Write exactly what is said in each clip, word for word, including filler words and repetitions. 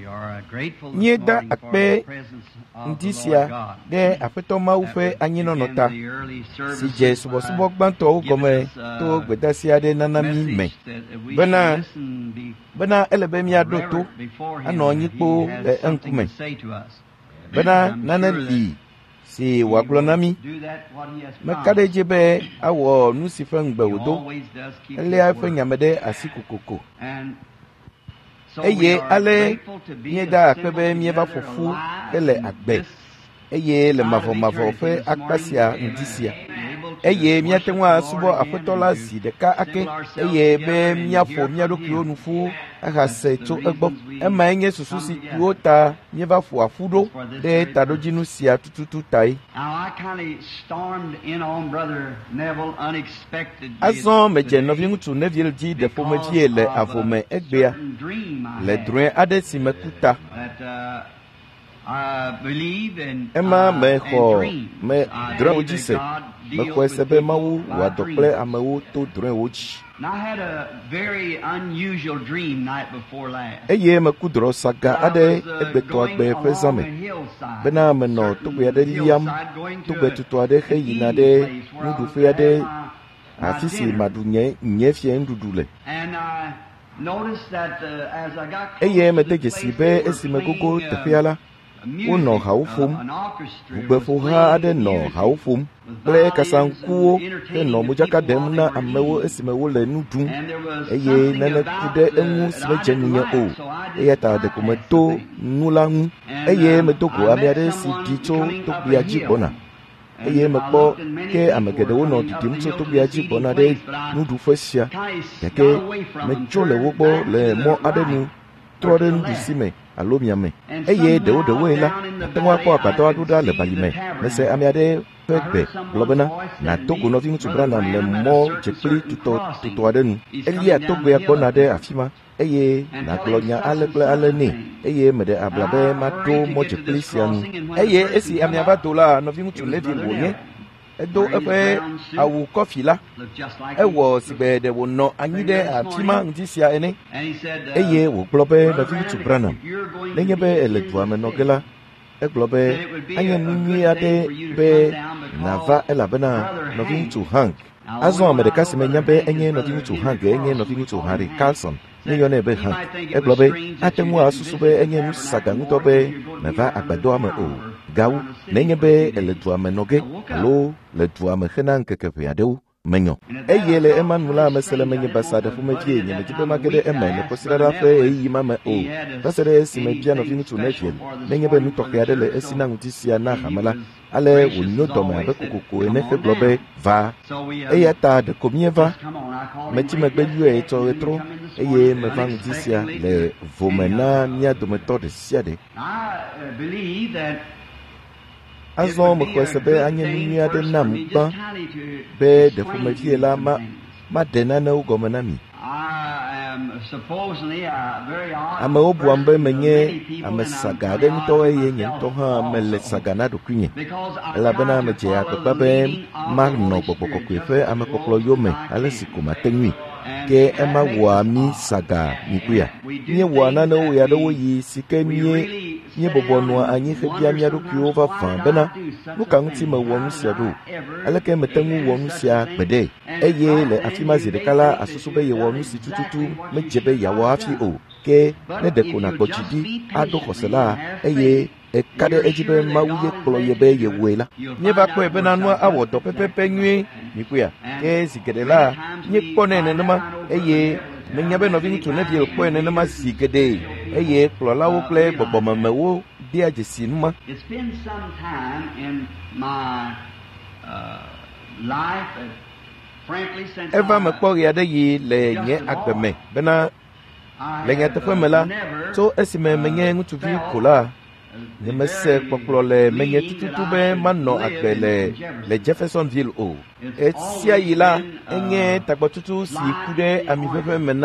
Nyeda akpe ndisia de afeto maufe anyino nota. Si je subo subo gbanto ugome to gbedasia de nanami me. Bena bena elebe mi adoto ano nyipo le enkume. Bena nanali si waglonami makade jebe awo nusife ngbe wodo ele afe nyamede asikukoko. Eye ale nyeda akpebe mieba fofu ele agbe. Eye le mavo mavo fe akpasia ndisia. Eye miatenwa subo afetola zi deka ake. Eye be miafo miadokio nufu ahase to egbo. Ema enye sususi kuota mieba fo afudo de tadojinu sia tututu tai. Azon meje novingutu nevil di de fomevie le avome egbea. Le droit ade si mekuta. Emma me ho me droit ojise. Me ko sebe mawu wa dople amewo to droit oji. Now I had a very unusual dream night before last. Eye me kudro saga ade egbeto agbe fezame. Bena me no to be ade liam to be tutu ade heyina de nudu fe ade afisi madunye nyefie ndudule. And I noticed that uh, as I got Eye me de gesibe esime gogo tefiala. Uno haufum ubefo ha ade no haufum ple kasankuo ke no mujaka dem na amewo esimewo le nudun eye nene kude enu simejenuye o eye ta de kometo nulangu eye medogo amiade si dicho to biaji bona eye mekpo ke amegede wo no didim so to biaji bona de nudu fosia yake mecho le wogbo le mo adenu troden disime alo miame eye de wo de wo ela tengwa kwa pato aduda le balime mese amiade pegbe globena na togo no vingu tubrana le mo jepli tuto tuto adenu elia togo ya kona de afima eye na glonya alegle aleni eye mede ablabe mato mo jepli sianu eye esi amiaba dola no vingu tulevi wonye edo efe awu kofi la ewo sigbe de wo no anyide afima ndisia ene eye wo globe no vingu tubrana lenyebe eledwa menogela eglobe anya nunyi ade be nava elabena nothing to hang azo america semenya be enye nothing to hang enye nothing to Harry Carlson ni yone be hang eglobe atemu asusu be enye nusaga ngutobe nava agbado ame o gawu nenye be eledu ame noge alo ledu ame henan kekepe adeu menyo eyele emanula mesele menye basada fumejie nye mejibe magede emene kosira fe eyi mama o tasere simejia no finu tunefien menye be nutoke adele esina ngutisia na hamala ale wonyodo me abekokoko enefe globe va eyata de komieva meji megbeju eto retro eye meva ngutisia le vomena mia dometo de siade Azo me kwesebe anye nunyi ade nam ba be de fumejie la ma ma denana ugomenami ama obu ambe menye ame sagade nto eye nye nto ha mele sagana do kwinye ela bena me je akpa be ma no popoko kwefe ame koklo yome ale sikuma tenwi ke ema wa mi saga nikuya nye wa na no ya do yi sike nye nye bobonu anyi fe bia mi ado kwi over fan bena nuka nti ma wonu sia do ale ke metangu wonu sia gbede eye le afima zidekala asusu be ye wonu si tututu mejebe ya wa afi o ke ne de kona gbochidi ado kosela eye e kade ejibe mawuye kpolo yebe ye wela nye ba ko ebe na nu awodo pepepe nwi nikuya ke zigedela nye kpone ne nama eye menyabe no vintu ne vie ko ne nama zigede eye kpolo lawo ple bobo mamewo dia jesi numa. It's been some time in my uh, life uh, frankly since Eva me kpo ya de yi le nye agbeme bena le nye te femela so esime menye ngutu vi kola ne mese kpoklo le menye tututu be manno agbele le Jeffersonville o etsia yila enye tagbotutu si kude ami fefe menam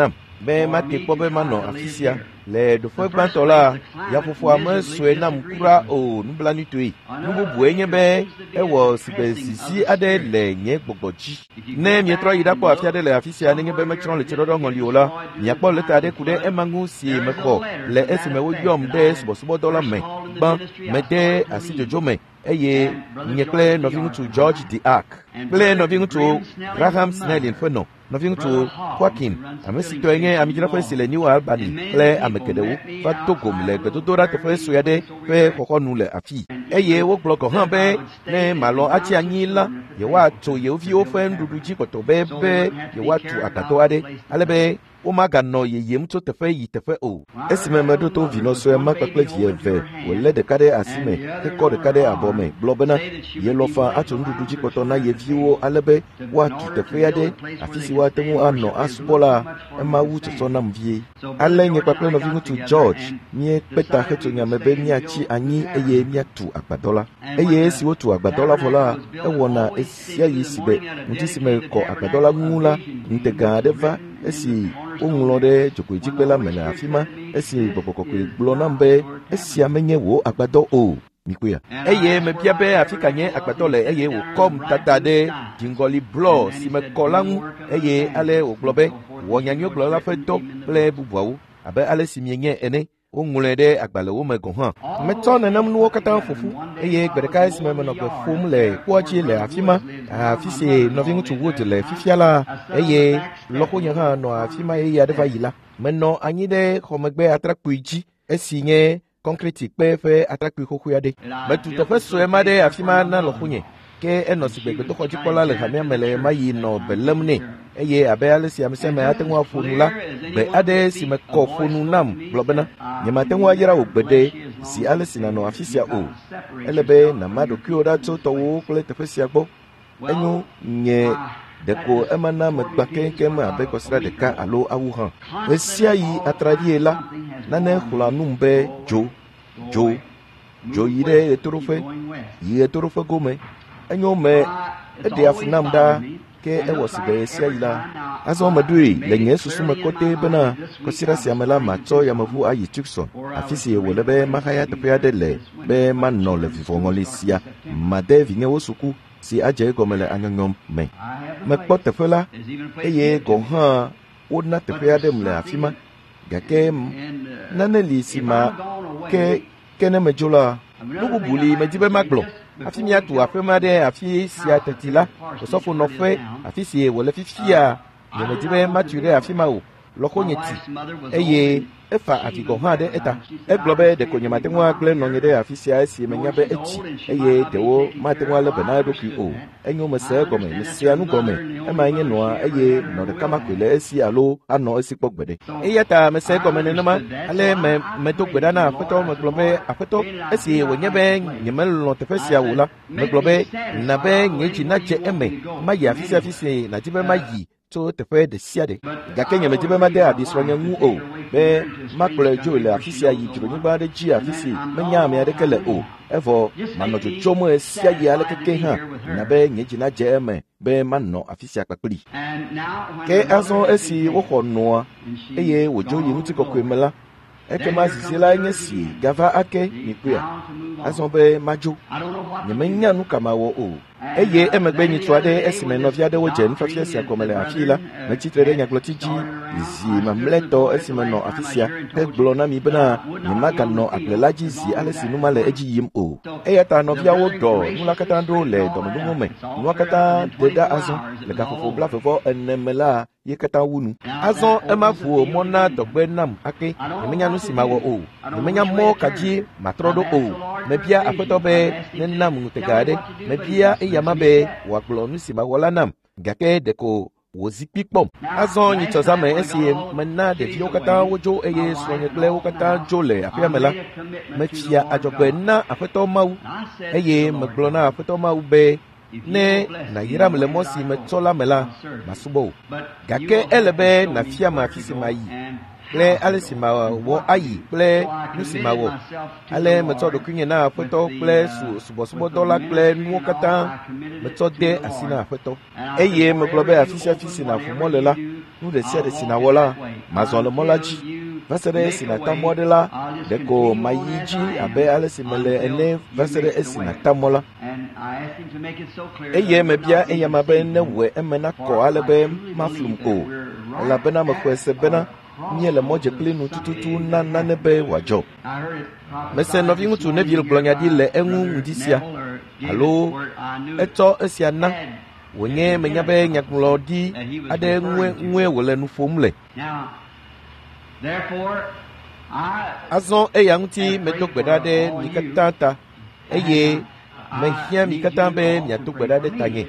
be mate kpɔ be manɔ afi sia le ɖoƒe gbãtɔ la yaƒoƒoa mesɔe nam kura o nublanui toe nu bubue nye be ewɔ sigbe zizi aɖe le nye gbɔgbɔ dzi ne mietrɔ yi ɖakpɔ afi aɖe le afi sia nenye be metsrɔ̃ le tsiɖɔɖɔ ŋɔli o la miakpɔ leta aɖe ku ɖe ema ŋu si mexɔ le esime woyɔm ɖe subɔsubɔdɔ la me gbã mede asi dzodzo me eye nye kple nɔvi ŋutsu George de Arc kple nɔvi ŋutsu Graham Snelling ƒe nɔ nɔvi ŋutsu Joaquin ame si tɔe nye amidzraƒe si le New Albany kple ame geɖewo va to gom le gbedodoɖa teƒe sue aɖe ƒe xɔxɔnu le afii eye wogblɔ gɔ hã be ne malɔ atsi anyi la yewoatso yewo viwo ƒe nuɖuɖu dzi kpɔtɔ be be yewoatu agbadɔ aɖe ale be womaganɔ yeyem tso teƒe yi teƒe o. Esime meɖo to vinɔ sue ma kpakple vi eve wòlé ɖeka ɖe asi me hekɔ ɖeka ɖe abɔ me gblɔ bena yelɔfa atso nuɖuɖu dzi kpɔtɔ na ye viwo ale be woatu teƒe aɖe afi si woate ŋu anɔ asubɔ la emawu tsɔtsɔ nam vie. Ale nye kpakple nɔvi ŋutsu George míekpe ta hetso nyame be míatsi anyi eye míatu agbadɔ la. Eye esi wotu agbadɔ la vɔ la ewɔna esia yi si be ŋuti si me kɔ agbadɔ la ŋu la ŋutegã aɖe va esi woŋlɔ ɖe dzokoedzikpe la me le afi ma esi gbɔgbɔ kɔkɔe gblɔ nam be esia menye wò agbadɔ o mikoe eye mebia be afi ka nye agbadɔ le eye wòkɔm tata ɖe dziŋgɔli blɔ si me kɔ la ŋu eye ale wògblɔ be wɔ nyanyɔgblɔ la ƒe dɔ kple bubuawo abe ale si mienye ene woŋlɔe ɖe agbalẽwo me gɔ̃ hã. Metsɔ nenem nuwo katã ƒoƒu eye gbe ɖeka esime menɔ gbe ƒom le kpoa dzi le afi ma afi si nɔvi ŋutsu Wood le fifia la eye lɔƒonye hã nɔ afi ma eye aɖe va yi la menɔ anyi ɖe xɔmegbe atrakpui dzi esi nye kɔnkreti kpe ƒe atrakpui xoxoe aɖe. Metu teƒe sue ma ɖe afi ma na lɔƒonye ke enɔ si gbedoxɔdzikpɔla le hamea me le ma yi nɔ be lém nɛ eye abe ale si ame sia ame ate ŋu afo nu la gbe aɖe si me kɔ fonu nam gblɔ bena nyemate ŋu ayra wò gbe ɖe si ale si nanɔ afi sia o ele be nàma ɖokuiwò ɖa tso tɔwo kple teƒe sia gbɔ enyo nye ɖeko ema na megba keŋkeŋ abe kɔsiɖa ɖeka alo awu hã esia yi atraɖie la nane xlɔa num be dzo dzo dzo yi ɖe ɣetoɖoƒe yi ɣetoɖoƒe gome enyo me eɖe afu nam ɖaa ke ewɔ si be sia yi la azɔ meɖoe le nye susu me kɔtɛ bena kɔsiɖa sia me la matsɔ yameʋu ayi Tucson afi si wòle be mahaya teƒe aɖe le be manɔ le vivɔŋɔli sia made vinyewo suku si adze egɔme le aŋeŋɔm me. Mekpɔ teƒe la eye gɔ̃ hã wona teƒe aɖem le afi ma gake nane li si ma ke ke ne medzo la nu bubu li medi be magblɔ afi miatu aƒema ɖe afi sia teti la osɔfo nɔƒe afi si wòle fifia nyemedi be matui ɖe afi ma o lɔxonye ti eye efa avi gɔ hã ɖe eta egblɔ be ɖeko nyemate ŋu agblẽ nɔnye ɖe afi sia esi menya be etsi eye ɖewo mate ŋu alé be na eɖokui o enyo mese egɔme mesea nu gɔme ema nye nɔa eye nɔ ɖeka ma koe le esi alo anɔ esi kpɔ gbe ɖe eya ta mese egɔme nenema ale me medo gbe ɖa na aƒetɔ megblɔ be aƒetɔ esi wònye be nyemelɔ̃ teƒe sia o la megblɔ be na be nye dzi nadze eme mayi afi sia afi si nadi be mayi tso teƒe ɖe sia ɖe gake nyemedi be made abi srɔ̃nye ŋu o be makplɔe dzo le afi sia yi dzronyigba aɖe dzi afi si menya ame aɖeke le o evɔ manɔ dzodzom esia yi ale keke hã na be nye dzi nadze eme be manɔ afi sia kpakpli. Ke azɔ esi woxɔ nɔa eye wòdzo yi ŋutikɔkɔe me la ekema zizi la nye si gava ake mikoea azɔ be madzo nyemenya nu ka mawɔ o eye emegbe nyitsu aɖe esime nɔvi aɖewo dze nufiafia sia gɔme le afi la metsitre ɖe nyagblɔti dzi zi mamlɛtɔ esime nɔ afi sia hegblɔ na mi bena nyemaganɔ agble la dzi zi ale si nu ma le edzi yim o eya ta nɔviawo ɖɔ nu la katã ɖo le dɔmeɖoŋo me nua katã de ɖa azɔ le gaƒoƒo blavevɔ ene me la ye katã wu nu azɔ ema ʋu mɔ na dɔgbe nam ake nyemenya nu si mawɔ o nyemenya mɔ ka dzi matrɔ ɖo o mebia aƒetɔ be nenam ŋutega aɖe mebia eyama be wòagblɔ nu si mawɔ la nam gake ɖeko wò zikpui kpɔm azɔ nyitsɔzame esi mena ɖeviwo katã wodzo eye srɔ̃nye kple wo katã dzo le aƒea me la mefia adzɔgbe na aƒetɔ Mawu eye megblɔ na aƒetɔ Mawu be ne nayram le mɔ si metsɔ la me la masubɔ o gake ele be nafiam afi si mayi kple ale si mawɔ ayi kple nu si mawɔ ale metsɔ ɖokuinye na aƒetɔ kple subɔsubɔdɔ la kple nuwo katã metsɔ de asi na aƒetɔ eye megblɔ be afi sia afi si nàƒo mɔ le la nu ɖe sia ɖe si nàwɔ la mazɔ le mɔ la dzi va se ɖe esi nàta mɔ ɖe la ɖeko mayi dzi abe ale si mele ene va se ɖe esi nàta mɔ la eye mebia eyama be ne wɔe eme nakɔ ale be maflum o elabena mexɔe se bena mie le mɔ dze kpli nu tututu na nane be wòadzɔ. Mese nɔvi ŋutsu nevi gblɔ nya ɖi le eŋu ŋdi sia alo etsɔ esia na wònye menya be nyagblɔɖi aɖe ŋue ŋue wòle nu ƒom le. Azɔ eya ŋuti medo gbe ɖa ɖe mi katã ta eye mehiã mi katã be miado gbe ɖa ɖe tanye.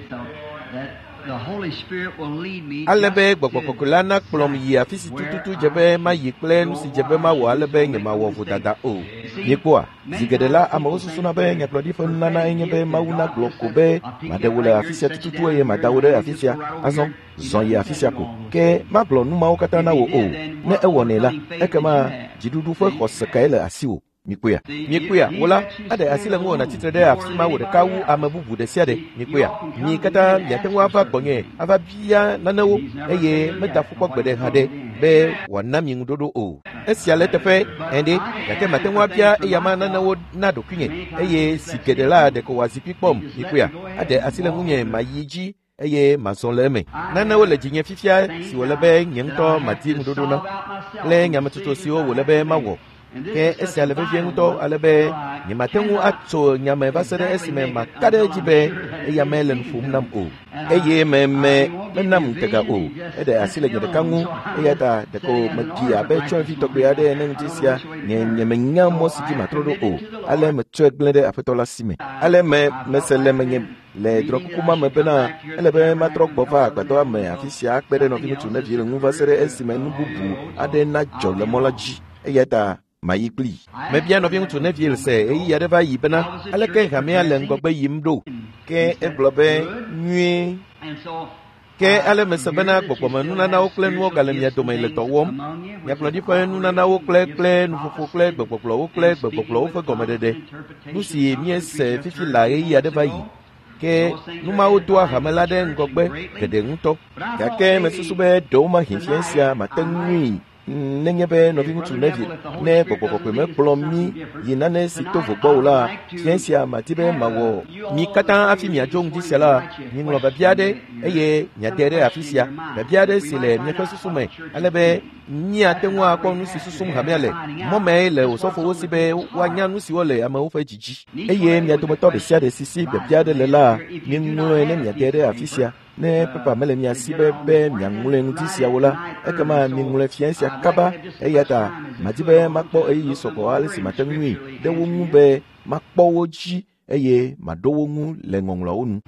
Ale be gbɔgbɔ kɔkɔe la na kplɔm yi afi si tututu dze be mayi kple nu si dze be mawɔ ale be nye mawɔ vodada o. Miekpɔa zi geɖe la amewo susuna be nyagblɔɖi ƒe nunana enye be Mawu na gblɔ ko be maɖe wo le afi sia tututu eye mada wo ɖe afi sia azɔ zɔ yi afi sia ko ke magblɔ nu mawo katã na wo o. Ne ewɔnɛ la ekema dziɖuɖu ƒe xɔse kae le asiwò. Mikpoya, mikpoya, wola, ada asi le ŋuwɔ na tsitre ɖe afi ma wò ɖeka wu ame bubu ɖe sia ɖe. Mikpoya, mi katã miate ŋu ava gbɔnye ava bia nanewo eye meda fukpɔ gbe ɖe hã ɖe be wòana mi ŋuɖoɖo o. Esia le teƒe ɛɖe gake mate ŋu abia eyama nanewo na ɖokuinye eye si geɖe la ɖeko wòazikpui kpɔm. Mikpoya, ade asi le ŋunye mayi dzi eye mazɔ le eme. Nanewo le dzinye fifia si wòle be nye ŋutɔ madi ŋuɖoɖo na kple nyametsotso siwo wòle be mawɔ. Ke esia le vevie ŋutɔ ale be nyemate ŋu atso nyame va se ɖe esime maka ɖe edzi be eyame le nu ƒom nam o eye meme menam ŋutega o. Eɖe asi le nye ɖeka ŋu eya ta ɖeko medi abe tsyɔ̃evi tɔgbe aɖe ene ŋuti sia nye nyemenya mɔ si dzi matrɔ ɖo o. Ale metsɔe gblẽ ɖe aƒetɔ la si me. Ale me mese le menye le drɔ̃kuku ma me bena ele be matrɔ gbɔ va agbadɔ me afi sia akpe ɖe nɔvi ŋutsu nevi le ŋu va se ɖe esime nu bubu aɖe nadzɔ le mɔ la dzi eya ta mayi kpli. Mebia nɔvi ŋutsu nevi le se eyi aɖe va yi bena aleke hamea le ŋgɔgbe yim ɖo ke egblɔ be nyuie ke ale mese bena gbɔgbɔme nunanawo kple nuwo gale mia dome le dɔ wɔm nyagblɔɖi ƒe nunanawo kple kple nuƒoƒo kple gbegbɔgblɔwo kple gbegbɔgblɔwo ƒe gɔmeɖeɖe nu si miese fifi la ɣeyiɣi aɖe va yi ke numawo doa hame la ɖe ŋgɔgbe geɖe ŋutɔ gake mesusu be ɖewo ma hiãfia sia mate ŋui nenye be nɔvi ŋutsu nevi ne gbɔgbɔ kɔkɔe megblɔ mi yi nane si to vo gbɔ o la fia sia mati be mawɔ mi katã hafi miadzo ŋdi sia la miŋlɔ biabia ɖe eye miade ɖe afi sia biabia ɖe si le miaƒe susu me ale be miate ŋu akpɔ nu si susum hamea le mɔme le wòsɔfowo si be woanya nu siwo le amewo ƒe dzidzi eye mia dometɔ ɖe sia ɖe sisi biabia ɖe le la miŋlɔe ne miade ɖe afi sia ne pepa mele mia si be be miaŋlɔe ŋuti siawo la ekema miŋlɔe fia sia kaba eya ta madi be makpɔ eyiyi sɔgbɔ ale si mate ŋui ɖe wo ŋu be makpɔ wo dzi eye maɖo wo ŋu le ŋɔŋlɔwo nu.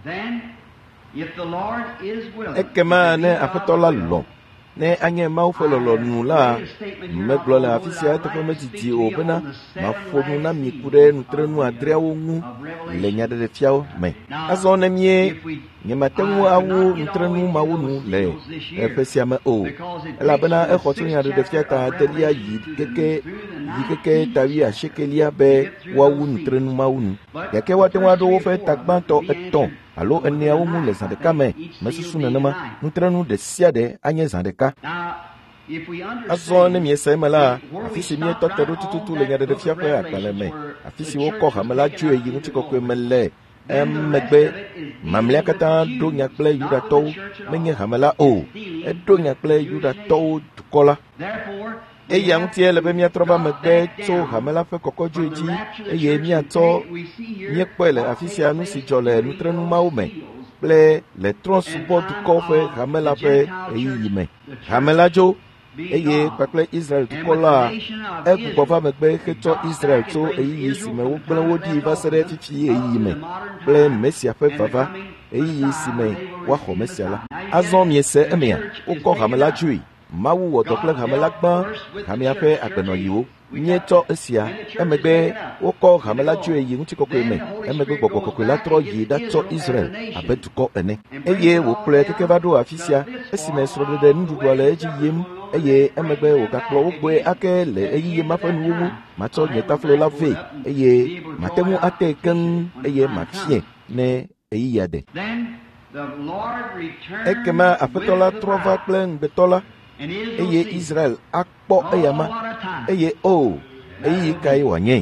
Ekema ne aƒetɔ la lɔ ne anye Mawu ƒe lɔlɔnu la megblɔ le afi sia teƒe medidi o bena maƒo nu na mi ku ɖe nutrenu adreawo ŋu le nyaɖeɖefiawo me. Azɔ ne mie nyemate ŋu awu nutrenu mawu nu le eƒe sia me o elabena exɔ tso nyaɖeɖefia ta adelia yi keke yi keke tawi asiekelia be woawu nutrenu mawu nu gake woate ŋu aɖo woƒe tagbãtɔ etɔ̃ alo eneawo ŋu le zã ɖeka me mesusu nenema nutrenu ɖe sia ɖe anye zã ɖeka. Azɔ ne miese eme la afi si mietɔ te ɖo tututu le nyaɖeɖefia ƒe agbalẽ me afi si wokɔ hame la dzoe yi ŋutikɔkɔe me le emegbe mamlɛa katã ɖo nya kple Yudatɔwo menye hame la o eɖo nya kple Yudatɔwo dukɔ la eya ŋutie le be miatrɔ va megbe tso hame la ƒe kɔkɔdzoe dzi eye miatsɔ miekpɔe le afi sia nu si dzɔ le nutrenu mawo me kple le trɔ̃subɔdukɔ ƒe hame la ƒe ɣeyiɣi me. Hame la dzo eye kpakple Israel dukɔ la egbugbɔ va megbe hetsɔ Israel tso ɣeyiɣi si me wogblẽ wo ɖi va se ɖe fifi ɣeyiɣi me kple Mesia ƒe vava ɣeyiɣi si me woaxɔ Mesia la. Azɔ miese emea wokɔ hame la dzoe Mawu wɔ dɔ kple hame la gbã hamea ƒe agbenɔyiwo mietsɔ esia emegbe wokɔ hame la dzoe yi ŋutikɔkɔe me emegbe gbɔgbɔ kɔkɔe la trɔ yi ɖatsɔ Israel abe dukɔ ene eye wòkplɔe keke va ɖo afi sia esime srɔ̃ɖeɖe nuɖuɖua le edzi yim eye emegbe wògakplɔ wo gbɔe ake le eyiye ma ƒe nuwo ŋu matsɔ nye taflo la vɛ eye mate ŋu ate keŋ eye mafiɛ ne eyiyia ɖe. Ekema aƒetɔ la trɔ va kple ŋugbetɔ la eye Israel akpɔ eyama eye o eyiyi kae wòanye.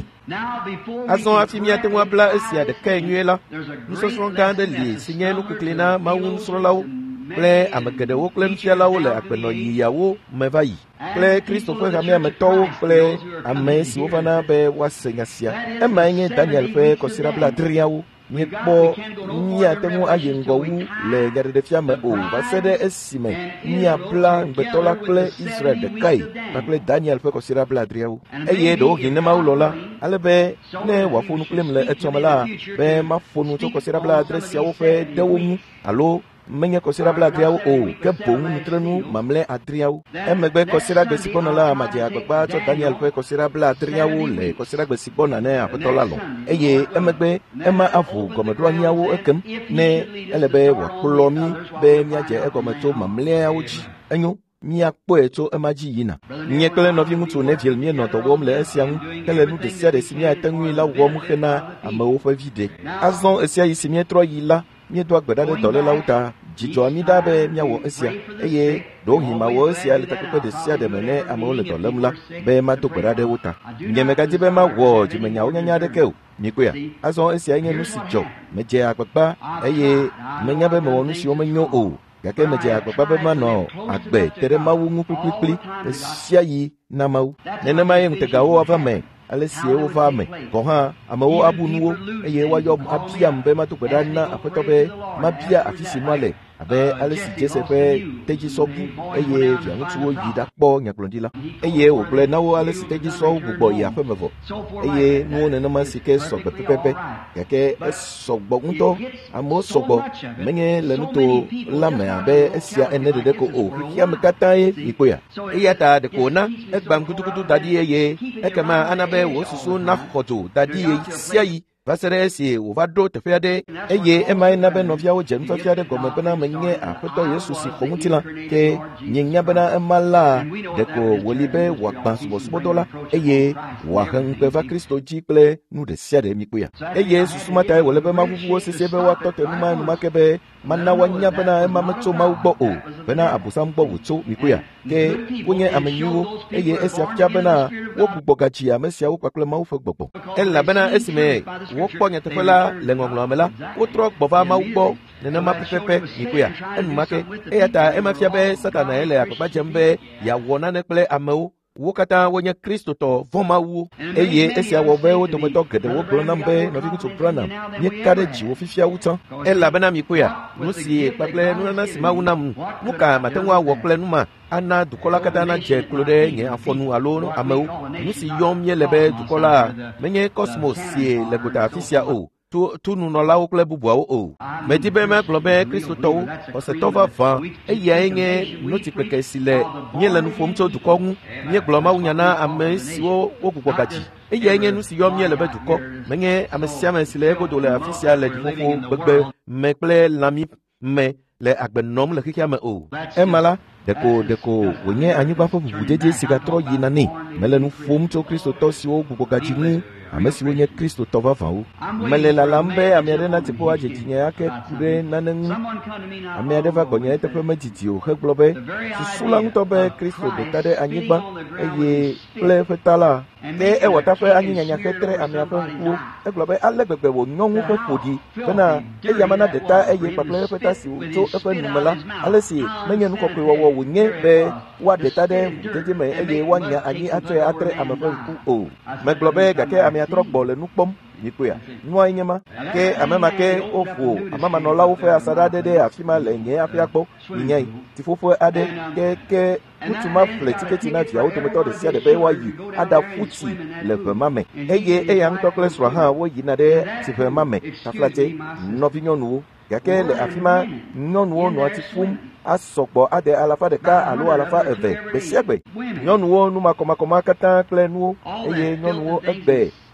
Azɔ hafi míate ŋu abla esia ɖekae nyuie la, nusɔsrɔ̃ gã aɖe li si nye nukukli na Mawu nusrɔ̃lawo kple ame geɖewo kple nufialawo le agbenɔ yiyawo me va yi kple Kristo ƒe hamenetɔwo kple ame siwo vana be woase nya sia. Emae nye Daniel ƒe kɔsiɖa blaadriawo. Míekpɔ míate ŋu ayi ŋgɔ wu le nyaɖeɖefia me o va se ɖe esime míabla ŋugbetɔ la kple Israel ɖekae kpakple Daniel ƒe kɔsiɖa blaadriawo. Eye ɖewohĩ ne Mawu lɔ̃ la, ale be ne wòaƒo nu kplim le etsɔ me la, be maƒo nu tso kɔsiɖa blaadre siawo ƒe ɖewo ŋu alo menye kɔsiɖa blaadriawo o, ke boŋ nutrenu mamlɛ adriawo. Emegbe kɔsiɖa gbe si gbɔna la, madze agbagba tsɔ Daniel ƒe kɔsiɖa blaadriawo le kɔsiɖa gbe si gbɔna ne aƒetɔ la lɔ̃. Eye emegbe ema aʋu gɔmeɖoanyiawo ekem ne ele be wòakplɔ mí be míadze egɔme tso mamlɛawo dzi. Enyo, míakpɔe tso ema dzi yina. Nye kple nɔvi ŋutsu Neville míenɔ dɔ wɔm le esia ŋu hele nu ɖe sia ɖe si míate ŋui la wɔm xe na amewo ƒe vi ɖe. Azɔ esia yi si míetrɔ yi la, míedo agbe ɖa ɖe dɔlélawo ta, dzidzɔa mí ɖa be míawɔ esia eye ɖewohĩ mawɔ esia le takpekpe ɖe sia ɖe me ne amewo le dɔ lém la be mado gbe ɖa ɖe wo ta. Nye megadi be mawɔ dzimenyawo nyanya aɖeke o. Mikpɔe, azɔ esia nye nu si dzɔ, medze agbagba eye menya be mewɔ nu siwo menyo o, gake medze agbagba be manɔ agbe te ɖe Mawu ŋu kplikplikpli esia yi na Mawu. Nenema ye ŋutegawo ava me ale sie wova me gɔ hã amewo abu nuwo eye woayɔm abiam be mado gbe ɖa na aƒetɔ be mabia afi si nua le abe ale si Jese ƒe tedzisɔ bu eye via ŋutsuwo yi ɖakpɔ nyagblɔɖila eye wògblɔe na wo ale si tedzisɔwo gbugbɔ yi aƒe me vɔ eye nuwo nenema si ke sɔgbe pɛpɛpɛ gake esɔgbɔ ŋutɔ, amewo sɔgbɔ menye le nuto la me abe esia ene ɖeɖe ko o, xexea me katãe mikpoea. Eya ta ɖeko na egbam gudugudu da ɖi eye ekema ana be wò susu naxɔ dzo da ɖi sia yi va se ɖe esi wòva ɖo teƒe aɖe eye emae na be nɔviawo dze nufiafia ɖe gɔme bena menye aƒetɔ Yesu si ƒo ŋutilã ke nye nya bena ema la ɖeko wòli be wòagbã subɔsubɔdɔ la eye wòahe ŋukpe va Kristo dzi kple nu ɖe sia ɖe mikpoea. Eye susu ma tae wòle be maʋuʋu wo sesie be woatɔ te nu ma enumake be mana woanya bena ema metso Mawu gbɔ o, bena abosam gbɔ wòtso mikpoea. Ke wonye ame nyuiwo eye esia fia bena wogbugbɔ gadzi ame siawo kpakple Mawu ƒe gbɔgbɔ. Elabena esime wokpɔ nyateƒe la le ŋɔŋlɔa me la, wotrɔ gbɔ va Mawu gbɔ nenema pɛpɛpɛ mikpoea. Enumake eya ta emafia be Satana le agbagba dzem be yeawɔ nane kple amewo. Wo katã wonye kristotɔ vɔ̃mawuwo eye esia wɔ be wo dometɔ geɖewo gblɔ nam be nɔvi ŋutsu Branham míeka ɖe dziwò fifia wu tsã. Elabena mikpoea, nu si kpakple nunana si Mawu nam, nu ka mate ŋu awɔ kple nu ma ana dukɔ la katã nadze klo ɖe nye afɔnu alo amewo. Nu si yɔm míele be dukɔ la menye kɔsmos si le gota afi sia o, tu nunɔlawo kple bubuawo o. Medi be megblɔ be kristotɔwo xɔsetɔ vavã eyae nye notikpeke si le míele nu ƒom tso dukɔ ŋu, míegblɔ mawunya na ame siwo wogbugbɔ gadzi. Eyae nye nu si yɔm míele be dukɔ, menye ame sia ame si le egodo le afi sia le dziƒoƒo gbegbe me kple lãmi me le agbe nɔm le xexea me o. Ema la ɖeko ɖeko wònye anyigba ƒe ʋuʋudedie si gatrɔ yina nɛ. Mele nu ƒom tso kristotɔ siwo gbugbɔ gadzi ŋu, ame siwo nye kristotɔ vavãwo. Mele lalam be ame aɖe nati ƒo adze dzinye ake ku ɖe nane ŋu. Ame aɖe va gbɔnye eteƒe medidi o hegblɔ be susu la ŋutɔ be Kristo ɖo ta ɖe anyigba eye kple eƒe ta la ke ewɔ ta ƒe anyinyanya hetre amea ƒe ŋkuwo. Egblɔ be ale gbegbe wònyɔ ŋu ƒe ƒoɖi bena eyama na ɖe ta eye kpakple eƒe ta si tso eƒe nume la, ale si menye nu kɔkɔe wɔwɔ wònye be woaɖe ta ɖe ʋuʋudedi me eye woanya anyi atsɔe atre ame ƒe ŋku o. Megblɔ be gake amea trɔ gbɔ le nu kpɔm mikpoea. Nua nye ma ke ame ma ke woƒo amamanɔlawo ƒe asaɖa aɖe ɖe afi ma le nye aƒea gbɔ nyinyae tifoƒe aɖe ke ke ŋutsu ma ƒle tiketi na viawo dometɔ ɖe sia ɖe be woayi aɖaƒu tsi le ʋe ma me eye eya ŋutɔ kple srɔ̃a hã woyina ɖe tsi ʋe ma me taflate nɔvi nyɔnuwo gake le afi ma nyɔnuwo nɔa tsi ƒum asɔgbɔ ade alafa ɖeka alo alafa eve gbe sia gbe. Nyɔnuwo numakɔmakɔma katã kple nuwo eye nyɔnuwo egbe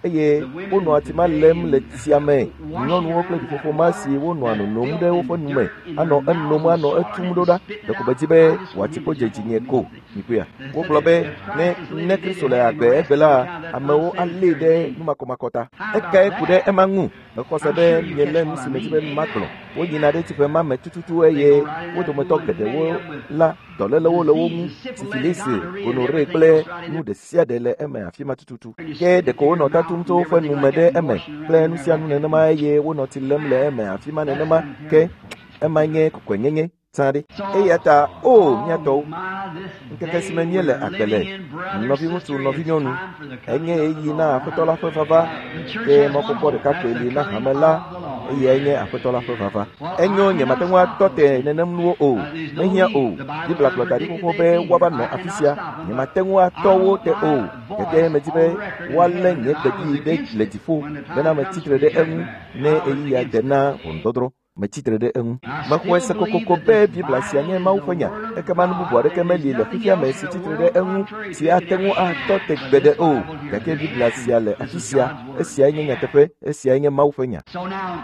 eye wonɔ atima lém le tsia me nyɔnuwo kple ɖiƒoƒo ma si wonɔ anonom ɖe woƒe nu me anɔ enom anɔ etum ɖo ɖa ɖeko be dzi be wòati kpo dze dzinye ko nikoe wogblɔ be ne ne kristo le agbe egbe la amewo alée ɖe numakɔmakɔta ekae ku ɖe ema ŋu exɔ se be miele nu si me dzi be magblɔ woyina ɖe tiƒe ma me tututu eye wo dometɔ geɖewo la dɔlélewo le wo ŋu sifilisi gonorrhea kple nu ɖe sia ɖe le eme afi ma tututu ke ɖeko wonɔ tatum tso woƒe nume ɖe eme kple nu sia nu nenema eye wonɔ tsi lém le eme afi ma nenema ke ema nye kɔkɔenyenye tsã ɖe eya ta o míatɔwo ŋkeke si me mie le agbe le nɔvi ŋutsu nɔvi nyɔnu enye eyi na aƒetɔ la ƒe vava ke mɔkpɔkpɔ ɖeka koe li na hame la eye enye aƒetɔ la ƒe vava enyo nye mate ŋu atɔ te nenem nuwo o mehiã o bibla kplɔ da ɖi xoxo be woava nɔ afi sia nye mate ŋu atɔ wo te o gake medi be woalé nye gbedi ɖe le dziƒo bena metsitre ɖe eŋu ne eyi ya de na ʋɔnudɔdrɔ̃ metsitre ɖe eŋu mexɔe se kokoko be bibla sia nye mawu ƒe nya ekema nu bubu aɖeke meli le fifia me si tsitre ɖe eŋu si ate ŋu atɔ te gbeɖe o gake bibla sia le afi sia esia nye nyateƒe esia nye mawu ƒe nya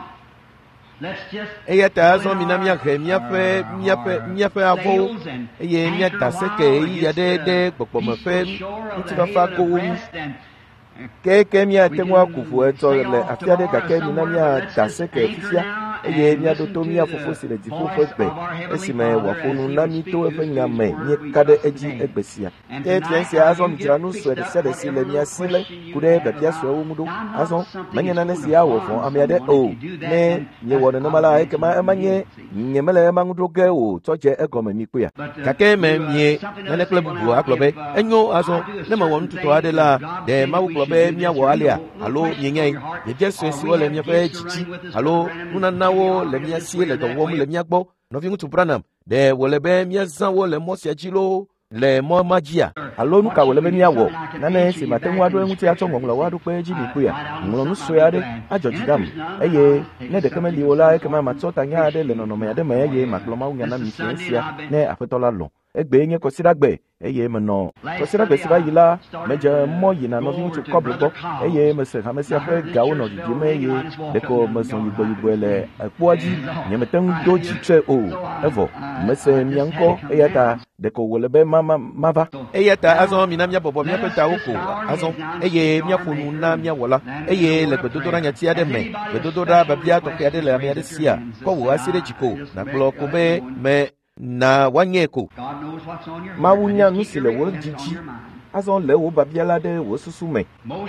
eya ta azɔ mina miahe miaƒe miaƒe miaƒe avɔwo eye miada seke eya ɖe ɖe gbɔgbɔme ƒe ŋutifafa gowo ŋu keke miate ŋu aku ƒo etsɔ le afi aɖe gake mina miada seke fifia eye miaɖo to mia fofo si le dziƒo ƒe gbe esime wòaƒo nu na mi to eƒe nya me mieka ɖe edzi egbe sia ke fia sia azɔ midzra nu sue ɖe sia ɖe si le mia si le ku ɖe biabia suewo ŋu ɖo azɔ menye nane si awɔ vɔ ame aɖe o ne miewɔ nenema la ekema ema nye nyemele ema ŋu ɖo ge o tsɔ dze egɔme mi kpea gake me mie nane kple bubu agblɔ be enyo azɔ ne mewɔ nututɔ aɖe la ɖe mawu gblɔ be miawɔ alia alo mienyae biabia sue siwo le miaƒe dzidzi alo nunanawo le mia si le dɔ wɔm le mia gbɔ nɔvi ŋutsu Branham ɖe wòle be miazã wo le mɔ sia dzi loo le mɔ ma dzia alo nu ka wòle be miawɔ nane si mate ŋu aɖo eŋuti atsɔ ŋɔŋlɔwo aɖo kpe dzi mi koea ŋlɔ nu sue aɖe adzɔ dzi dam eye ne ɖeke meli wo la ekema matsɔ tanya aɖe le nɔnɔme aɖe me eye magblɔ mawu nya na mi fie sia ne aƒetɔ la lɔ egbe nye kɔsiɖagbe eye menɔ kɔsiɖagbe si va yi la medze mɔ yina nɔvi ŋutsu kɔble gbɔ eye mese hame sia ƒe gawo nɔ dzidzim eye ɖeko mezɔ yibɔ yibɔe le ekpoa dzi nye mete ŋu do dzi tre o evɔ mese mia ŋkɔ eya ta ɖeko wòle be mama mava eya ta azɔ mina miabɔbɔ miaƒe tawo ko azɔ eye miaƒo nu na miawɔ la eye le gbedodoɖa nyati aɖe me gbedodoɖa babia tɔxɛ aɖe le ame aɖe sia kɔ wò asi ɖe dzi ko nakplɔ ko be me na woanye ko mawu nya nu si le wo dzidzi azɔ le wo babia la ɖe wo susu me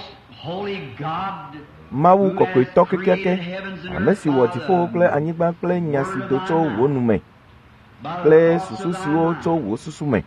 mawu kɔkɔetɔ kekeake ame si wɔ dziƒo kple anyigba kple nya si do tso wo nu me kple susu siwo tso wo susu me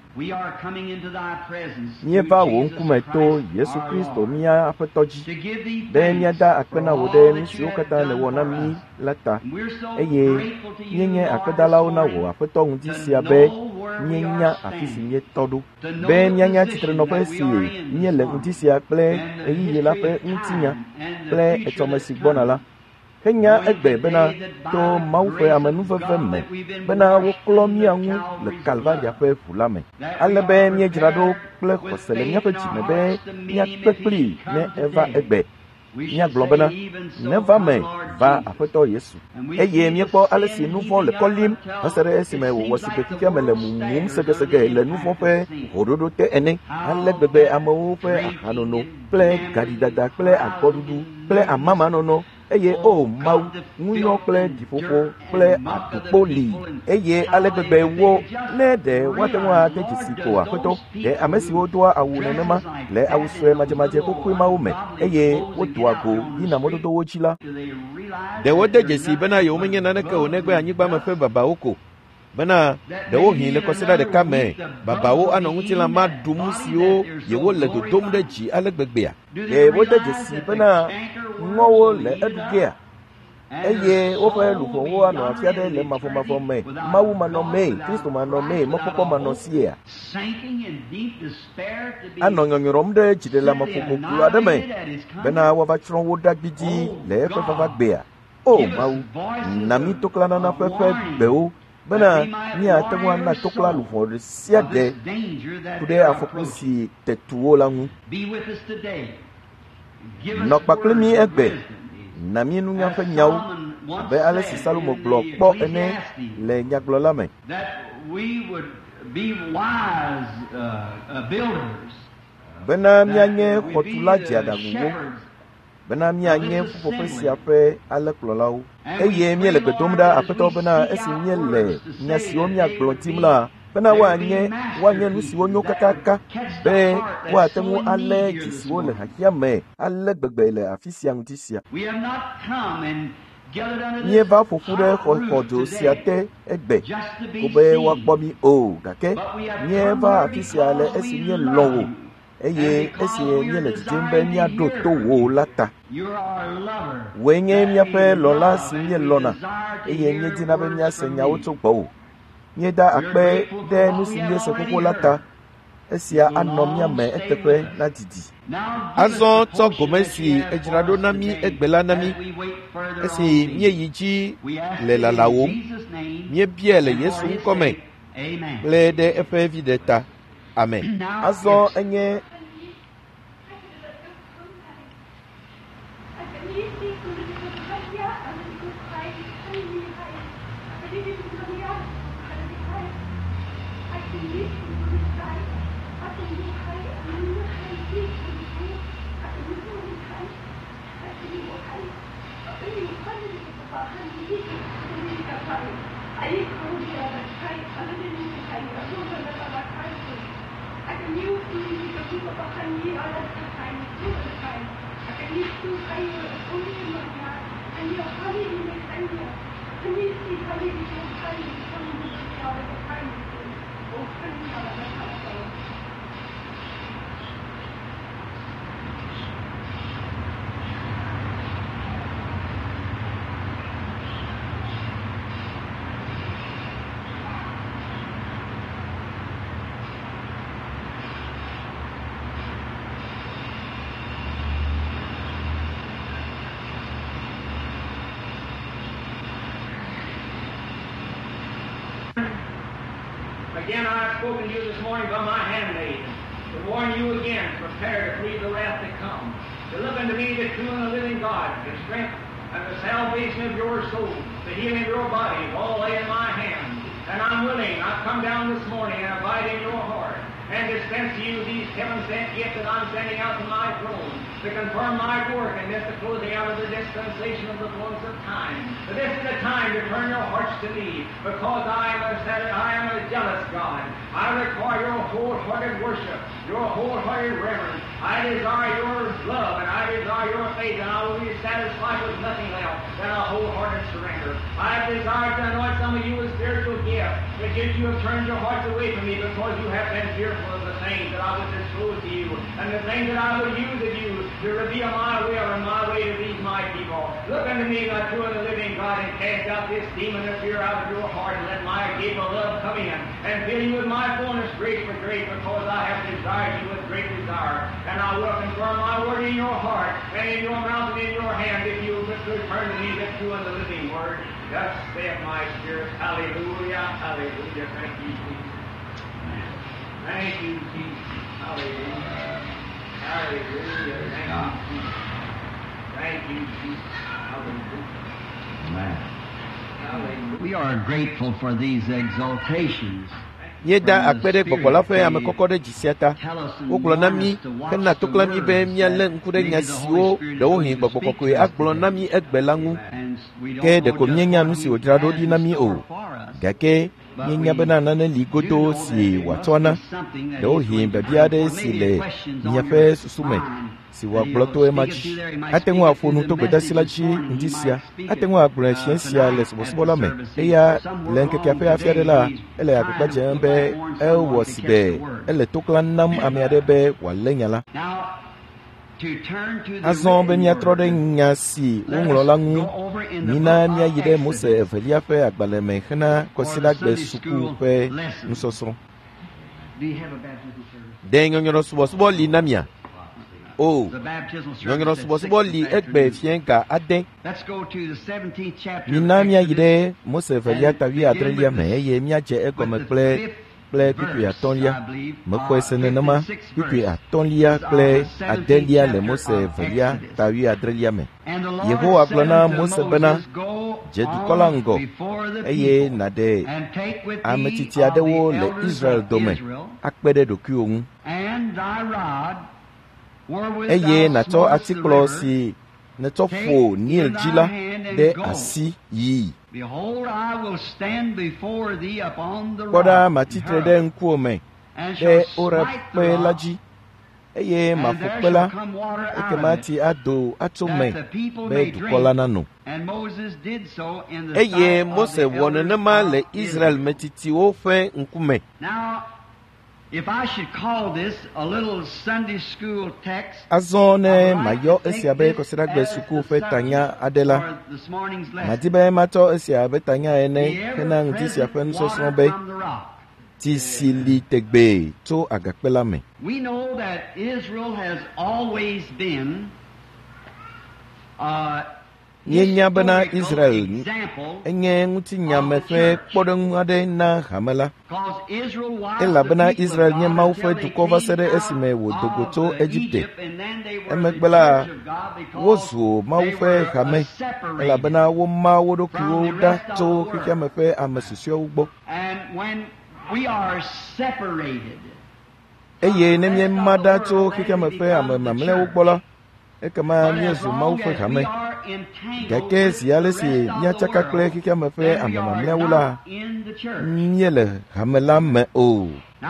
míeva wo ŋkume to Yesu Kristo mía aƒetɔ dzi be míada akpe na wo ɖe nu siwo katã le wɔ na mí la ta eye míenye akpedalawo na wo aƒetɔ ŋuti sia be míenya afi si míetɔ ɖo be míanya tsitrenɔƒe si míele ŋuti sia kple eyiyi la ƒe ŋutinya kple etsɔme si gbɔna la henya egbe bena to mawu ƒe amenuveve me bena woklɔ mía ŋu le Kalvaria ƒe ʋu la me ale be míedzra ɖo kple xɔse le míaƒe dzime be míakpe kplii ne eva egbe míagblɔ bena neva me va aƒetɔ Yesu eye míekpɔ ale si nu vɔ̃ le kɔ lim hese ɖe esime wòwɔ si ke fifia me le mumum segesege le nu vɔ̃ ƒe ʋɔɖoɖo te ene ale gbegbe amewo ƒe ahanono kple gaɖidada kple agbɔɖuɖu kple amamanɔnɔ eye o mawu ŋunyɔ kple dziƒoƒo kple atukpo li eye ale gbegbe wo ne ɖe woate ŋu ade dzesi ko aƒetɔ ɖe ame siwo doa awu nenema le awu sue madzemadze ƒoƒoe mawo me eye wodoa go yina mɔdodowo dzi la ɖe wode dzesi bena yewomenye naneke o negbe anyigba me ƒe babawo ko bena ɖewohĩ le kɔsiɖa ɖeka me babawo anɔ ŋutilã ma ɖum siwo yewo le dodom ɖe dzi ale gbegbea ɖe wode dzesi bena ŋɔwo le eɖugea eye woƒe luƒowo anɔ afi aɖe le mavɔmavɔ me mawu manɔ mee Kristo manɔ mee mɔkpɔkpɔ manɔ siea anɔ nyɔnyrɔm ɖe dziɖelame ƒoƒoƒo aɖe me bena woava tsrɔ̃ wo ɖa gbidzi le eƒe vavagbea o mawu na mí toklãnana ƒe ƒe gbewo bena míate ŋu ana tokla luʋɔ ɖe sia ɖe ku ɖe afɔku si te tu wo la ŋu nɔ kpakple mí egbe na mí nunya ƒe nyawo abe ale si Salomo gblɔ kpɔ ene le nyagblɔla me. Bena míanye xɔtula dzeaɖaŋuwo, bena míanye ƒuƒoƒe sia ƒe alẽkplɔlawo, eye míele gbe dom ɖa Aƒetɔ bena esi míele nya siwo míagblɔ dim la, bena woanye woanye nu siwo nyo kakaka be woate ŋu alé dzi siwo le xaxia me ale gbegbe le afi sia ŋuti sia. Míeva ƒo ƒu ɖe xɔ xɔdzo sia te egbe ko be woakpɔ mí o, gake míeva afi sia le esi míelɔ̃ wò eye esi míele dzidzim be míaɖo to wò la ta. Wòe nye míaƒe lɔla si míelɔ̃na eye míedina be míase nyawo tso gbɔwò. Míeda akpe ɖe nu si míese xoxo la ta, esia anɔ mía me eteƒe na didi. Azɔ tsɔ gome si edzra ɖo na mí egbe la na mí, esi míeyi dzi le lalawòm, míebia le Yesu ŋkɔ me kple ɖe eƒe vi ɖe ta. Amen. Azɔ enye Again, I have spoken to you this morning by my handmaid, to warn you again, prepare to flee the wrath to come, to look unto me, the true and the living God, the strength and the salvation of your soul, the healing of your body, all lay in my hand. And I'm willing, I've come down this morning and abide in your heart, and dispense to you these heaven-sent gifts that I'm sending out to my throne, to confirm my work and this the closing out of the dispensation of the fullness of time. But this is the time to turn your hearts to me, because I am a, I am a jealous God. I require your wholehearted worship, your wholehearted reverence. I desire your love and I desire your faith, and I will be satisfied with nothing else than a wholehearted surrender. I desire to anoint some of you with spiritual gifts, but yet you have turned your hearts away from me because you have been fearful of the things that I would disclose to you, and the things that I would use of you to reveal my will and my way to these my people. Look unto me, thy true and the living God, and cast out this demon of fear out of your heart, and let my gate of love come in, and fill you with my fullness grace for grace, because I have desired you with great desire. And I will confirm my word in your heart, and in your mouth and in your hand, if you would return to me the true and the living word. Thus saith my spirit. Hallelujah, hallelujah. Thank you, Jesus. Thank you, Jesus. Hallelujah. Hallelujah. Thank you, Jesus. Thank you, Jesus. Hallelujah. Amen. Hallelujah. We are grateful for these exaltations. Yeda akpede kpɔkpɔla ƒe ame kɔkɔ ɖe dzi sia ta. Wogblɔ na mí hena to kple mí be míalé ŋku ɖe nya siwo ɖewo hĩ gbɔgbɔ kɔkɔe agblɔ na mí egbe la ŋu. Ke ɖeko míenya nu si wòdzra ɖo ɖi na mí o. Gake míenya bena nane li godo si wòatsɔ na. Ɖewo hĩ biabia aɖe si le míaƒe susu me si wòagblɔ to ema dzi. Ate ŋu aƒo nu to gbedasi la dzi ŋdi sia. Ate ŋu agblɔ fiẽ sia le subɔsubɔ la me. Eya le ŋkekea ƒe afia ɖe la, ele agbagba dzem be ewɔ si be ele to kla nam ame aɖe be wòalé nya la. Azɔ be míatrɔ ɖe nya si woŋlɔ la ŋu, mina míayi ɖe Mose evelia ƒe agbalẽ me hena kɔsilagbe suku ƒe nusɔsrɔ̃. Ɖe nyɔnyɔɖɔsubɔsubɔ li na mia? O, nyɔnyɔɖɔsubɔsubɔ li egbe fiẽ ga ade. Mina míayi ɖe Mose evelia tawi adrelia me eye míadze egɔme kple kple kpikpui atɔ̃lia. Mexɔe se nenema kpikpui atɔ̃lia kple adelia le Mose velia tawi adrelia me. Yehowa gblɔ na Mose bena, dze dukɔ la ŋgɔ, eye nàɖe ametsitsi aɖewo le Israel dome akpe ɖe ɖokuiwò ŋu, eye nàtsɔ atikplɔ si netsɔ ƒo Nil dzi la ɖe asi yii. Kpɔ ɖa matsitre ɖe ŋkuwò me ɖe Oreb kpe la dzi, eye maƒo kpe la, ekema ati ado atso me be dukɔ la nanɔ. Eye Mose wɔ nenema le Israel metsitsiwo ƒe ŋkume. Azɔ ne mayɔ esia be kɔsiɖagbe suku ƒe tanya aɖe la, madi be matsɔ esia be tanya ene hena ŋdi sia ƒe nusɔsrɔ̃ be tsi si li tegbe tso agakpe la me. We know that Israel has always been uh, Nyenya bena Israel enye ŋutinyame ƒe kpɔɖeŋu aɖe na hame la, elabena Israel nye Mawu ƒe dukɔ va se ɖe esime wòdogo tso Egipte. Emegbe la, wozu Mawu ƒe hame, elabena woma wo ɖokuiwo ɖa tso xixiame ƒe ame susɔewo gbɔ. We are separated. Eye ne míema ɖa tso xixiame ƒe ame mamlɛawo gbɔ la, ekema míezu Mawu ƒe hame. Gake zi ale si míatsaka kple xixiame ƒe ame mamlɛawo la, míele hame la me o.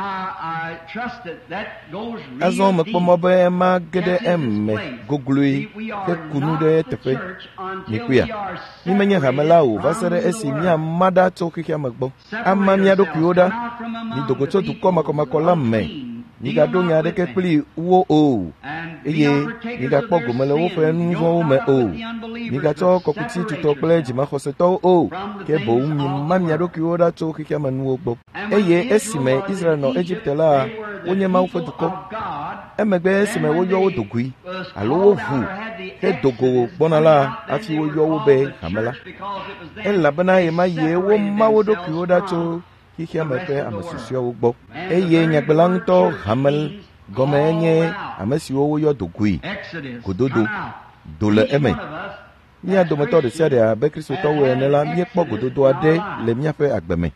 Azɔ mekpɔ mɔ be ema ge ɖe eme gogloe ke kunu ɖe teƒe. Mikuia, mímenye hame la o va se ɖe esi míama ɖa tso xixiame gbɔ. Ama mía ɖokuiwo ɖa, midogo tso dukɔ makɔmakɔ la me. Migaɖo nya aɖeke kpli wo o, eye migakpɔ gome le woƒe nu vɔ̃wo me o. Migatsɔ kɔkuti tutɔ kple dzimaxɔsetɔwo o, ke boŋ mima mia ɖokuiwo ɖa tso xixiame nuwo gbɔ. Eye esime Israel nɔ Egipte la, wonye Mawu ƒe dukɔ. Emegbe esime woyɔ wo dogoe, alo woʋu hedogo gbɔna la, hafi woyɔ wo be hame la. Elabena ɣe ma ɣie woma wo ɖokuiwo ɖa tso xixiame ƒe ame susɔewo gbɔ. Eye nyagbela ŋutɔ hame gɔme nye ame siwo woyɔ dogoe, gododo, do le eme. Mía dometɔ ɖe sia ɖe abe kristotɔwo ene la, míekpɔ gododo aɖe le míaƒe agbe me.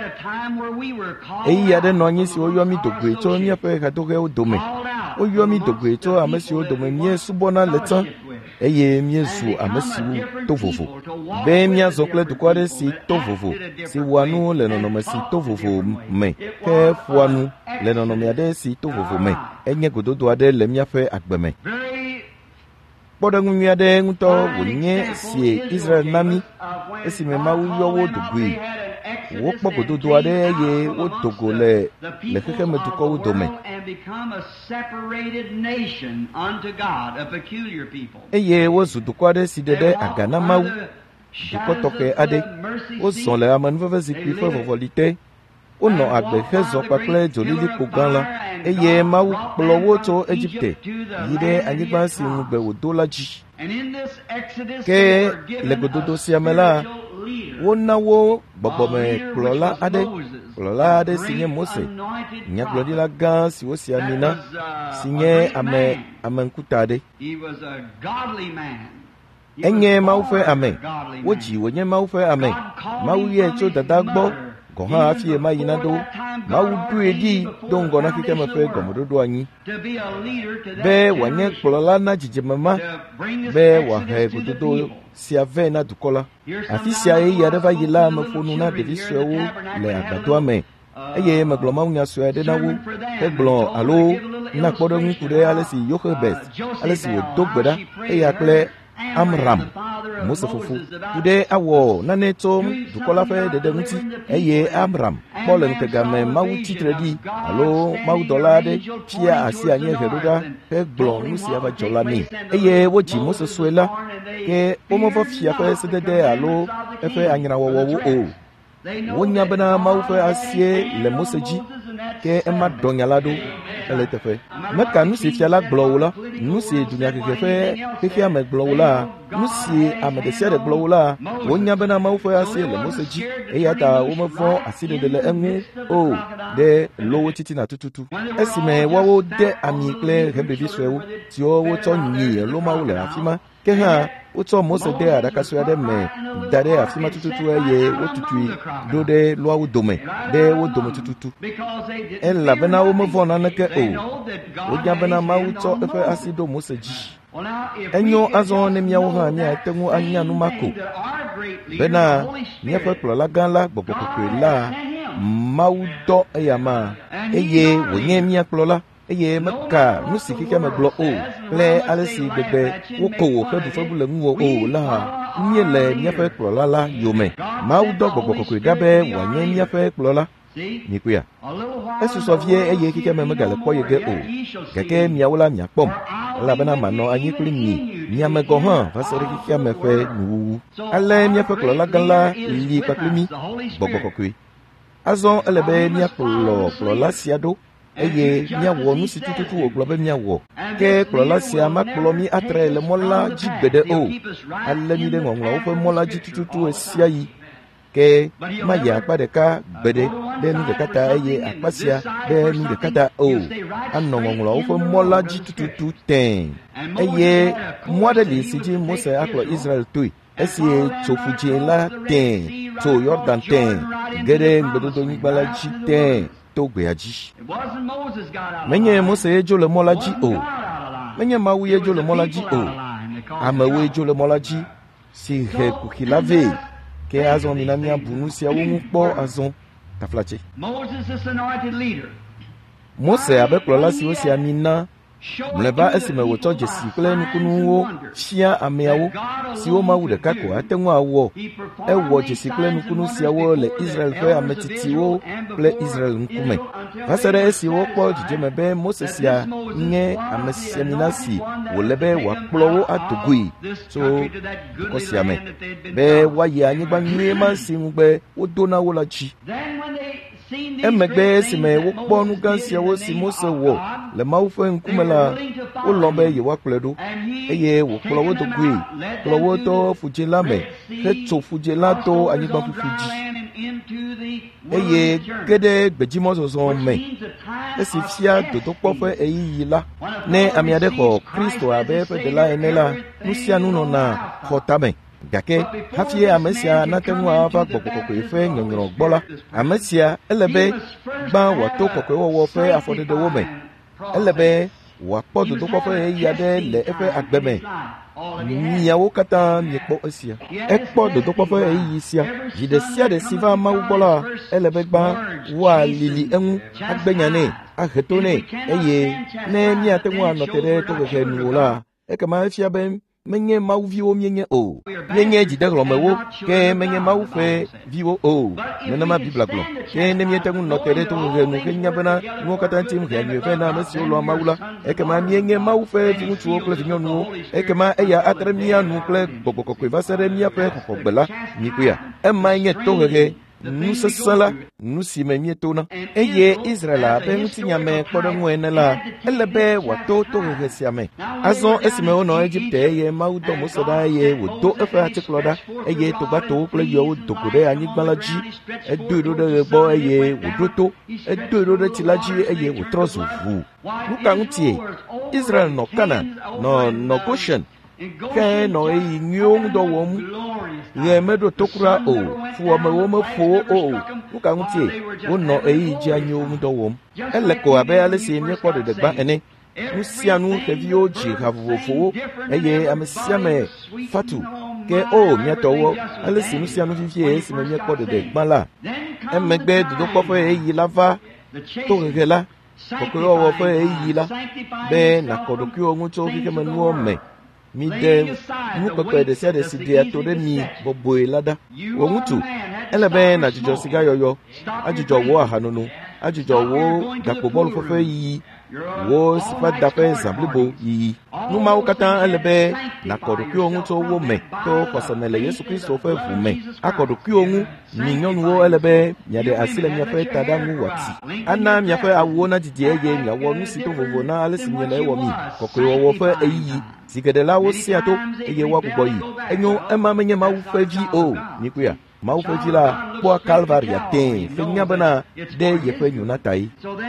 Eyi aɖe nɔ anyi si woyɔ mí dogoe tso míaƒe ɣedoɣewo dome. Woyɔ mí dogoe tso ame siwo dome míesubɔna le tsã, eye míezu ame siwo to vovo. Be míazɔ kple dukɔ aɖe si to vovo, si wɔa nu le nɔnɔme si to vovo me, ke ƒoa nu le nɔnɔme aɖe si to vovo me. Enye gododo aɖe le míaƒe agbe me. Kpɔɖeŋu nyui aɖe ŋutɔ wònye si Israel na mí, esime Mawu yɔ wo dogoe. Wokpɔ gododo aɖe eye wodogo le le xexeme dukɔwo dome. Eye wozu dukɔ aɖe si ɖe ɖe aga na Mawu, dukɔ tɔxɛ aɖe. Wozɔ le amenuveve zikpui ƒe vɔvɔli te. Wonɔ agbe hezɔ kpakple dzolilikpo gã la, eye Mawu kplɔ wo tso Egipte yi ɖe anyigba si ŋugbe wòdo la dzi. Ke le gododo sia me la, wona wo gbɔgbɔme kplɔla aɖe, kplɔla aɖe si nye Mose, nyagblɔɖila gã si wosi ami na, si nye ame ame ŋkuta aɖe. Enye Mawu ƒe ame, wodzi wònye Mawu ƒe ame. Mawu yɛ tso dada gbɔ gɔ hã hafi ye ma yina ɖo. Mawu ɖoe ɖi do ŋgɔ na xixiame ƒe gɔmeɖoɖo anyi, be wòanye kplɔla na dzidzeme ma, be wòahe gododo sia vɛ na dukɔ la. Afi sia eyi aɖe va yi la, meƒo nu na ɖevi suewo le agbadoa me, eye megblɔ mawunya sue aɖe na wo, hegblɔ alo na kpɔɖeŋu ku ɖe ale si Yoxebed, ale si wòdo gbe ɖa, eya kple Amram, Mose fofo, ku ɖe awɔ nane tso dukɔ la ƒe ɖeɖe ŋuti, eye Amram kpɔ le ŋutegame Mawu tsitre ɖi alo mawudɔla aɖe fia asi anyiehe ɖo ɖa hegblɔ nu sia va dzɔ la nɛ, eye wodzi Mose sue la, ke womevɔ fia ƒe sedede alo eƒe anyrawɔwɔwo o. wonya bena mawu ƒe asie le Mose dzi ke ema dɔnyala ɖo ele teƒe meka nu si fia la gblɔ wo la nu si dunyakeke ƒe xexea me gblɔ wo la nu si ame ɖe sia ɖe gblɔ wo la wonya bena mawu ƒe asie le Mose dzi eya ta womevɔ asiɖeɖe le eŋu o ɖe lowo titina tututu esime woawo de ami kple Hebrevi suewo siwo wotsɔ nyi elo mawu le afi ma ke hã wotsɔ Mose de aɖaka sue aɖe me da ɖe afi ma tututu eye wotutui ɖo ɖe loawo dome ɖe wo dome tututu elabena womevɔ naneke o wonya bena mawu tsɔ eƒe asi ɖo Mose dzi enyo azɔ ne míawo hã míate ŋu anya nu ma ko bena míaƒe kplɔla gã la Gbɔgbɔ Kɔkɔe la mawu dɔ eya ma eye wònye mía kplɔla eye meka nu si xexea me gblɔ o kple ale si gbegbe woko wò ƒe ɖuƒebu le ŋuwò o la hã míele míaƒe kplɔla la yome mawu dɔ Gbɔgbɔ Kɔkɔe ɖa be wòanye míaƒe kplɔla nyikoe esusɔ vie eye xexea me megale kpɔ ye ge o gake miawo la miakpɔm elabena manɔ anyi kpli mi miame gɔ hã va se ɖe xexea me ƒe nuwuwu ale míaƒe kplɔla gã la li kpakpli mi Gbɔgbɔ Kɔkɔe azɔ ele be míakplɔ kplɔla sia ɖo eye míawɔ nu si tututu wògblɔ be míawɔ ke kplɔla sia makplɔ mi atre le mɔ la dzi gbeɖe o alé mi ɖe ŋɔŋlɔwo ƒe mɔ la dzi tututu esia yi ke mayi akpa ɖeka gbeɖe ɖe nu ɖeka ta eye akpa sia ɖe nu ɖeka ta o anɔ ŋɔŋlɔwo ƒe mɔ la dzi tututu tɛ̃ eye mɔ aɖe li si dzi Mose akplɔ Israel toe esi tso ƒu dzĩ la tɛ̃ tso Yɔdan tɛ̃ ge ɖe ŋgbedodonyigba la dzi tɛ̃ to gbea dzi menye Mose ye dzo le mɔ la dzi o menye Mawu ye dzo le mɔ la dzi o amewoe dzo le mɔ la dzi si he kuxi la vɛ ke azɔ mina míabu nu siawo ŋu kpɔ azɔ taflatse Mose abe kplɔla siwo si ami na mlɔeba esime wòtsɔ dzesi kple nukunuwo fia ameawo siwo Mawu ɖeka ko ate ŋu awɔ ewɔ dzesi kple nukunu siawo le Israel ƒe ametsitsiwo kple Israel ŋkume va se ɖe esi wokpɔ dzidzeme be Mose sia nye ame siamina si wòle be wòakplɔ wo ado goe tso dukɔ sia me be woayi anyigba nyuie ma si ŋugbe wodo na wo la dzi emegbe esime wokpɔ nu gã siawo si Mose wɔ le Mawu ƒe ŋkume la wolɔ̃ be yewoakplɔe ɖo eye wòkplɔ wo do goe kplɔ wo to Ƒu Dzĩ la me hetso Ƒu Dzĩ la to anyigba ƒuƒu dzi eye ge ɖe gbedzimɔzɔzɔ me esi fia dodokpɔ ƒe ɣeyiɣi la ne ame aɖe xɔ Kristo abe eƒe ɖela ene la nu sia nu nɔna xɔ tame gake hafi ame sia nate ŋu ava Gbɔgbɔ Kɔkɔe ƒe nyɔnyrɔ gbɔ la ame sia ele be gbã wòato kɔkɔewɔwɔ ƒe afɔɖeɖewo me ele be wòakpɔ dodokpɔ ƒe ɣeyiɣi aɖe le eƒe agbe me miawo katã miekpɔ esia ekpɔ dodokpɔ ƒe ɣeyiɣi sia dzi ɖe sia ɖe si va Mawu gbɔ la ele be gbã woalili eŋu agbenya nɛ ahe to nɛ eye ne míate ŋu anɔ te ɖe tohehe nu o la ekema efia be menye Mawu viwo mienye o mienye dzideɣlɔmewo ke menye Mawu ƒe viwo o nenema Biblia gblɔ ke ne miete ŋu nɔ te ɖe tohehe nu henya bena nuwo katã ŋutim he nyuie ƒe na ame siwo lɔ̃a Mawu la ekema mienye Mawu ƒe viŋutsuwo kple vinyɔnuwo ekema eya atre mía nu kple Gbɔgbɔ Kɔkɔe va se ɖe míaƒe xɔxɔgbe la nyikoea emae nye tohehe nu sesẽ la nu si me mietona eye Israel abe ŋutinyame kpɔɖeŋu ene la ele be wòato tohehe sia me azɔ esime wonɔ Egipte eye Mawu dɔ Mose ɖa eye wòdo eƒe atikplɔ ɖa eye togbatowo kple yiwo do go ɖe anyigba la dzi edoe ɖo ɖe ɣe gbɔ eye wòɖo to edoe ɖo ɖe tsi la dzi eye wòtrɔ zu ʋu nu ka ŋutie Israel nɔ Kanan nɔ nɔ Goshen ke nɔ ɣeyiɣi nyuiwo ŋu dɔ wɔm ɣe meɖo to kura o fuwɔmewo meƒo wo o nu ka ŋutie wonɔ ɣeyiɣi dzeanyiwo ŋu dɔ wɔm ele ko abe ale si míekpɔ ɖeɖegba ene nu sia nu xeviwo dzi ha vovovowo eye ame sia me fatu ke o míatɔwɔ ale si nu sia nu vivie esime míekpɔ ɖeɖegba la emegbe dodokpɔ ƒe ɣeyiɣi la va tohehe la kɔkɔewɔwɔ ƒe ɣeyiɣi la be nakɔ ɖokuiwo ŋu tso xexemenuwo me mi de nukpekpe ɖe sia ɖe si ɖea to ɖe mi bɔbɔe la ɖa wò ŋutsu ele be nàdzudzɔ sigayɔyɔ adzudzɔ wò ahanono adzɔdzɔ wo gakpo bɔlu fɔfɛ yiyi wo sifa daƒe zã blibo yiyi numawo katã ele be nakɔ ɖokuiwo ŋu tso wo me to xɔseme le Yesu Kristo ƒe ʋu me akɔ ɖokuiwo ŋu. Mi nyɔnuwo ele be miaɖe asi le miaƒe taɖa ŋu wɔti ana miaƒe awuwo nadidi eye miawɔ nu si to vovo na ale si mie le ewɔ mi kɔkɔewɔwɔ ƒe eyiyi si geɖe la wosia to eye woagbugbɔ yi. Enyo ema menye Mawu ƒe vi o mikuya. Mawu ƒe vi la kpɔa Kalvaria tẽ fe nya bena ɖe yeƒe nyo tae.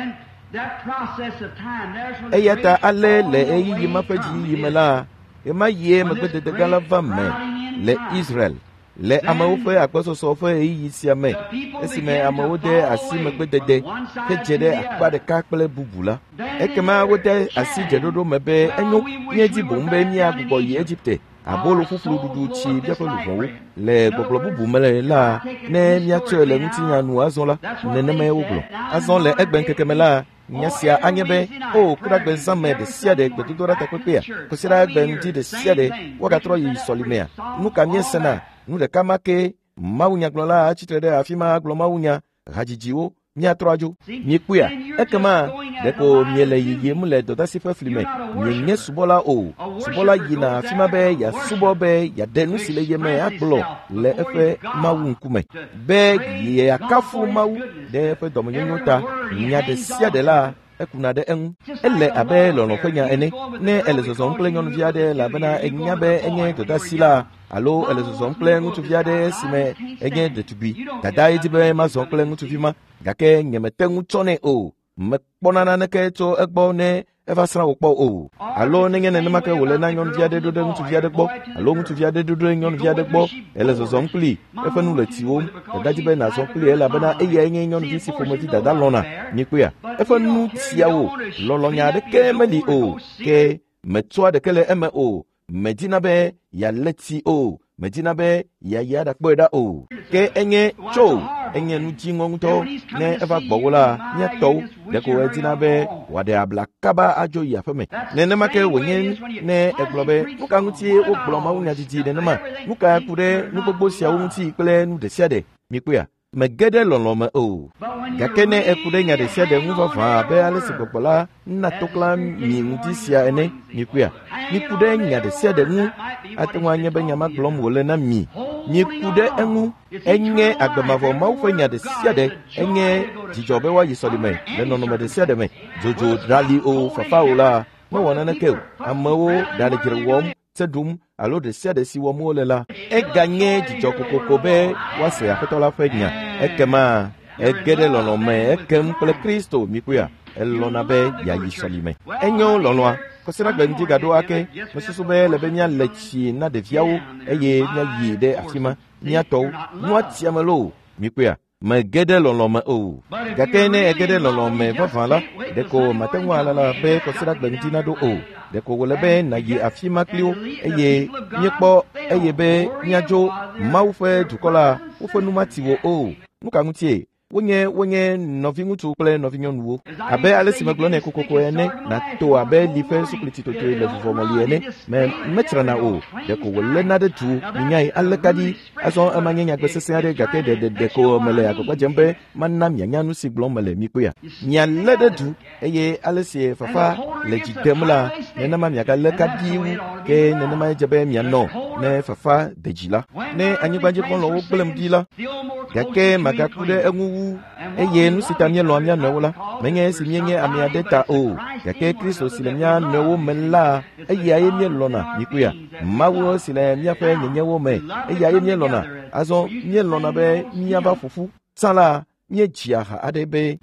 Eya ta ale le eyiyi ma ƒe dziyiyi me la ema yie megbedede gã la va me le Israel le amewo ƒe agbɔsɔsɔ ƒe eyiyi sia me esime amewo de asi megbedede ke dze ɖe akpa ɖeka kple bubu la ekema wode asi dzeɖoɖo me be enyo míedi boŋ be míagbugbɔ yi Egipte abolo ƒuƒlu ɖuɖu tsi míaƒe luvɔwo le gbɔgblɔ bubu me le la ne míatsɔe le ŋutinyanu azɔ la nenemae wogblɔ azɔ le egbe ŋkeke me la nya sia anye be o kudagbe zame de sia de gbedodoɖa takpekpea kosira egbe ŋdi de sia de woagatrɔ yi sɔlimea nu ka míesena nu ɖeka ma ke mawunyagblɔla atsitre ɖe afi ma agblɔ mawunya hadzidziwo míatrɔ adzo miekpea ekema ɖeko miele yiyim le dɔdasi ƒe fli me mienye subɔla o subɔla yina afi ma be yasubɔ be yaɖe nu si le ye me agblɔ le eƒe mawu ŋkume be yeakafu mawu ɖe eƒe dɔmenyonyo ta nya ɖe sia ɖe la ekuna ɖe eŋu ele abe lɔlɔ ƒe nya ene ne ele zɔzɔm kple nyɔnuvi aɖe elabena enya be enye dɔdasi la alo ele zɔzɔm kple ŋutsuvi aɖe si me enye ɖetugbi dada edi be mazɔ kple ŋutsuvi ma gake nyemete ŋu tsɔnɛ o mekpɔna naneke tso egbɔ ne eva srã wò kpɔ o alo nenye nenema ke wòle na nyɔnuvi aɖe ɖo ɖe ŋutsuvi aɖe gbɔ alo ŋutsuvi aɖe ɖo ɖe nyɔnuvi aɖe gbɔ ele zɔzɔm kpli eƒe nu le tiwom dada di be nazɔ kpli elabena eyae nye nyɔnuvi si ƒomevi dada lɔna mikpea eƒe nu tiawo lɔlɔnya aɖeke meli o ke metsɔa ɖeke le eme o medina be yalé ti o medina be yayi aɖakpɔe ɖa o ke enye tso enye nu dziŋɔ ŋutɔ ne eva gbɔwo la míatɔwo ɖeko edina be wòaɖe abla kaba adzo yi aƒe me nenema ke wònye ne egblɔ be nu ka ŋutie wogblɔ mawunyadzidzi nenema nu ka ku ɖe nu gbogbo siawo ŋuti kple nu ɖe sia ɖe mikpea mege ɖe lɔlɔ me o gake ne eku ɖe nya ɖe sia ɖe ŋu vavã abe ale si gbɔgbɔ la nna toklã mi ŋuti sia ene mikpea miku ɖe nya ɖe sia ɖe ŋu ate ŋu anye be nya ma gblɔm wòle na mi miku ɖe eŋu enye agbemavɔ mawu ƒe nya ɖe sia ɖe enye dzidzɔ be woayi sɔlime le nɔnɔme ɖe sia ɖe me dzodzo ɖali o fafa o la mewɔ naneke o amewo ɖale dzre wɔm se ɖum alo ɖe sia ɖe si wɔm wole la eganye dzidzɔ kokoko be woase aƒetɔ la ƒe nya ekema ege ɖe lɔlɔ me ekem kple Kristo mikpea elɔna be yayi sɔlime enyo lɔlɔa kɔsira gbe ŋdi gaɖo ake mesusu be le be míale tsi na ɖeviawo eye míayi ɖe afi ma míatɔwo nua tiame lo mikpea mege ɖe lɔlɔ me o gake ne ege ɖe lɔlɔ me vavã la ɖeko mate ŋu alala be kɔsira gbe ŋdi naɖo o ɖeko wòle be nayi afi ma kpli wo eye míekpɔ eye be míadzo Mawu ƒe dukɔ la woƒe nu mati wo o nu ka ŋutie wonye wonye nɔvi ŋutsu kple nɔvi nyɔnuwo abe ale si megblɔ ne kokoko ene nato abe li ƒe sukliti totoe le vuvɔmɔli ene me metsrana o ɖeko wòle na ɖe tu minyae aleka ɖi azɔ ema nye nyagbe sesẽ aɖe gake ɖeɖeɖeko mele agbagba dzem be mana mianya nu si gblɔm mele mikpea mialé ɖe du eye ale si fafa le dzi dem la nenema miagalé ka ɖi wu ke nenema edze be mianɔ ne fafa de dzi la ne anyigbadzikpɔlɔwo gblẽm ɖi la gake magaku ɖe eŋu wu eye nu si ta míelɔa mía nɔewo la menye esi míenye ame aɖe ta o gake Kristo si le mía nɔewo me la eyae míelɔna mikpea Mawu si le míaƒe nyenyewo me eyae míelɔna azɔ míelɔna be míava ƒoƒu tsã la míedzia ha aɖe be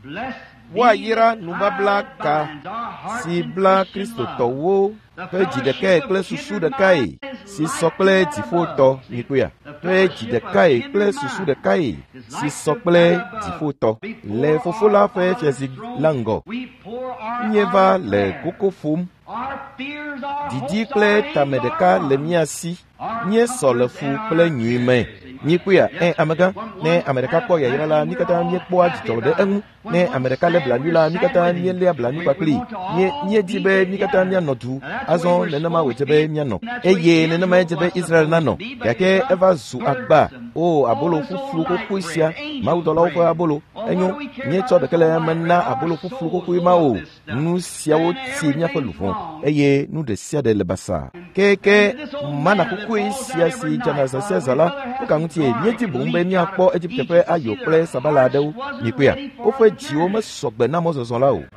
woayra nubabla ka si bla kristotɔwo ƒe dzi ɖekae kple susu ɖekae si sɔ kple dziƒotɔ mikpea ƒe dzi ɖekae kple susu ɖekae si sɔ kple dziƒotɔ le fofo la ƒe fiazi la ŋgɔ míeva le koko ƒom didi kple tame ɖeka le mía si míesɔ le fu kple nyui me nyikuya e amega ne Amerika kpɔ yayra la mi katã míekpɔ dzidzɔ ɖe eŋu ne Amerika lé blanui la mi katã míelé blanui kpakpli míedi be mi katã míanɔ du azɔ nenema wòdze be míanɔ eye nenema edze be Israel nanɔ gake eva zu agba o abolo ƒuƒlu kokui sia mawudɔlawo ƒe abolo enyo míetsɔ ɖeke le eme na abolo ƒuƒlu kokui ma o nu siawo ti míaƒe luʋɔ eye nu ɖe sia ɖe le basa keke mana kokui sia si dzana zã sia zã la woka ŋutie míedi boŋ be míakpɔ Egipte ƒe ayo kple sabala aɖewo nyikuia woƒe dziwo mesɔgbe na mɔzɔzɔ la o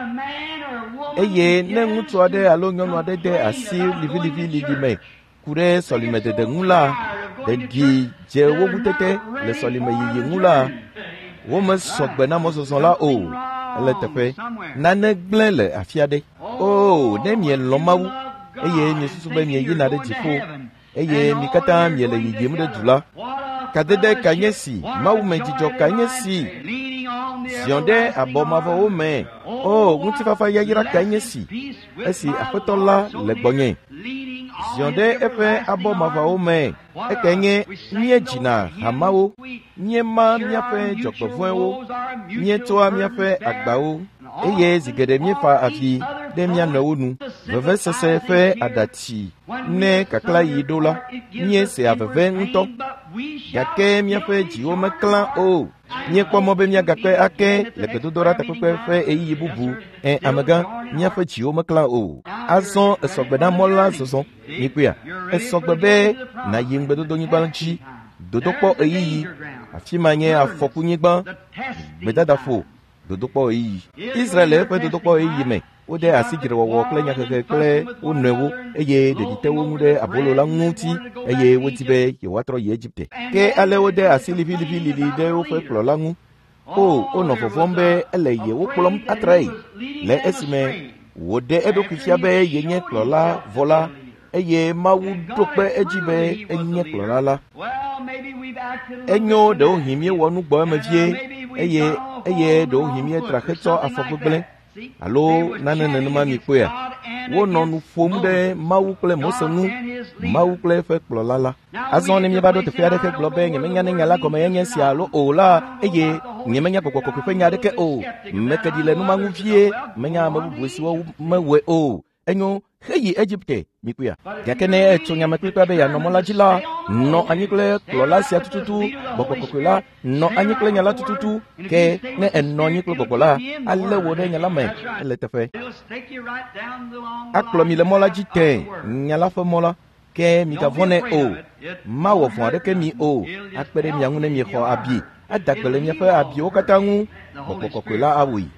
eye ne ŋutsu aɖe alo nyɔnu aɖe de asi liʋĩliʋĩ lili me ku ɖe sɔlimedede ŋu la ɖeɖi dze wo ŋu tete le sɔlime yiyi ŋu la womesɔgbe na mɔzɔzɔ la o ele teƒe nane gblẽ le afi aɖe o ne mielɔ Mawu eye miesusu be mieyina ɖe dziƒo eye mi katã miele yiyim ɖe du la kadede kanye si Mawu me dzidzɔ kanye si ziɔ ɖe abɔ mavɔwo me o ŋutifafa yayra kanye si esi aƒetɔ la le gbɔnye ziɔ ɖe eƒe abɔ mavawo me eke nye míedzina hamawo míema míaƒe dzɔgbevɔ̃ewo míetoa míaƒe agbawo eye zi geɖe míefa avi ɖe mía nɔewo nu vevesese ƒe aɖatsi ne kakla yi ɖo la míese aveve ŋutɔ gake míaƒe dziwo meklã o míekpɔ mɔ be míagakpe ake le gbedodoɖa takpekpe ƒe ɣeyiɣi bubu ɛ amegã míaƒe dziwo meklã o azɔ esɔgbe na mɔ la zɔzɔ nyikuia esɔgbe be nayi ŋgbedodonyigba dzi dodokpɔ ɣeyiɣi afi ma nye afɔkunyigba gbedadafo dodokpɔ ɣeyiɣi Israel le eƒe dodokpɔ ɣeyiɣi me wode asi dzrewɔwɔ kple nyahehe kple wo nɔewo eye ɖeɖi te wo ŋu ɖe abolo la ŋuti eye wodi be yewoatrɔ yi Egipte ke ale wode asi liʋĩliʋĩ lili ɖe woƒe kplɔla ŋu o wonɔ vɔvɔm be ele yewo kplɔm atrae le esime wòɖe eɖokui fia be yenye kplɔla vɔ la eye Mawu ɖo kpe edzi be enye kplɔla la enyo ɖewohĩ míewɔ nu gbɔ eme vie eye eye ɖewohĩ míetra hetsɔ afɔ gbegblẽ alo nane nenema mi kpɔea wonɔ nu ƒom ɖe Mawu kple Mose ŋu Mawu kple eƒe kplɔla la azɔ ne míeva ɖo teƒe aɖe ke gblɔ be nyemenya ne nya la gɔme yenye sia alo o la eye nyemenya Gbɔgbɔ Kɔkɔe ƒe nya aɖeke o meke ɖi le numa ŋu vie menya ame bubu siwo mewɔe o enyo heyi Egipte mi kpɔea gake ne etso nyame kpekpea be yeanɔ mɔ la dzi la nɔ anyi kple kplɔla sia tututu Gbɔgbɔ Kɔkɔe la nɔ anyi kple nya la tututu ke ne enɔ anyi kple gbɔgbɔ la alé wo ɖe nya la me ele teƒe akplɔ mi le mɔ la dzi tẽ nya la ƒe mɔ la ke migavɔ̃nɛ o mawɔ vɔ̃ aɖeke mi o akpe ɖe mia ŋu ne miexɔ abi ada gbe le miaƒe abiwo katã ŋu Gbɔgbɔ Kɔkɔe la awui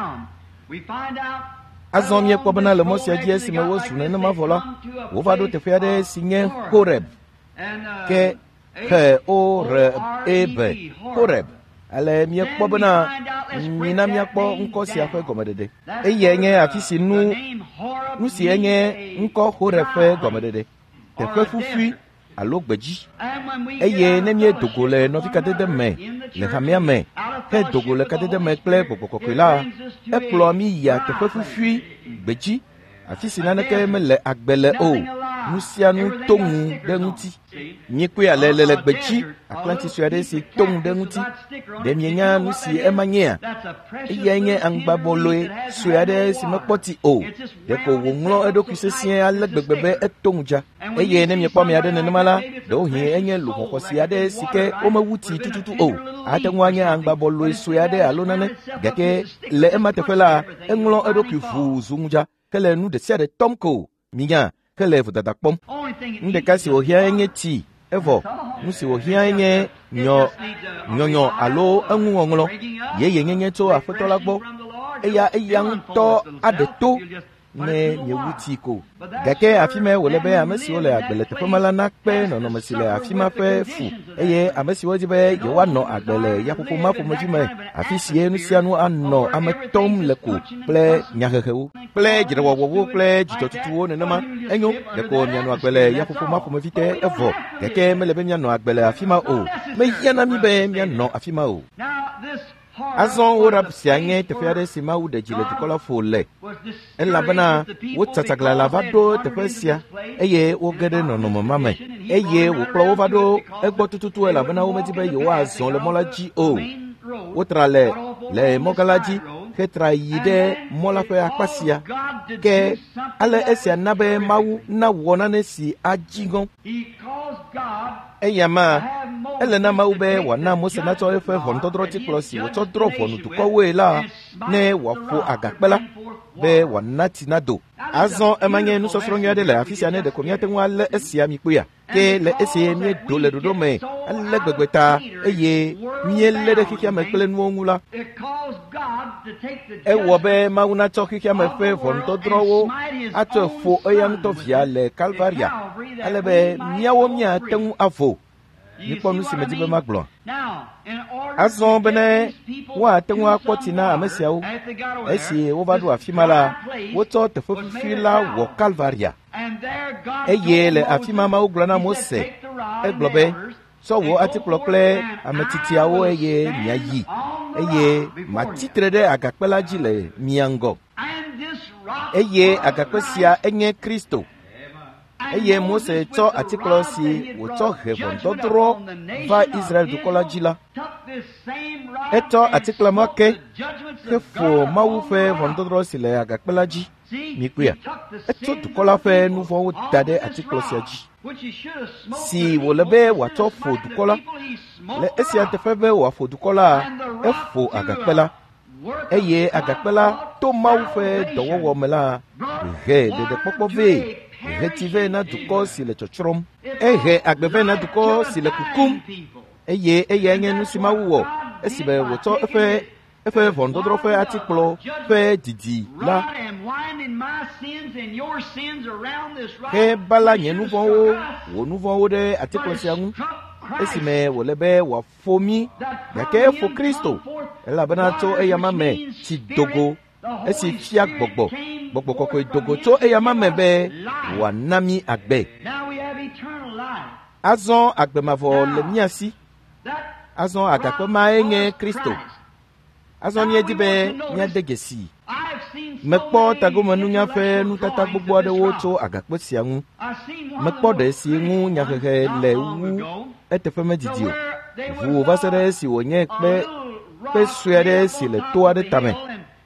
azɔ míekpɔ bena le mɔ sia dzi esime wozu nenema vɔ la wova ɖo teƒe aɖe si nye Horeb ke he o re e be Horeb ale míekpɔ bena mina míakpɔ ŋkɔ sia ƒe gɔmeɖeɖe eye nye afi si nu nu si enye ŋkɔ Horeb ƒe gɔmeɖeɖe teƒe ƒuƒui alo gbedzi eye ne míedogo le nɔvi kadede me le hamea me he dogo le kadede me kple Gbɔgbɔ Kɔkɔe la ekplɔ mi yia teƒe ƒuƒui gbedzi afi si naneke mele agbe le o nu sia nu to ŋu ɖe ŋuti míekpɔe le le le gbedzi aklãtsi sue aɖe si to ŋu ɖe ŋuti ɖe mienya nu si ema nyea eyae nye aŋgbabɔloe sue aɖe si mekpɔti o ɖeko wòŋlɔ eɖokui sesĩe ale gbegbe be eto ŋu dza eye ne miekpɔ ame aɖe nenema la ɖewohĩ enye luʋɔ xɔsi aɖe si ke womewuti tututu o ate ŋu anye aŋgbabɔloe sue aɖe alo nane gake le ema teƒe la eŋlɔ eɖokui ʋuu zu ŋu dza ke le nu ɖe sia ɖe tɔm ko minya ke le vodada kpɔm nu ɖeka si wòhiã enye ti evɔ nu si wòhiã enye nyɔ nyɔnyɔ alo eŋuŋɔŋlɔ yeye nyenye tso aƒetɔ la gbɔ eya eya ŋutɔ aɖe to ne miewuti ko gake afi ma wòle be ame siwo le agbe le teƒe ma la nakpe nɔnɔme si le afi ma ƒe fu eye ame siwo di be yewoanɔ agbe le yaƒoƒo ma ƒomevi me afi sie nu sia nu anɔ ame tɔm le ko kple nyahehewo kple dzrewɔwɔwo kple dzidzɔtutuwo nenema enyo ɖeko mianɔ agbe le yaƒoƒo ma ƒomevi te evɔ gake mele be mianɔ agbe le afi ma o mehiãna mi be mianɔ afi ma o azɔ Horeb sia nye teƒe aɖe si Mawu ɖe dzi le dukɔ la ƒo le elabena wotsatsagla la va ɖo teƒe sia eye woge ɖe nɔnɔme ma me eye wòkplɔ wo va ɖo egbɔ tututu elabena womedi be yewoazɔ le mɔ la dzi o. Wotra le le mɔga la dzi hetra yi ɖe mɔ la ƒe akpa sia, ke ale esia na be Mawu na wɔ nane si adzi ŋɔ. Eya ma ele na Mawu be wòana Mose natsɔ eƒe ʋɔnudɔdrɔ̃tikplɔ si wòtsɔ drɔ ʋɔnu dukɔwoe la ne wòaƒo agakpe la be wòana tsi nado. Azɔ emanye nusɔsrɔ̃ nyui aɖe le afi sia ne ɖeko míate ŋu alé esia mi kpoea, ke le esie míedo le ɖoɖo me ale gbegbe ta eye míelé ɖe xixia me kple nuwo ŋu la. Ewɔ be Mawu natsɔ xixia me ƒe ʋɔnudɔdrɔ̃wo atsɔe ƒo eya ŋutɔ via le Kalvaria, ale be míawo míate ŋu avo. Mikpɔ nu si medi be magblɔ. Azɔ bene woate ŋu akpɔ tsi na ame siawo. Esi wova ɖo afi ma la, wotsɔ teƒe fifi la wɔ Kalvaria. Eye le afi ma Mawu gblɔ na Mose, egblɔ be tsɔ wò atikplɔ kple ametitsiawo eye miayi, eye matsitre ɖe agakpe la dzi le mia ŋgɔ. Eye agakpe sia enye Kristo. Eye Mose tsɔ atikplɔ si wòtsɔ he ʋɔnudɔdrɔ̃ va Israel dukɔ la dzi la. Etsɔ atikplɔ ma ke heƒo Mawu ƒe ʋɔnudɔdrɔ̃ si le agakpe la dzi. Mikpoea, etsɔ dukɔ la ƒe nu vɔ̃wo da ɖe atikplɔ sia dzi. Si wòle be wòatsɔ ƒo dukɔ la, le esia teƒe be wòaƒo dukɔ la, eƒo agakpe la. Eye agakpe la to Mawu ƒe dɔwɔwɔ me la, he ɖeɖekpɔkpɔ vɛ. Heti vɛ na dukɔ si le tsɔtsrɔm. Ehe agbe vɛ na dukɔ si le kukum. Eye eya nye nu si Mawu wɔ esi be wòtsɔ eƒe eƒe ʋɔnudɔdrɔ̃ ƒe atikplɔ ƒe didi la. He bala nye nu vɔ̃wo, wò nu vɔ̃wo ɖe atikplɔ sia ŋu. Esime wòle be wòaƒo mí, gake eƒo Kristo, elabena tso eya ma me tsi dogo. Esi fia gbɔgbɔ, gbɔgbɔ kɔkɔe dogo tso eya ma me be wòana mí agbe. Azɔ agbemavɔ le mía si. Azɔ agakpe mae nye Kristo. Azɔ míedi be míade dzesi. Mekpɔ tagomenunya ƒe nutata gbogbo aɖewo tso agakpe sia ŋu. Mekpɔ ɖe si ŋu nyahehe le wu eteƒe medidi o. Ʋu va se ɖe esi wònye kpe kpe sue aɖe si le to aɖe tame.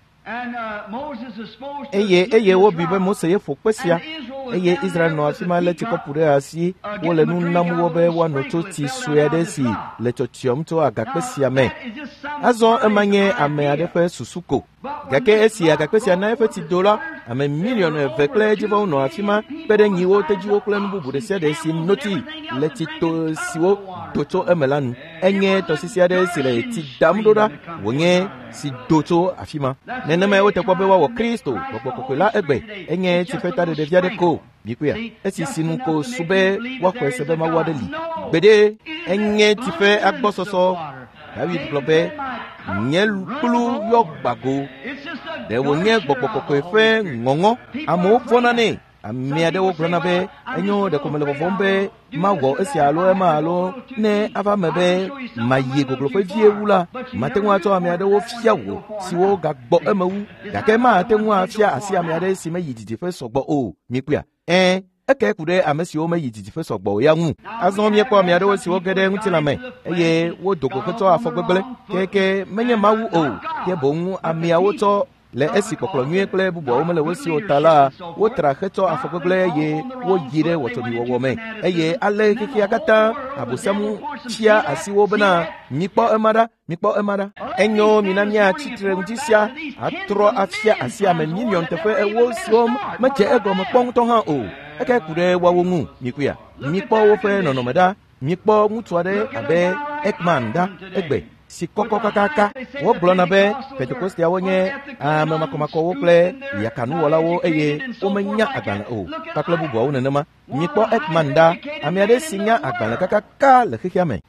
Eye eye wobi be Mose yeƒo kpe sia, eye Israel nɔ afi ma lé tsikɔpu ɖe asi, wole nu nam wo be woanɔ tso tsi sue aɖe si le tsɔtsyɔm tso agakpe sia me. Azɔ emanye ame aɖe ƒe susu ko, gake esi agakpe sia na eƒe tsi do la, ame miliɔn eve kple edzivɔwo nɔ afi ma kpe ɖe nyiwo, tedziwo kple nu bubu ɖe sia ɖe si noti le tsito siwo do tso eme la nu. Enye tɔsisi aɖe si le tsi dam ɖo ɖa, wònye si do tso afi ma. Nenema wote kpɔ be woawɔ Kristo, gbɔgbɔ kɔkɔe la egbe, enye tsiƒeta ɖeɖevi aɖe ko. Mikpoea, esi sinu ko su be woaxɔe se be Mawu aɖe li. Gbede, enye tsiƒe agbɔsɔsɔ. David gblɔ be nye kplu yɔ gbago, ɖe wònye gbɔgbɔ kɔkɔe ƒe ŋɔŋɔ. Amewo vɔ̃na nɛ. Ame aɖewo gblɔna be enyo ɖeko mele vɔvɔm be mawɔ esia alo ema alo ne ava me be mayi gogloƒe vie wu la, mate ŋu atsɔ ame aɖewo fia wò siwo gagbɔ eme wu, gake mate ŋu afia asi ame aɖe si meyi didiƒe sɔgbɔ o. Mikpoea, ɛn eke ku ɖe ame siwo meyi didiƒe sɔgbɔ o ya ŋu. Azɔ miekpɔ ame aɖewo siwo ge ɖe ŋutilã me eye wodo go hetsɔ afɔ gbegblẽ, keke menye Mawu o, ke boŋ ameawo tsɔ le esi kpɔkplɔ nyuie kple bubuawo mele wo siwo ta la, wotra hetsɔ afɔ gbegblẽ eye woyi ɖe wɔtɔbiwɔwɔ me, eye ale xexea katã Abosam fia asiwo bena mikpɔ ema ɖa, mikpɔ ema ɖa. Enyo mina míatsitre ŋuti sia atrɔ afia asi ame miliɔn teƒe ewo siwo medze egɔme kpɔ ŋutɔ hã o. Eke ku ɖe woawo ŋu. Mikpoea, mikpɔ woƒe nɔnɔme ɖa, mikpɔ ŋutsu aɖe abe Ekman ɖa egbe si kɔkɔ kakaka. Wogblɔna be Pentekosteawo nye ame makɔmakɔwo kple yakanuwɔlawo eye womenya agbalẽ o, kpakple bubuawo nenema. Mikpɔ Ekman ɖa, ame aɖe si nya agbalẽ kakaka le xexea me.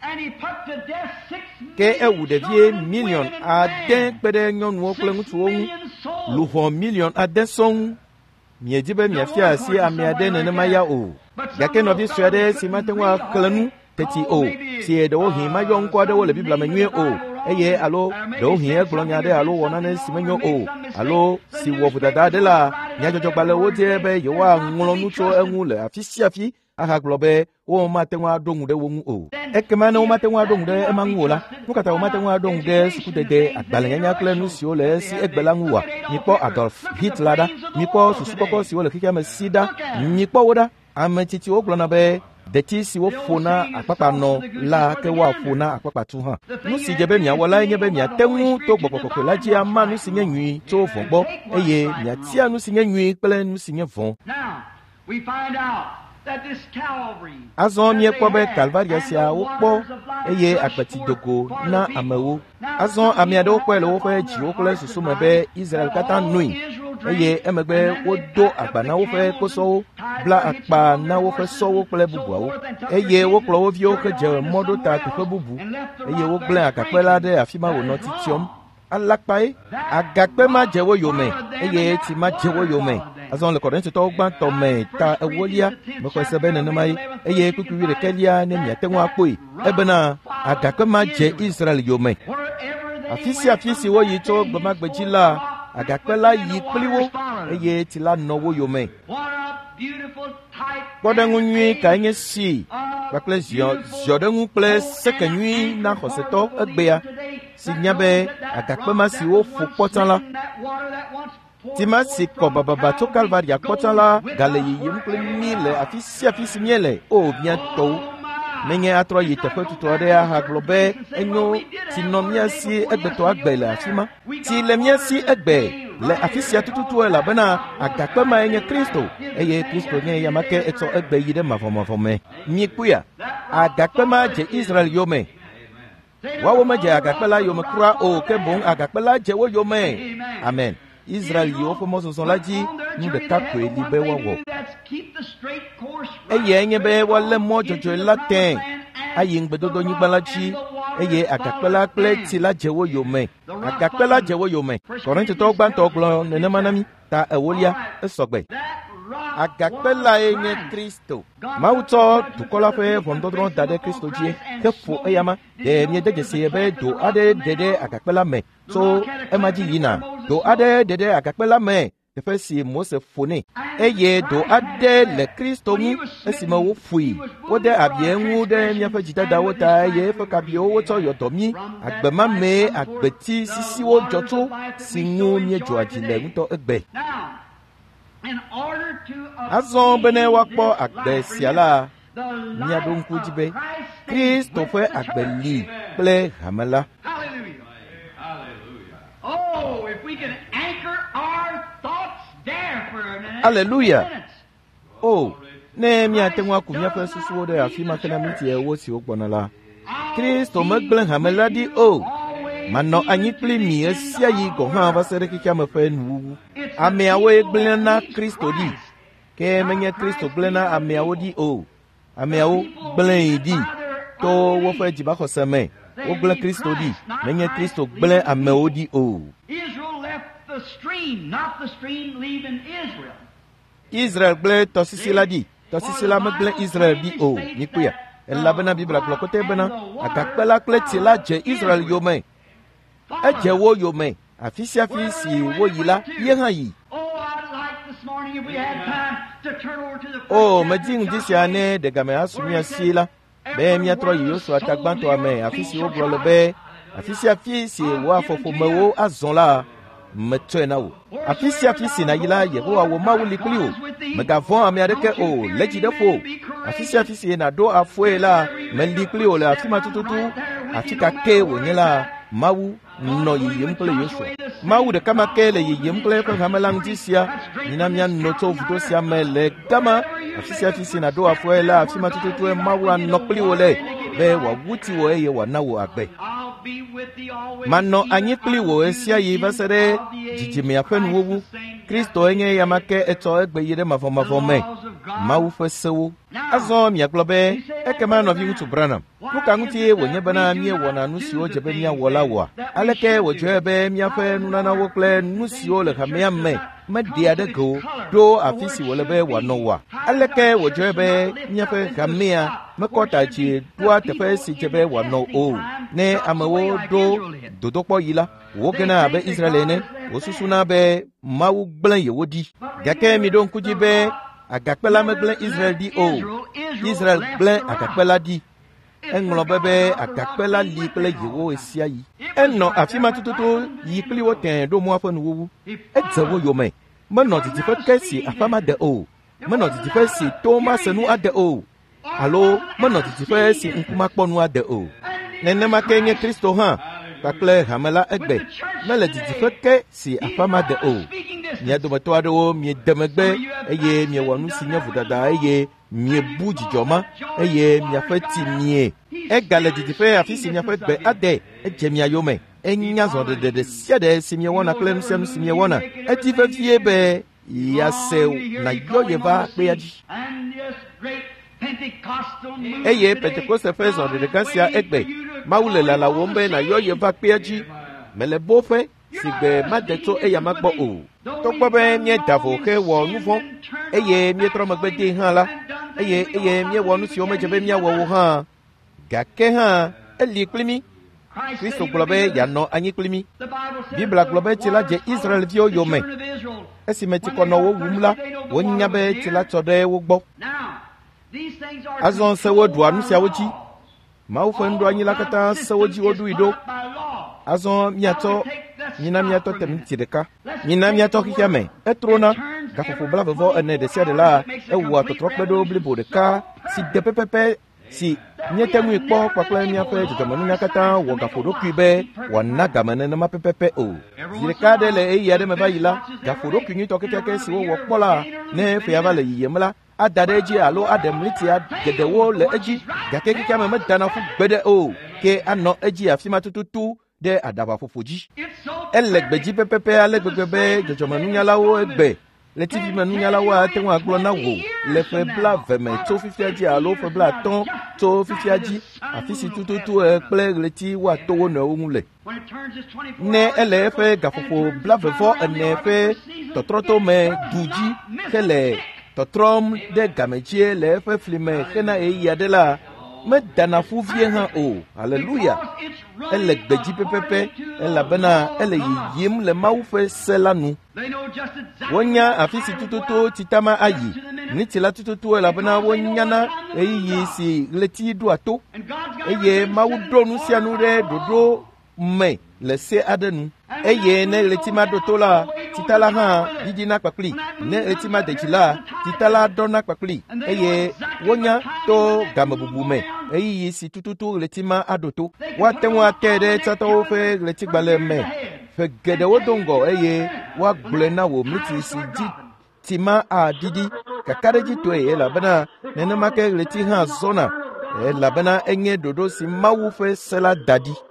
Ke ewu ɖevie miliɔn ade kpe ɖe nyɔnuwo kple ŋutsuwo ŋu, luʋɔ miliɔn ade sɔŋ. Miedi be miafia asi ame aɖe nenema ya o, gake nɔvi sue aɖe si mate ŋu axlẽ nu teti o, si ɖewo hĩ mayɔ ŋkɔ aɖewo le Biblia me nyuie o, eye alo ɖewo hĩ egblɔ nya aɖe alo wɔ nane si menyo o, alo si wɔ vodada aɖe la, nyadzɔdzɔgbalẽwo die be yewoaŋlɔ nu tso eŋu le afi sia afi ahaglobe wo mate nwa dongu de wongu o ekema na wo mate nwa dongu de emangu la mukata wo mate nwa dongu de sukudede agbalenya kle nu si ole si egbelangu wa nipo Adolf Hitler da nipo susukoko si ole kikame sida nipo woda ametiti wo glona be deti si wo fona apapa no la ke wa fona apapa tu ha nu si jebe mia wala nyebe mia tenwu to gbokokoko la ji ama nu si nyanwi to fonbo eye mia tia nu si nyanwi pele nu si nyevon. Now, we find out that this Calvary, azon nye kwobe Calvaria sia wo po eye akpati dogo na amewo azon amiade wo kwele wo fe ji wo kle susu mebe Israel kata nui eye emegbe wo do agba na wo fe koso bla akpa na wo fe so wo kle bubu awo eye wo klo wo vio ke je modo ta ke bubu eye wo gble akapela de afima wo no titiom alakpai agakpe ma jewo yome eye ti ma jewo yome azon le korinto to gban to me ta ewolia me ko sebe ne mai eye kuku wi kelia ne mia tenwa poi ebena agakpe ma je Israel yome afisi afisi wo yi to gbama gbejila agakpe la yi pliwo eye ti la nowo yome bodengu nwi ka nye si bakle zio zodengu ple sekenwi na hoseto egbea si nyabe agakpe ma si wo fu potan la tima si ko bababa to Calvaria potan la gale yi yim ple mile afisi afisi miele o bientôt menye atro yi tefe tuto de ha globe enyo ti no mia si egbeto agbele afima ti le mia si egbe le afisia tututu la bana agakpe ma enye Kristo eye Kristo nye yamake eto egbe yi de mavomavome nyikuya agakpe ma je Israel yome wawo ma je agakpe la yome kura o ke bon agakpe la je wo yome amen Israel yo fo mo son laji nu de kapwe libe wawo eye enye be wale mo jojo latin ayin gbedodo yin gbalaji eye agakpela pleti la jewo yome agakpela jewo yome Korinto to gban to glo nene manami ta ewolia esogbe agakpela enye Kristo mauto tukola fe vondodron dade Kristo ji kefo eyama de mi de gese be do ade dede agakpela me so emaji yina do ade dede agakpela me tefe si Mose fone eye do ade le Kristo mu esima wo fui wo de abie nwu de mi fa jita da wo ta ye fa ka bi wo to yo to mi agbema me agbeti sisi wo joto sinwu mi jo ajile nto egbe azon bene wa po agbe siala mi adon ku jibe Kristo fe agbeli ple hamala. Oh, if we can anchor our thoughts there for a minute. Hallelujah. Oh, ne mi atenwa ku mi fa susu de afima kana miti e wo si ogbona la. Kristo magble hamala di o. Mano anyi pli mi esia yi go ha va sere kika me fa nu. Ame awe gble na Kristo di. Ke menye Kristo gble na ame awo di o. Ame awo gble di. To wo fa jiba ko seme. O gble Kristo di. Menye Kristo gble ame o di o. Israel left the stream, not the stream leaving Israel. Israel gble to sisila di. To sisila me gble Israel di o. Nikuya. Ella bena Bibla klokote bena. Agakpela kleti la je Israel yome. Eje wo yome. Afisi afisi wo yila. Ye han yi. Oh, majing disi ane de game asumia sila. Be mi atro yoso atagbanto ame afisi wo brolo be. Afisi afisi wo afofo mewo azon la. Metwe na wo. Afisi afisi na yila Yehowa wo mawuli kliwo. Megavon ame adeke o leji defo. Afisi afisi na do afwe la mendi kliwo la afima tututu. Afika ke wo nyela mawu no yiyem kle Yoshua. Mawu de kama kele yiyem kle ko hamelang disia. Ninamya no to vuto sia mele kama afisi afisi na do afwe la afima tututu mawu anokli wole be wa wuti wo eye wa na wo agbe. Mano anyikli wo esia yi basere jijimi afenu wowu. Kristo enye yamake eto egbe yire mafomafome. Mawu fesewo. Azom ya globe ekema no vi utu branam. Muka nguti wonye bana mie wona nusio jebe mia wola wa. Aleke wo jebe mia fe nuna wo kle nusio le kamea me. Me dia de go do afisi wole be wano wa. Aleke wo jebe mia fe kamea me kota ji do tefe si jebe wano o. Ne amewo do dodokpo yila. Wo gena be Israelene wo susuna be mawu gble ye wodi. Gake mi don kujibe agakpela megle Israel di o Israel gblẽ agakpe la ɖi. Eŋlɔ be be agakpe la li kple yewo esia yi. Enɔ afi ma tututu yi kpli wo tẽ ɖo mɔa ƒe nuwuwu. Edze wo yome. Menɔ didiƒe ke si aƒea ma de o. Menɔ didiƒe si to ma se nu ade o. Alo menɔ didiƒe si ŋkuma kpɔ nu ade o. Nenema ke nye Kristo hã kpakple hame la egbe. Mele didiƒe ke si aƒea ma de o. Mia dometɔ aɖewo miede megbe eye miewɔ nu si nye vodada eye miebu dzidzɔ ma eye miaƒe ti mie. Egale didiƒe afi si miaƒe gbe ade edze mia yome. Enya zɔɖeɖe ɖe sia ɖe si miewɔna kple nu sia nu si miewɔna. Edi vevie be yease nayɔ ye va kpea dzi. Eye Pentekoste ƒe zɔɖeɖe gã sia egbe. Mawu le lala wɔm be nayɔ ye va kpea dzi. Mele boƒe si gbe made tso eya ma gbɔ o. Togbɔ be mieda vo xe wɔ nu vɔ̃ eye mietrɔ megbe de hã la eye eye miewɔ nu siwo medze be miawɔ wo hã, gake hã eli kpli mi. Kristo gblɔ be yeanɔ anyi kpli mi. Biblia gblɔ be tsi la dze Israelviwo yome. Esime tsikɔ nɔ wo wum la, wonya be tsi la tsɔ ɖe wo gbɔ. Azɔ sewo ɖua nu siawo dzi. Mawu ƒe nuɖoanyi la katã sewo dzi woɖoe ɖo. Azɔ miatsɔ mina miatɔ temiti ɖeka. Mina miatɔ xixia me. Etrona gaƒoƒo blavevɔ ene ɖe sia ɖe la ewɔa tɔtrɔkpe ɖo blibo ɖeka si de pepepe si miete ŋui kpɔ kpakple miaƒe dzɔdzɔmenunya katã wɔ gaƒoɖokui be wòana game nenema pepepe o. Zi ɖeka aɖe le eyi aɖe me va yi la, gaƒoɖokui nyuitɔ kekeake si wowɔ kpɔ la, ne fea va le yiyem la, ada ɖe edzi alo aɖe mliti geɖewo le edzi, gake kekea me medana ƒu gbe ɖe o, ke anɔ edzi afi ma tututu ɖe aɖaʋaƒoƒo dzi. Ele gbedzi pepepe ale gbegbe be dzɔdzɔmenunyalawo egbe. Le tivime nunyalawo ate ŋu agblɔ na wo le ƒe blaeve me tso fifia dzi alo ƒe blaatɔ̃ tso fifia dzi afi si tututu kple ɣleti woato wo nɔewo ŋu le. Ne ele eƒe gaƒoƒo blavevɔ ene ƒe tɔtrɔtɔ me du dzi hele tɔtrɔm ɖe gamedzie le eƒe fli me hena eyi aɖe la, medana ƒu vie hã o. Haleluya. Ele gbedzi pepepe elabena ele yiyim le Mawu ƒe se la nu. Wonya afi si tututu titama ayi. Mliti la tututu elabena wonyana eyiyi si ɣleti ɖoa to. Eye Mawu ɖo nu sia nu ɖe ɖoɖo me le se aɖe nu. Eye ne ɣleti ma ɖo to la, tita la hã ɖiɖina kpakpli. Ne ɣleti ma de dzi la, tita la dɔna kpakpli. Eye wonya to gamebubu me eyiyi si tututu ɣleti ma aɖo to. Woate ŋu ate ɖe tsatɔwo ƒe ɣletigbalẽ me. Ƒe geɖewo do ŋgɔ eye woagblɔe na wò mliti si dzi ti ma aɖiɖi kaka ɖe dzi toe elabena nenema ke ɣleti hã zɔna elabena enye ɖoɖo si Mawu ƒe se la da ɖi.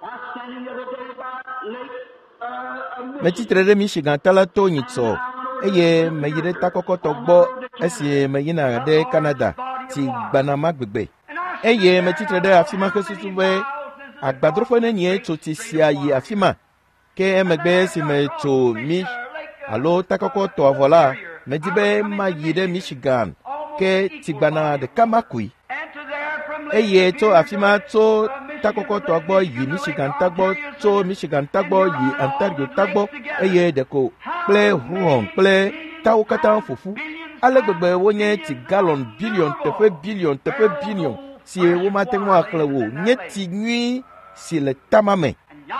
Metsitre ɖe Michigan ta la to nyitsɔ eye meyi ɖe takɔkɔtɔ gbɔ esi meyina ɖe Canada ti gbana ma gbegbe. Eye metsitre ɖe afi ma ke susu be agbadroƒe ne nye tso ti sia yi afi ma. Ke emegbe si me tso mi alo takɔkɔtɔ avɔ la, medi be mayi ɖe Michigan ke tigbana ɖeka ma koe. Eye tso afi ma tso takɔkɔtɔ gbɔ yi Michigan ta gbɔ, tso Michigan ta gbɔ yi Ontario ta gbɔ eye ɖeko kple Huron kple tawo katã ƒoƒu. Ale gbegbe wonye ti galon bilion teƒe bilion teƒe bilion si womate ŋu axlẽ wo. Nye ti nyui si le tama me.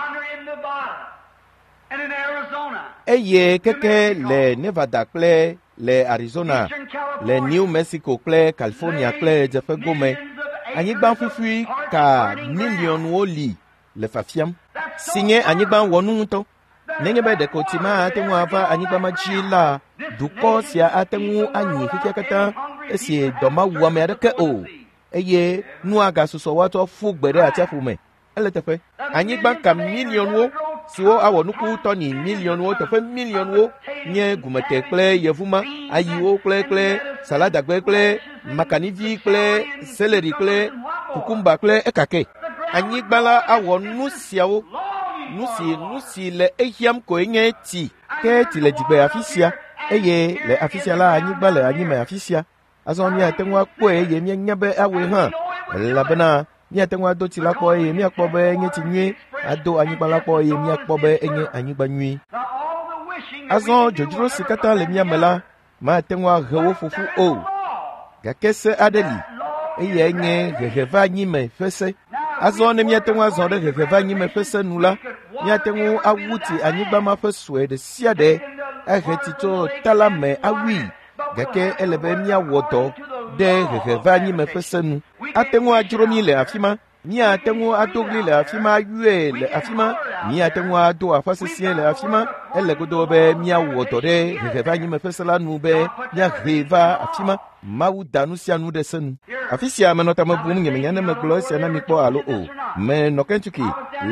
Eye keke le Nevada kple le Arizona, le New Mexico kple California kple dzeƒe gome, anyigba ƒuƒui ka milionwo li le fafiam. Si nye anyigba wɔnu ŋutɔ. Nenye be ɖeko ti ma ate ŋu ava anyigba ma dzi la, dukɔ sia ate ŋu anyi xixia katã esi dɔ ma wu ame aɖeke o. Eye nu agasusɔ woatsɔ ƒu gbe ɖe atsiaƒu me. Ele teƒe. Anyigba ka milionwo siwo awɔ nuku tɔni milionwo teƒe milionwo nye gumete kple yevuma, ayiwo kple kple saladagbe kple makanivi kple seleri kple kukumba kple ekake. Anyigba la awɔ nu siawo. Nu si nu si le ehiam koe nye ti. Ke ti le dzigbe afi sia eye le afi sia la anyigba le anyime afi sia. Azɔ miate ŋu akpɔe eye mianya be awoe hã elabena miate ŋu ado ti la kpɔ eye miakpɔ be enye ti nyui, ado anyigba la kpɔ eye miakpɔ be enye anyigba nyui. Azɔ dzodzro si katã le miame la mate ŋu ahe wo ƒoƒu o. Gake se aɖe li eye nye heheva nyime fese azɔ ne miatengu azɔ de heheva nyime fese nu la miatengu awuti anyigba ma fe sue de sia de eheti tso tala me awi gake elebe miawɔ dɔ de heheva nyime fese nu atengu adzro mi le afima mia tengu adogli le afima yue le afima mia tengu ado afasisi le afima ele godo be mia wotore heva nyime fesela nu be mia heva afima mawu danu sia nu de senu afisia me nota mabum nyeme nyane me glosia na mi po alo o me no kentuki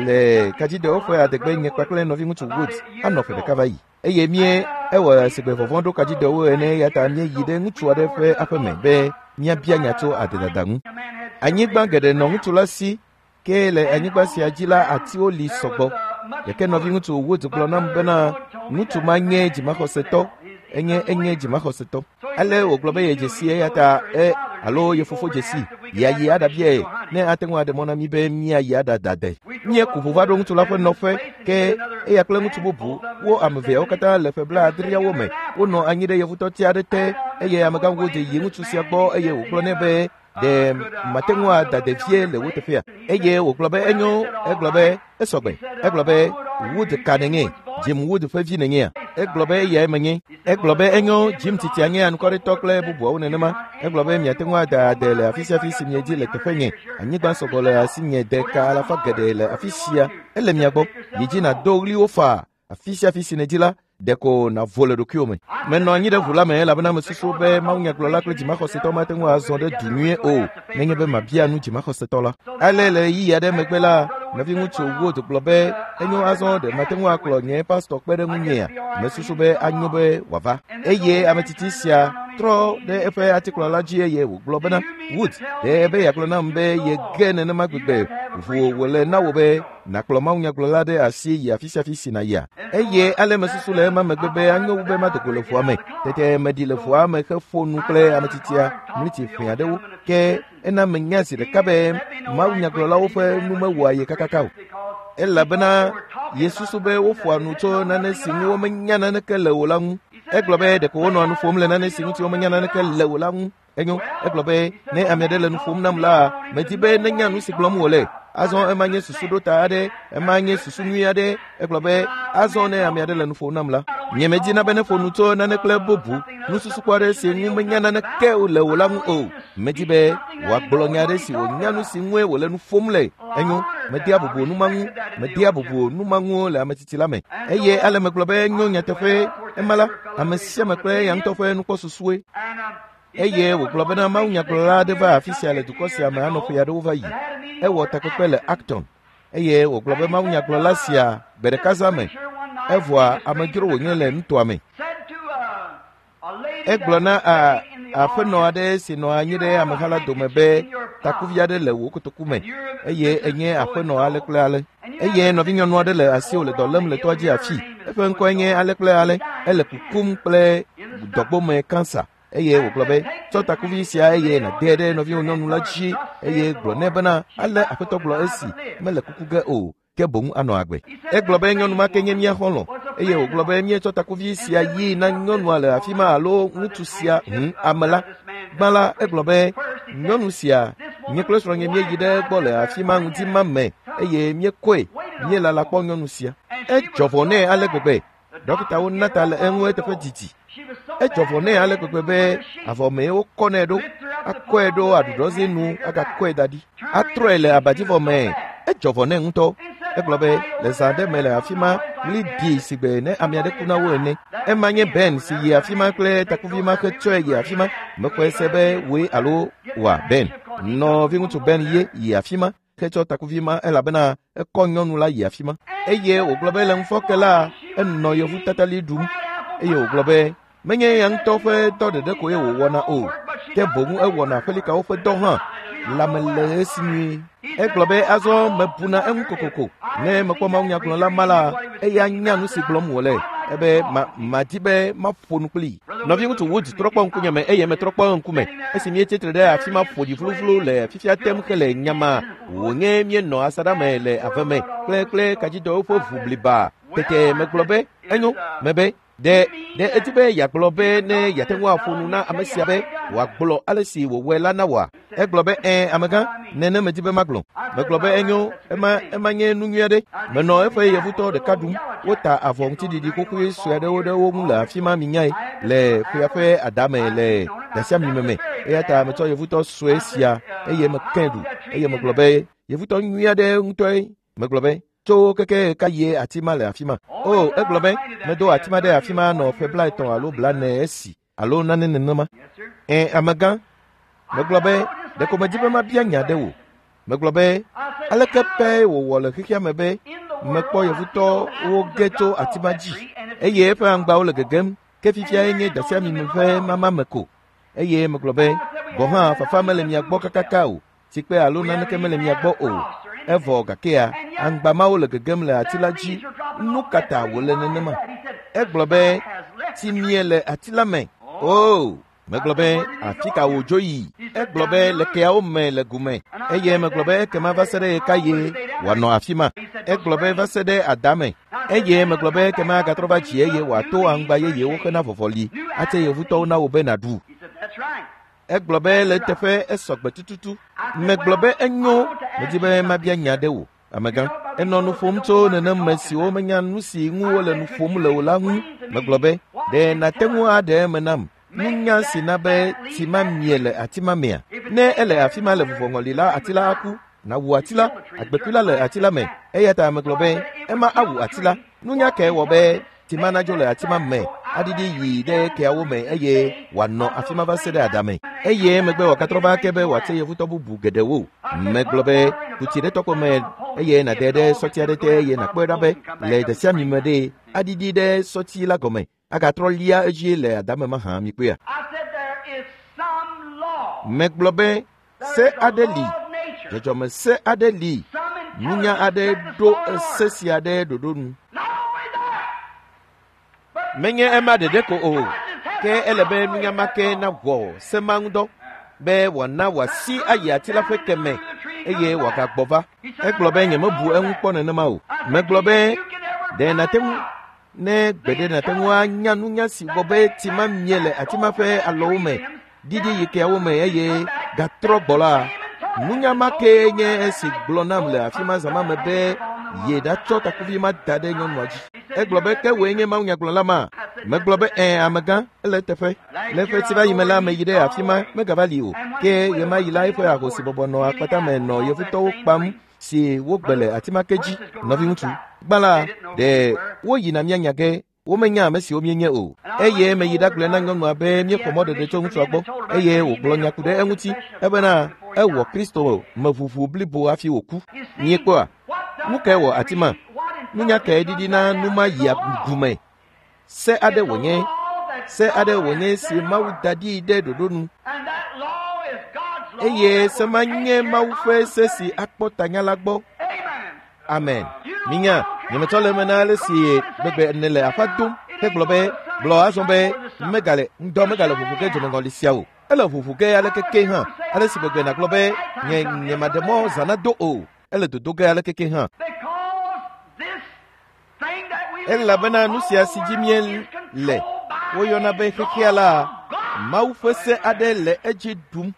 le kaji de ofo ya de gbe nye kwakle no vi mutu wood anofe de kavayi eye mie ewo segbe fofondo kaji de wo ene ya ta mie yide mutu ade fe afeme be mia bia nyato adedadamu anyigba gede no ŋutula si ke le anyigba si ajila ati oli sɔgbɔ yeke nɔvi ŋutsu wo dukplɔ nam bena ŋutsu ma nye dzimaxɔsetɔ enye enye dzimaxɔsetɔ ale wògblɔ be ye dzesi eya ta e alo ye fofo dzesi ya yi aɖabie ne ate ŋu aɖe mɔ na mi be mia yi aɖada de mie ku ʋu va ɖo ŋutsu la ƒe nɔƒe ke eya kple ŋutsu bubu wo ame eveawo katã le ƒe bla adriawo me wonɔ anyi ɖe yevutɔti aɖe te eye amegãwo dze yi ŋutsu sia gbɔ eye wògblɔ nɛ be de matengua da de vie le wo tefia eye wo glo be enyo e glo be esogbe e glo be wood kanenge jim wood fe vi nenge e glo be ye menye e glo be enyo jim titi anye an kore tokle bubu wo nenema e glo be miatengua da de le afisia afisi mieji le tefenye anyi gban sogole asinye de ka ala fa gede le afisia ele miagbo yiji na dogli ofa afisia afisi nejila deko na vole do kiome menno anyi de vula me la bana msusu be maunya klola kle jima khoseto ma tengu azo de dunue o nenge be mabia nu jima khoseto la alele yi ya de megbela na vi ngutu wo to globe enyo azo de matengu aklo nye pastor kpede munye msusu be anyo be wava eye ametitisia tro de efe article la ji eye wo globe na wood de ebe ya klona mbe ye gene na magbegbe fu wole na wo be na klo maunya klola de asi ya fisi afisi na ya eye ale msusu le ma megbebe anyo wo be ma de kolo fu ame tete me di le fu ame ke fonu kle ametitia miti fi adewo ke ena menyasi de kabe maunya klola wo fe nu mewa ye kakakao ela bena yesusu be wo fu anu to na ne sinwo menya na ne kele wolan e globe de ko no anu fom le na ne sinwo to menya na ne kele wolan enyo e globe ne amede le nu fom nam la metibe ne nya nu siglom wole azon emanye susu do ta de emanye susu nwi ade e globe azon ne amede le nu fom nam la nyemeji na bene fonu to na ne kle bobu nu susu kware se nwu menya na ne ke le wolan o metibe wa gbolonya de si o nya nu si nwe wole nu fom le enyo media bubu nu mangu media bubu nu mangu le ametiti la me eye ale me globe nyo nya tefe emala amesia me kle yang tofe nu ko susue eye wo globe na ma nya glola de va official to ko sia ma no fe ya do va yi e wo ta ko pele acton eye wo globe ma nya glola sia bere kaza me e voa amajuro wo nyele nto ame e glona a afeno ade sino anyide amhala do mebe takuvia de le wo kutukume eye enye afeno ale kle ale eye no vinyo no ade le asi ole dolem le toji afi efe nko enye ale kle ale ele kukum kle dogbo me cancer eye wo globe so takuvi sia eye na dede no vinyo no la chi eye glo nebana ale afeto glo esi mele kukuga o ke bon ano agbe e globe enyo no makenye mia holo eye wo globe mie so takuvi sia yi na nyonu ale afima alo mutu sia hm amala bala e globe nyonu sia nye klesro nye mie yide gbole afima nti mamme eye mie kwe mie la la kpo nyonu sia e jovone ale gbegbe dokita wo natal enwe te fetiti e jovone ale gbegbe avome o konedo akwedo adudozi nu aka kwedadi atroele abajivo me e jovone nto e globe le sande mele afima li di sigbe ne amiade kuna wo ne e manye ben si ye afima kle takuvi ma ke tsoe ye afima me ko sebe we alo wa ben no vingu tu ben ye ye afima ke tso takuvi ma e la bena e konyonu la ye afima e ye o globe le mfokela e no yo futatali dum e ye o globe menye yang tofe to de de ko ye wo wona o ke bomu e wona felika o fe do han la mele sini e globe azo mebuna en kokoko ne mekwa ma nya la mala e ya nya no si glom wole ebe ma madibe ma fonu kli no vi to wood tropon nkunya me e ye me tropon nkume esi mi etetre de afima fodi fluflu le fifia tem kele nyama wonye mi no asada mele aveme kle kle kaji do fo fubliba tete me globe enyo mebe de de etibe ya globe ne ya tenwa funu na amesia be wa glo alesi wo wela na wa e globe en amega ne ne metibe maglo me globe enyo ema emanye nunyede me no efe ye futo de kadum wota avon ti didi koku yesu ade wo de wo mu la fi ma mi nyai le fi fe adame le da sia mi meme e ya ta me to ye futo suesia e ye me kendu e ye me globe ye futo nyede ntoi me globe to keke kaye atima le afima oh e globe me do atima de afima no fe blaiton alo blane esi alo nane ne nama en amagan me globe de ko majibe ma bia nya de wo me globe aleke pe wo wo le kikia mebe me po ye futo wo geto atimaji eye fe angba o le gegem ke fifia enye da sia mi me fe mama meko eye me globe bo ha fa family mi agbo kakaka o ti pe alo nane ke mele mi agbo o evo gakea angba ma o le gegem le atilaji nukata wo le nenema e globe ti miele atilame oh me globe afika wojoyi e globe le ke o me le gume e ye me globe ke ma vasere kaye wano afima e globe vasede adame e ye me globe ke ma gatroba ji ye wato angba ye ye wo kana fofoli ate ye futo na wo benadu e globe le tefe e sogbe tututu me globe enyo me dibe ma bia nyade wo amagan eno no fomto ne na masi o menya no si nwu le no fom le wala hu me globe de na temu ade menam nunya sinabe tima miele atima mea ne ele afima le vongolila atila aku na wu atila agbepila le atila me eyata me globe ema awu atila nunya ke wo be tima na jole atima me adidi yi de ke awo me eye wano afima ba sede adame eye megbe wa katroba kebe wa te yefuto bubu gedewo me globe kutire toko me eye na dede sotia de te eye na kweda be le de sia mi mede adidi de soti la gome aga trolia eji le adame ma ha mi pe me globe se adeli jojo me se adeli nunya ade do sesi ade dodonu menye ema de deko o ke elebe nunya make na wo se mangdo be wona wasi ayati la fekeme eye waka gbova e globe nye mabu enpo ne ma o me globe de na temu ne gbede na temu anya nunya si gobe ti ma miele ati ma fe alowme didi yike awome eye gatro bola nunya make nye esi glonam le afima zama mebe ye da chota kuvi ma dade nyon waji e globe ke we nye ma unya glolama me globe en amaga ele tefe le fe ti ba yimela me yide afima me gavali o ke ye ma yila ifo ya ko si bobo no apata me no ye futo pam si wo gbele ati makeji no vi mutu gbala de wo yina myanya ke wo menya me si o myenye o eye me yida kule na ngon abe mi komodo de to mutu agbo eye wo glonya kude enwuti ebe na e wo Kristo mafufu blibo afi oku ni ko a muke wo atima nunya ka edidi na numa ya gume se ade wonye se ade wonye si mawdadi de dodonu eye se manye mawfe se si akpota nyalagbo amen minya nyemetole menale si bebe nele afadum ke globe blo azombe megale ndo megale fufuke jomengoli siawo ele fufuke ale keke han ale si bebe na globe nye nyemademo zanado o ele dodoge ale keke han elle bana nusia si jimien le woyona be kekiala mawfese adele ejidum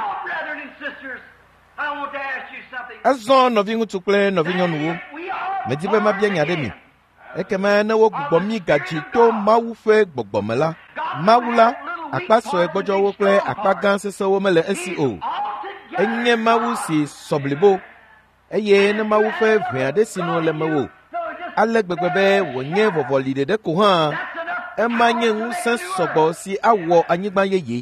azon no vingu tukle no vinyonu medibe mabia nyade mi ekema na wo gbogbo mi gaji to mawfe gbogbo mela mawula apaso egbojo wo kle apagan sese wo mele nco enye mawusi soblibo eye na mawfe viade sinu le mawo alegbegbe wonye vovolide de ko han emanye nse sogbo si awo anyigba yeye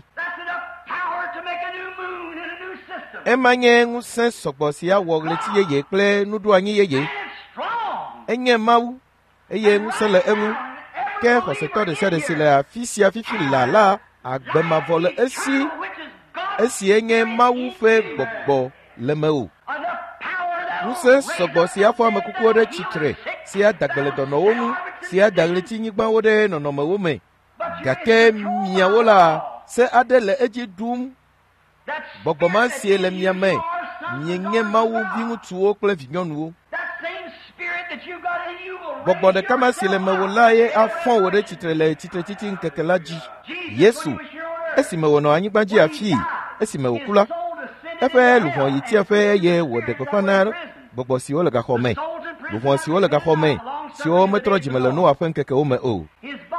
emanye nse sogbo si awo leti yeye ple nudu anyi yeye enye mawu eye nse le emu ke foseto de sede sile afisi afifi la la agbema vole esi esi enye mawu fe gbogbo lemewu nse sogbo si afo amekuku de chitre si adagbele dono womu si adagle tinyigba wode no no mewome gake miawola se adele eji dum gbogbo ma si ele miame nyenye mawu bi mutu o kle vinyonu gbɔgbɔ ɖeka ma si le mewò la ye afɔ wò ɖe tsitre le tsitre titi ŋkeke la dzi. Yesu esime wònɔ anyigba dzi afii esime wòku la, eƒe luʋɔ yi tsiaƒe eye wòɖe gbeƒã na gbɔgbɔ siwo le gaxɔ me, luʋɔ siwo le gaxɔ me, siwo metrɔ dzime le Noa ƒe ŋkekewo me o.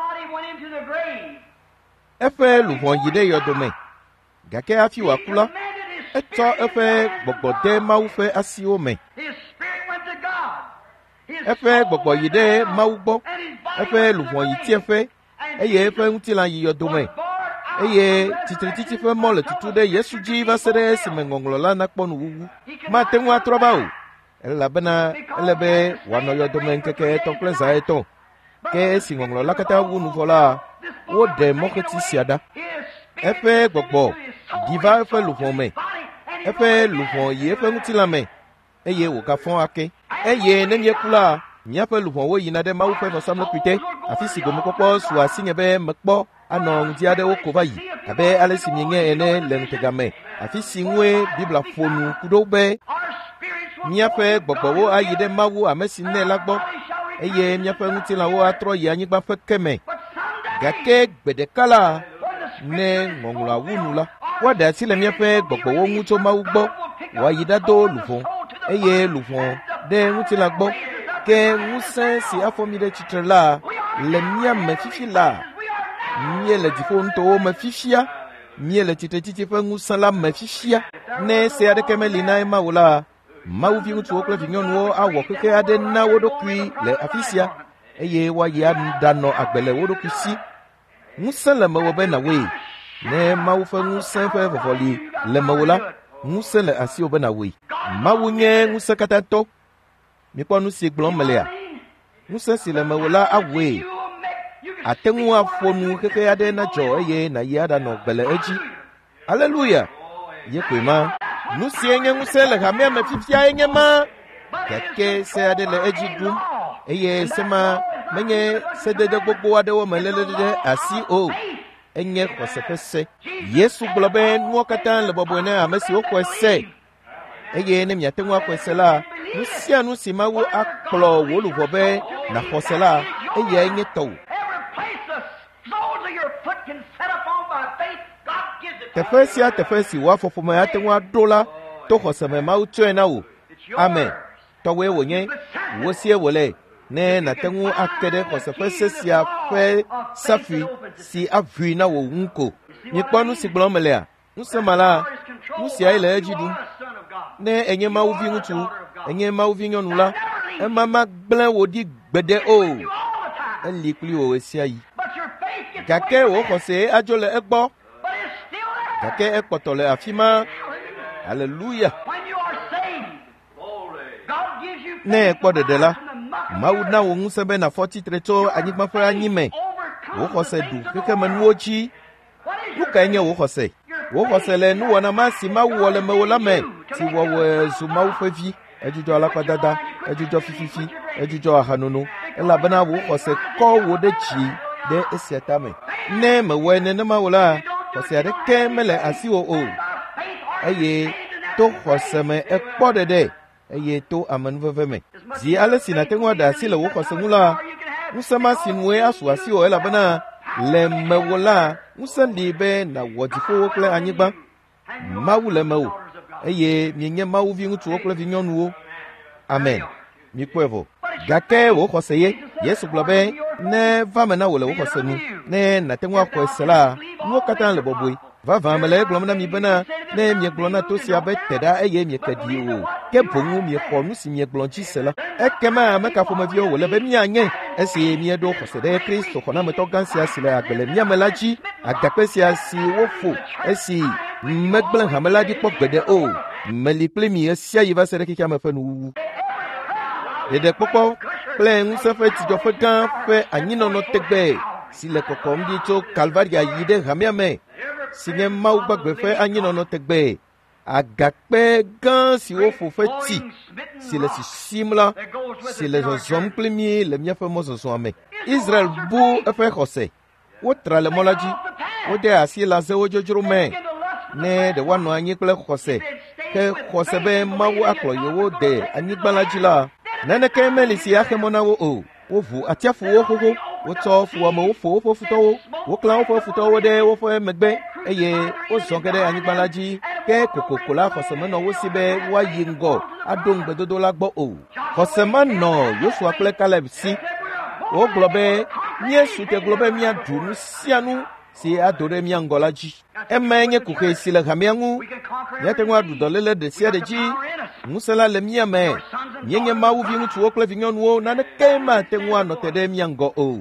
Eƒe luʋɔ yi ɖe yɔdo me, gake hafi wòaku la, etsɔ eƒe gbɔgbɔ de Mawu ƒe asiwo me. Eƒe gbɔgbɔ yi ɖe Mawu gbɔ, eƒe luʋɔ yi tsiaƒe, eye eƒe ŋutilã yi yɔdo me, eye titretiti ƒe mɔ le tutu ɖe Yesu dzi va se ɖe esime ŋɔŋlɔ la nakpɔ nuwuwu. Mate ŋu atrɔ va o, elabena ele be wòanɔ yɔdo me ŋkeke etɔ̃ kple zã etɔ̃. Ke esi ŋɔŋlɔ la katã wu nu vɔ la, woɖe mɔxeti sia ɖa. Eƒe gbɔgbɔ ɖi va eƒe luʋɔ me, eƒe luʋɔ yi eƒe ŋutilã me, eye wògafɔ ake. Eye ne míeku la, míaƒe luʋɔwo yina ɖe Mawu ƒe vɔsamlekpui te, afi si gomekpɔkpɔ su asinye be mekpɔ anɔ ŋdi aɖewo ko va yi, abe ale si mienye ene le ŋutega me, afi si ŋue Biblia ƒo nu ku ɖo be míaƒe gbɔgbɔwo ayi ɖe Mawu ame si nɛ la gbɔ, eye míaƒe ŋutilãwo atrɔ yi anyigba ƒe ke me. Gake gbe ɖeka la, ne ŋɔŋlɔa wu nu la, woaɖe asi le míaƒe gbɔgbɔwo ŋu tso Mawu gbɔ, wòayi ɖado luʋɔ, eye luʋɔ ɖe ŋutilã gbɔ, ke ŋusẽ si afɔ mi ɖe tsitre la le mía me fifi la, mie le dziƒo nutowo me fifia, mie le titretiti ƒe ŋusẽ la me fifia. Ne se aɖeke meli na Mawu la, Mawu viŋutsuwo kple vinyɔnuwo awɔ xexe aɖe na wo ɖokui le afi sia, eye woayi aɖanɔ agbe le wo ɖokui si. Ŋusẽ le mewò be nàwoe. Ne Mawu ƒe ŋusẽ ƒe vɔvɔli le mewò la, ŋusẽ le asiwò be nàwoe. Mawu nye ŋusẽ katãtɔ. Mikpɔ nu si gblɔm melea. Ŋusẽ si le mewò la awoe. Ate ŋu aƒo nu xexe aɖe nadzɔ eye nàyi aɖanɔ gbe le edzi. Aleluya. Ye koe ma. Nu sie nye ŋusẽ le hamea me fifia enye ma. Gake se aɖe le edzi ɖum, eye se ma menye sedede gbogbo aɖewo me lé ɖe asi o. Enye xɔse ƒe se. Yesu gblɔ be nuwo katã le bɔbɔe na ame siwo xɔe se. Eye ne miate ŋu axɔe se la, nu sia nu si Mawu akplɔ wò luʋɔ be nàxɔ se la, eyae nye tɔwò. Teƒe sia teƒe si wò afɔƒome ate ŋu aɖo la, to xɔse me Mawu tsɔe na wò. Amen. Tɔwoe wònye, wò sie wòle, ne nàte ŋu ake ɖe xɔse ƒe se sia ƒe safui si aʋui na wò ŋu ko. Mikpɔ nu si gblɔm melea, ŋusẽ ma la, nu siae le edzi ɖum. Ne enye Mawu viŋutsu, enye Mawu vinyɔnu la, ema magblẽ wò ɖi gbeɖe o. Eli kpli wò sia yi. Gake wò xɔse adzo le egbɔ. Gake ekpɔtɔ le afi ma. Aleluya. Ne ekpɔ ɖeɖe la, Mawu na wò ŋusẽ be nàfɔ tsitre tso anyigba ƒe anyi me. Wò xɔse ɖu xexemenuwo dzi. Nu kae nye wò xɔse? Wò xɔse le nuwɔna ma si Mawu wɔ le mewò la me, si wɔwɔe zu Mawu ƒe vi. Edzudzɔ alakpadada, edzudzɔ fififi, edzudzɔ ahanono, elabena wò xɔse kɔ wò ɖe dzi ɖe esia tame. Ne mewɔe nenema wò la, xɔse aɖeke mele asiwò o. Eye to xɔse me ekpɔ ɖeɖe, eye to amenuveve me. Zi ale si nàte ŋu aɖe asi le wò xɔse ŋu la, ŋusẽ ma si nue asu asiwò elabena le mewò la, ŋusẽ li be nàwɔ dziƒowo kple anyigba. Mawu le mewò, eye mienye Mawu viŋutsuwo kple vinyɔnuwo. Amen. Mikpɔe vɔ. Gake wò xɔse ye, Yesu gblɔ be ne va me na wò le wò xɔse nu, ne nàte ŋu axɔe se la, nuwo katã le bɔbɔe. Vavã mele egblɔm na mi bena ne miegblɔ na to sia be te ɖa eye mieke ɖi o, ke boŋu miexɔ nu si miegblɔ dzi se la. Ekema ame ka ƒomeviwo wòle be mianye esi mieɖo xɔse ɖe Kristo xɔnametɔ gã sia si le agbe le mía me la dzi, agakpe sia si wofo esi megblẽ hame la ɖi kpɔ gbeɖe o. Meli kpli mi esia yi va se ɖe xexea me ƒe nuwuwu. Ɖeɖekpɔkpɔ kple ŋusẽ ƒe dzidzɔƒe gã ƒe anyinɔnɔ tegbe si le kɔkɔm ɖi tso Kalvaria yi ɖe hamea me, si nye Mawu gbagbe ƒe anyinɔnɔ tegbe, agakpe gã si wofo ƒe ti si le sisim la, si le zɔzɔm kpli mi le míaƒe mɔzɔzɔa me. Israel bu eƒe xɔse, wotra le mɔ la dzi, wode asi lãzewo dzodzro me, ne ɖe woanɔ anyi kple xɔse, ke xɔse be Mawu akplɔ yewo de anyigba la dzi la, Naneke melisi akemona wo o. Wo vu atiafu wo hoho. Wo tofu wa mo fo fo futo. Wo klan fo futo de wo fo megbe. Eye o zonkede anigbalaji ke kokokola khosemano wo sibe wa yingo adong bedodo la gbo o. Khosemano Yoshua kle Caleb si. O globe Yesu te globe mia dunu sianu si adore mia ngolaji. Emenye kuke sile khamiangu. Yate ngwa dudolele de sia de ji. Musala le mia me. Yenye mawu vingu tuwo kle vinyon wo na ne kema te ngwa no te de mia ngo o.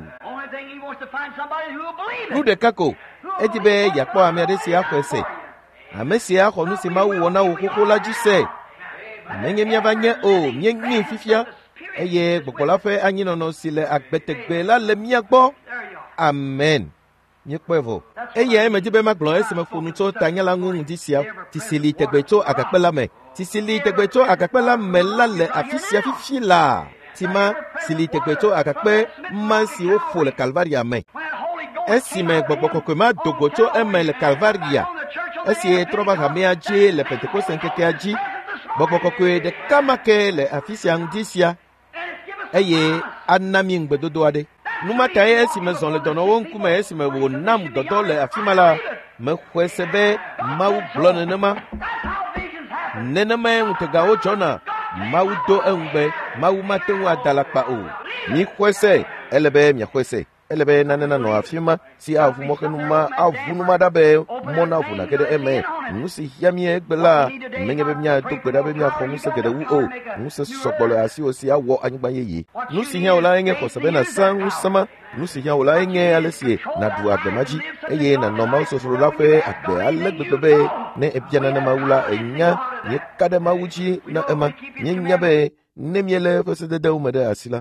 Nude kako etibe yakpo amere si akwese. Amesi akho nu si mawu wona okuko la ji se. Menye mia banye o, mie ngi fifia. Eye gbokola fe anyi nono sile agbetegbe la le mia gbo. Amen. Nye kwevo. Eye me jibe maglon ese me fonu to tanyala ngun disia. Tisili tegbeto akapela me. Tisili tegbeto akapela me la le afisia fifila. Tima sili tegbeto akape mansi o fo le Calvaria me. Esi me gbogbo ma dogoto eme le Calvaria. Esi trova hamia je le Pentecoste nkeke aji. Gbogbo kokwe de kamake le afisia ngdisia. Eye anami ngbedodo ade. Numa taye esi me zon le dono wonku me esi me wo nam dodo le afimala me kwesebe mau blone nema. Nenema ngutega o jona mau do engbe mau matenwa dalakpa o. Ni kwese elebe mi kwese. Elebe nanena no afima si avu mokenuma avu numa dabe mona avu na kede eme nusi hiamie egbela mengebe mia dokpeda be mia ko musa kede wu o musa sokolo asi osi awo anyigba yeye nusi hia ola enge ko sabe na san usama nusi hia ola enge alesi na du agbemaji eye na normal so so la fe agbe alegbebe ne ebiana na mawula enya ye kade mawuji na ema nyenya be nemiele fese de umede asila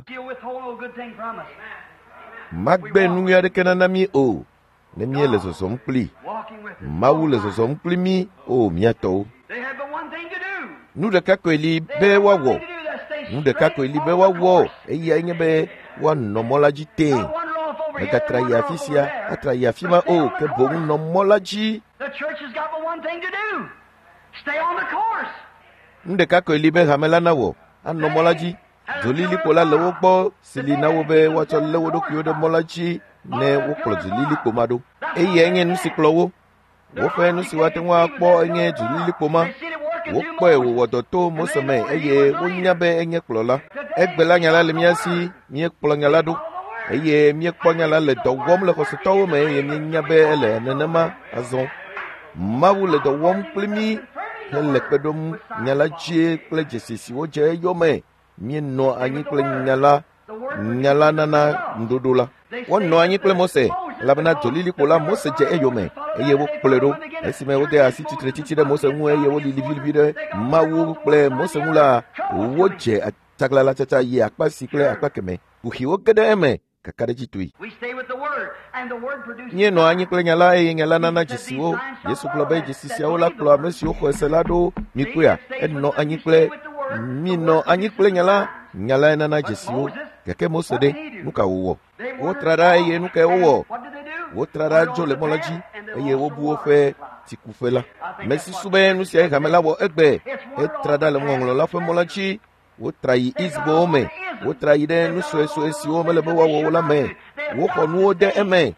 Magbe nuya de kenanami o. Ne mie le zosom pli. Mawu le zosom pli mi o miato. Nu de kako eli be wa wo. Nu de kako eli be wa wo. Eyi enye be wa nomolaji te. Me ka tra ya fisia, atra ya fima o ke bo nomolaji. The church has got but one thing to do. Stay on the course. Nu de kako eli be hamela na wo. An nomolaji. Zolili pola lewo gbo silina wo be wacho lewo do kyo de molachi ne wo klo zolili pomado eyi enye nu si klowo wo fe nu si wate wa po enye zolili poma wo po e wo wodo to moseme eye wo nyabe enye klola egbela nyala le miasi mi klo nyala do eye mi kpo nyala le do wom le ko so to me eye mi nyabe le nenema azon mawu le do wom plimi le pedom nyala ji kle jesisi wo je yo me mi no anyi kle nyala nyala nana ndodola won no anyi kle mose labana jolili kola mose je eyome eye wo plero esime wo de asiti tretiti de mose mu eye wo lili bilbide mawu kle mose mula wo je atagla la tata ye akpa sikle akpa keme uhi wo gede eme kakade jitui nye no anyi kle nyala eye nyala nana jisiwo yesu klobe jisisia ola klo amesi o selado mikuya enno anyi kle mi no anyi kple nyala nyala nana jesiwo keke mose de nuka wo wo trara ye nuka wo wo trara jole molaji eye wo buo fe tikufela mesi sube nu si kamela wo egbe e trada le ngolo la fe molaji wo trai isbo me wo trai de nu so so esi wo mele wo wo la me wo ko nu de eme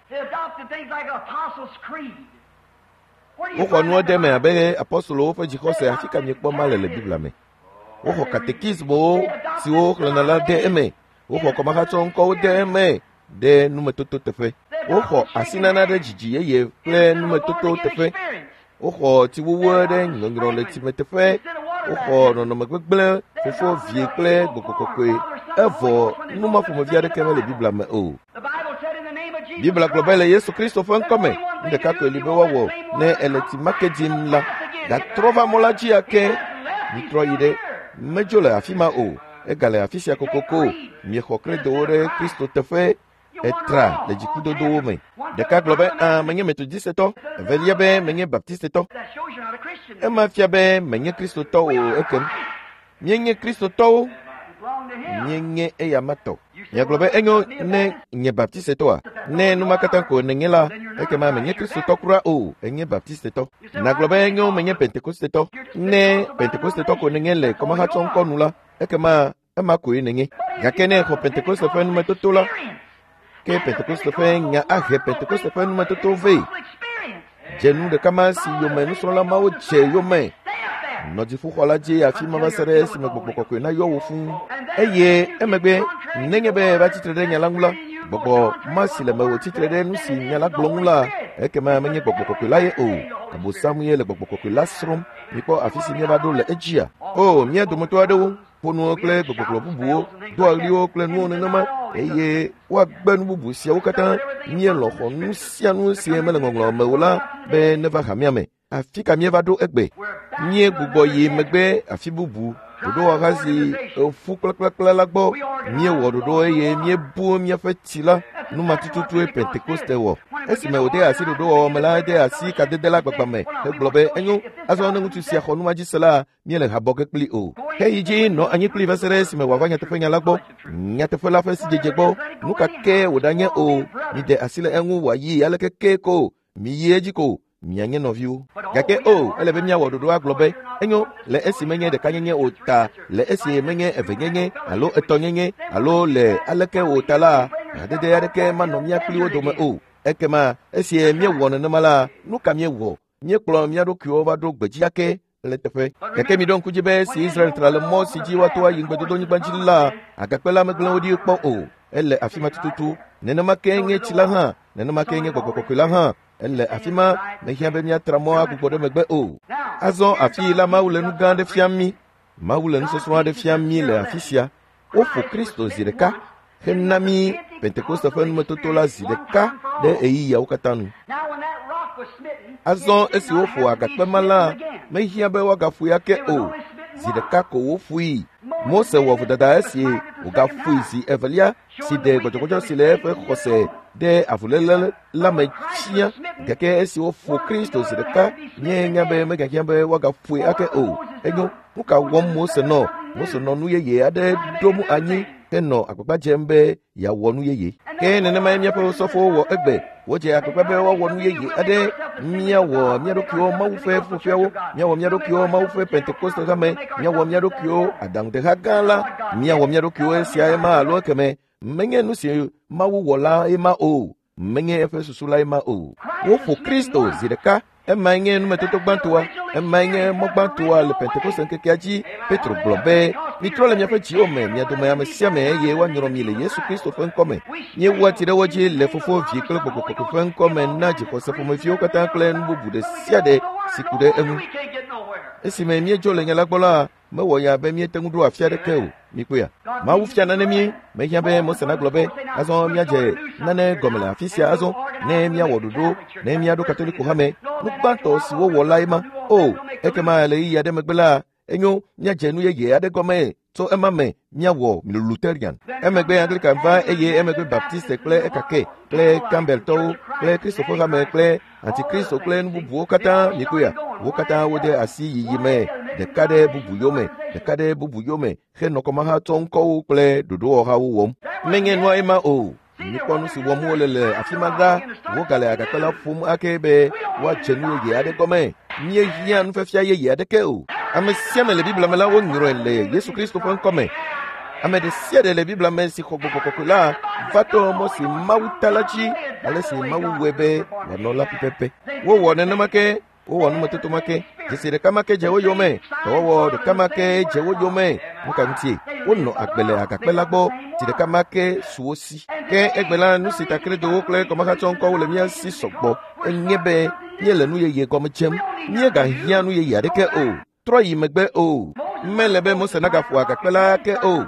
wo ko nu de me abe apostolo wo fe jikose afika mi po male le bibla me wo katekismo si wo klana de eme wo ko maka ton ko de eme de nume toto tefe wo asina na de jiji ye ple nume toto tefe wo ti wo de ngiro le ti metefe wo no no megbegle fofo vie ple gokokokwe evo numa fo mo via de kemele bibla me o bibla globale Yesu Kristo fo nkome nde ka ko libe wo ne eleti marketing la da trova molaji ake ni troide Mejole afima o, egale afisia kokoko, mieko credo ore Christo tefe, etra, le jikudo do me. De ka globe a menye metodiste to, velia be menye baptiste to. E ma fia be menye Christo to o ekem. Menye Christo to, menye e yamato. Ya globe enyo ne nye baptiste to a. Ne numa katanko ne ngela, ekema menye Christo to kura o, enye baptiste to. Na globe enyo menye pentecoste to. Ne pentecoste to ko ne ngele, koma ha ton konula. Ekema ema koe nenye gake ko Pentecoste fe nume toto la ke Pentecoste fe nya age Pentecoste fe nume toto ve jenu de kama si yome nu so la ma o che yome no di fu khola je afi ma ba sere si me gbogbo ko na yo wo fun eye emegbe nenye be ba titre de nya langula gbogbo ma si le me wo titre de nu si nya la glongula e ke ma menye gbogbo ko la ye o kabo Samuel gbogbo ko la srom mi ko afi si me ba do le ejia o mi do mo to ado ponu okle gbogbo bubu do ari okle nu ne ma eye wa gbanu bubu si o kata mi lo ko nu si anu si e me le ngonglo me wala be ne va hamia me afi ka mi va do egbe nye gbogbo ye megbe afi bubu dodo akazi fu klakla lagbo nye wo dodo ye nye bu nye fetila nu matututu e Pentecoste wo esime ode asi dodo o melade asi kadede la gbagba me e globe enyo azo na ngutu si akhonu majisala nye le haboke kli o heiji no anyi kli vesere esime wa vanya tefenya lagbo nya tefela fesi jejegbo nu ka ke wodanya o ni de asile enwu wa yi aleke ke ko mi yeji ko mianye no view gake o elebe mia wododo aglobe enyo le esi menye de kanyenye ota le esi menye evenyenye alo etonyenye alo le aleke otala adede adeke mano mia kli odome o ekema esi mie wona na mala nu ka mie wo mie klo mia do kyo ba do gbeji yake le tefe gake mi don kujibe si Israel tra le mo si jiwa to ayin gbedodo nyigbanjila agapela meglen odi po o ele afima tututu nene makenge chila ha nene makenge kokokokila ha elle afima me hiabe mia tramo agugbode megbe o azo afi la maule nu gande fiami maule nu soso de fiami le afisia o fo Kristo zireka henami Pentecoste fe nu metotola zireka de eyi ya ukatanu azo esi o fo agakpe mala me hiabe wagafu yake o zireka ko wo fui Mose wo dada esi o ga fui si evelia si de gojogojo si le fe khose de avulele la mechia gake esi o fo Kristo zireka nyenya be me gake be waga fui ake o enyo muka wo Mose no Mose no nu yeye ade domu anyi teno akpakpa jembe ya wonu yeye ke nene ma mia po sofo wo egbe wo je akpakpa be wo wonu yeye ade mia wo mia do kyo ma wo fe fofio mia wo mia do kyo ma wo fe Pentecoste game mia wo mia do kyo adang de hagala mia wo mia do kyo sia ma alo keme menye nu si ma wo wola e ma o menye efe susula e ma o wo fo Kristo zireka emanye nu metoto gbantoa emanye mo gbantoa le Pentecoste nke aji Petro globe mi trole mi afa ji o me mi adoma ya mesia me ye wa nyoro mi le Yesu Kristo fen kome nye wa tire woje le fofo vi kle kokoko fen kome na ji ko se fo me fi o kata kle nbu bude siade sikude emu esi me mi ejo le nyala gbola me wo ya be mi tengu do afia de ke o mi ko ya ma wu fia na ne mi me ya be mo se na globe azo mi aje na ne gomela afisia azo ne mi awododo ne mi ado katoliko ha me nu gbanto si wo wo laima o ekema le ya de megbela enyo nya jenu ye ye ade gome so ema me nya wo mi Lutheran emegbe Anglican va eye emegbe Baptiste kle ekake kle Campbell to kle Christopher Hame kle Antichrist kle nbubu kata nikoya wo kata wo de asi yi me de kade bubu yome de kade bubu yome he no koma ha ton ko kle dodo ha wo menye no ema o ni kwanu si wo mu lele afimada wo gale agakala fum akebe wa jenu ye ade gome nye hia nu fefia ye ye ade ke o amesia me le Bible me la wo nyiro ele Yesu Kristo fon kome ame de sia de le Bible me si kokokokula vato mo si mautalachi ale si mawu webe wa no la pipepe wo wo ne namake wo wo no matoto make jesi de kamake je wo yome to wo de kamake je wo yome muka ntie wo no agbele agapela gbo ti de kamake suosi ke egbela nu sita credo wo kle komaka tonko wo le mi si sogbo enyebe nye le nu ye ye kom chem nye ga hia nu ye ye de ke o tro yi megbe o melebe Mose na gafu agapela ke o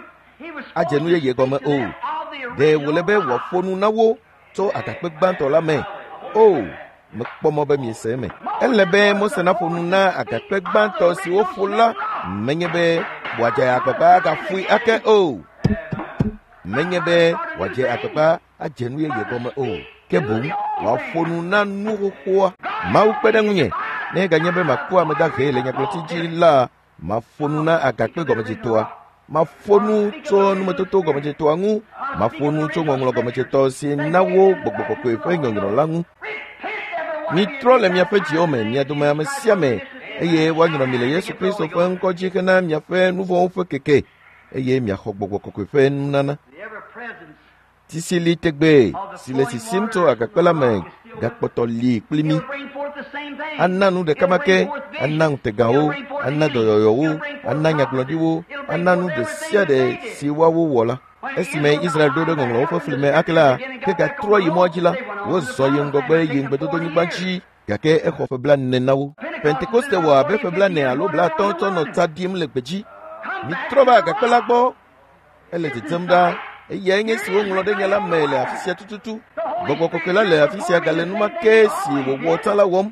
aje nu ye ye kom o de wo lebe wo fonu nawo to agape gbanto la me o me pomo be mi se me elebe Mose na fonu na agape gbanto si wo fula menyebe waje agaba ga fui ake o menyebe waje agaba aje nu ye ye kom o kebum wa fonu na nu ho ma ukpede nwunye ne ga nyebe makua me da hele nya klotiji la ma fonu na agakpe gomeje toa ma fonu to nu metoto gomeje toa ngu ma fonu to ngonglo gomeje to si nawo gbogbokoko efe ngongro langu mi trole mi afa ji o me mi aduma me sia me eye wa nyoro mi le Yesu Kristo fo nko ji kana mi afa nu fo fo keke eye miaxɔ gbɔgbɔ kɔkɔe ƒe nunana tisi li tegbe si le sisim tso agakpe la me gakpɔtɔ li kpli mi ana nu ɖeka ma ke ana ŋutegawo ana dɔyɔyɔwo ana nyagblɔɖiwo ana nu ɖe sia ɖe si woawo wɔ la esime Israel ɖo ɖe ŋɔŋlɔ woƒe fli me ake la ke gatrɔ yi mɔ dzi la wozɔ yi ŋgɔgbe yi ŋgbedodonyigba dzi gake exɔ ƒe blaene na wo. Pentekoste wɔ abe ƒe blaene alo blatɔ tsɔ nɔ tsa ɖim le gbe dzi. Mitrɔ va agakpe la gbɔ ele dzedzem ɖa eyae nye si woŋlɔ ɖe nya la me le afi sia tututu. Gbɔgbɔ kɔkɔe la le afi sia gale numa ke si wòwɔ tsã la wɔm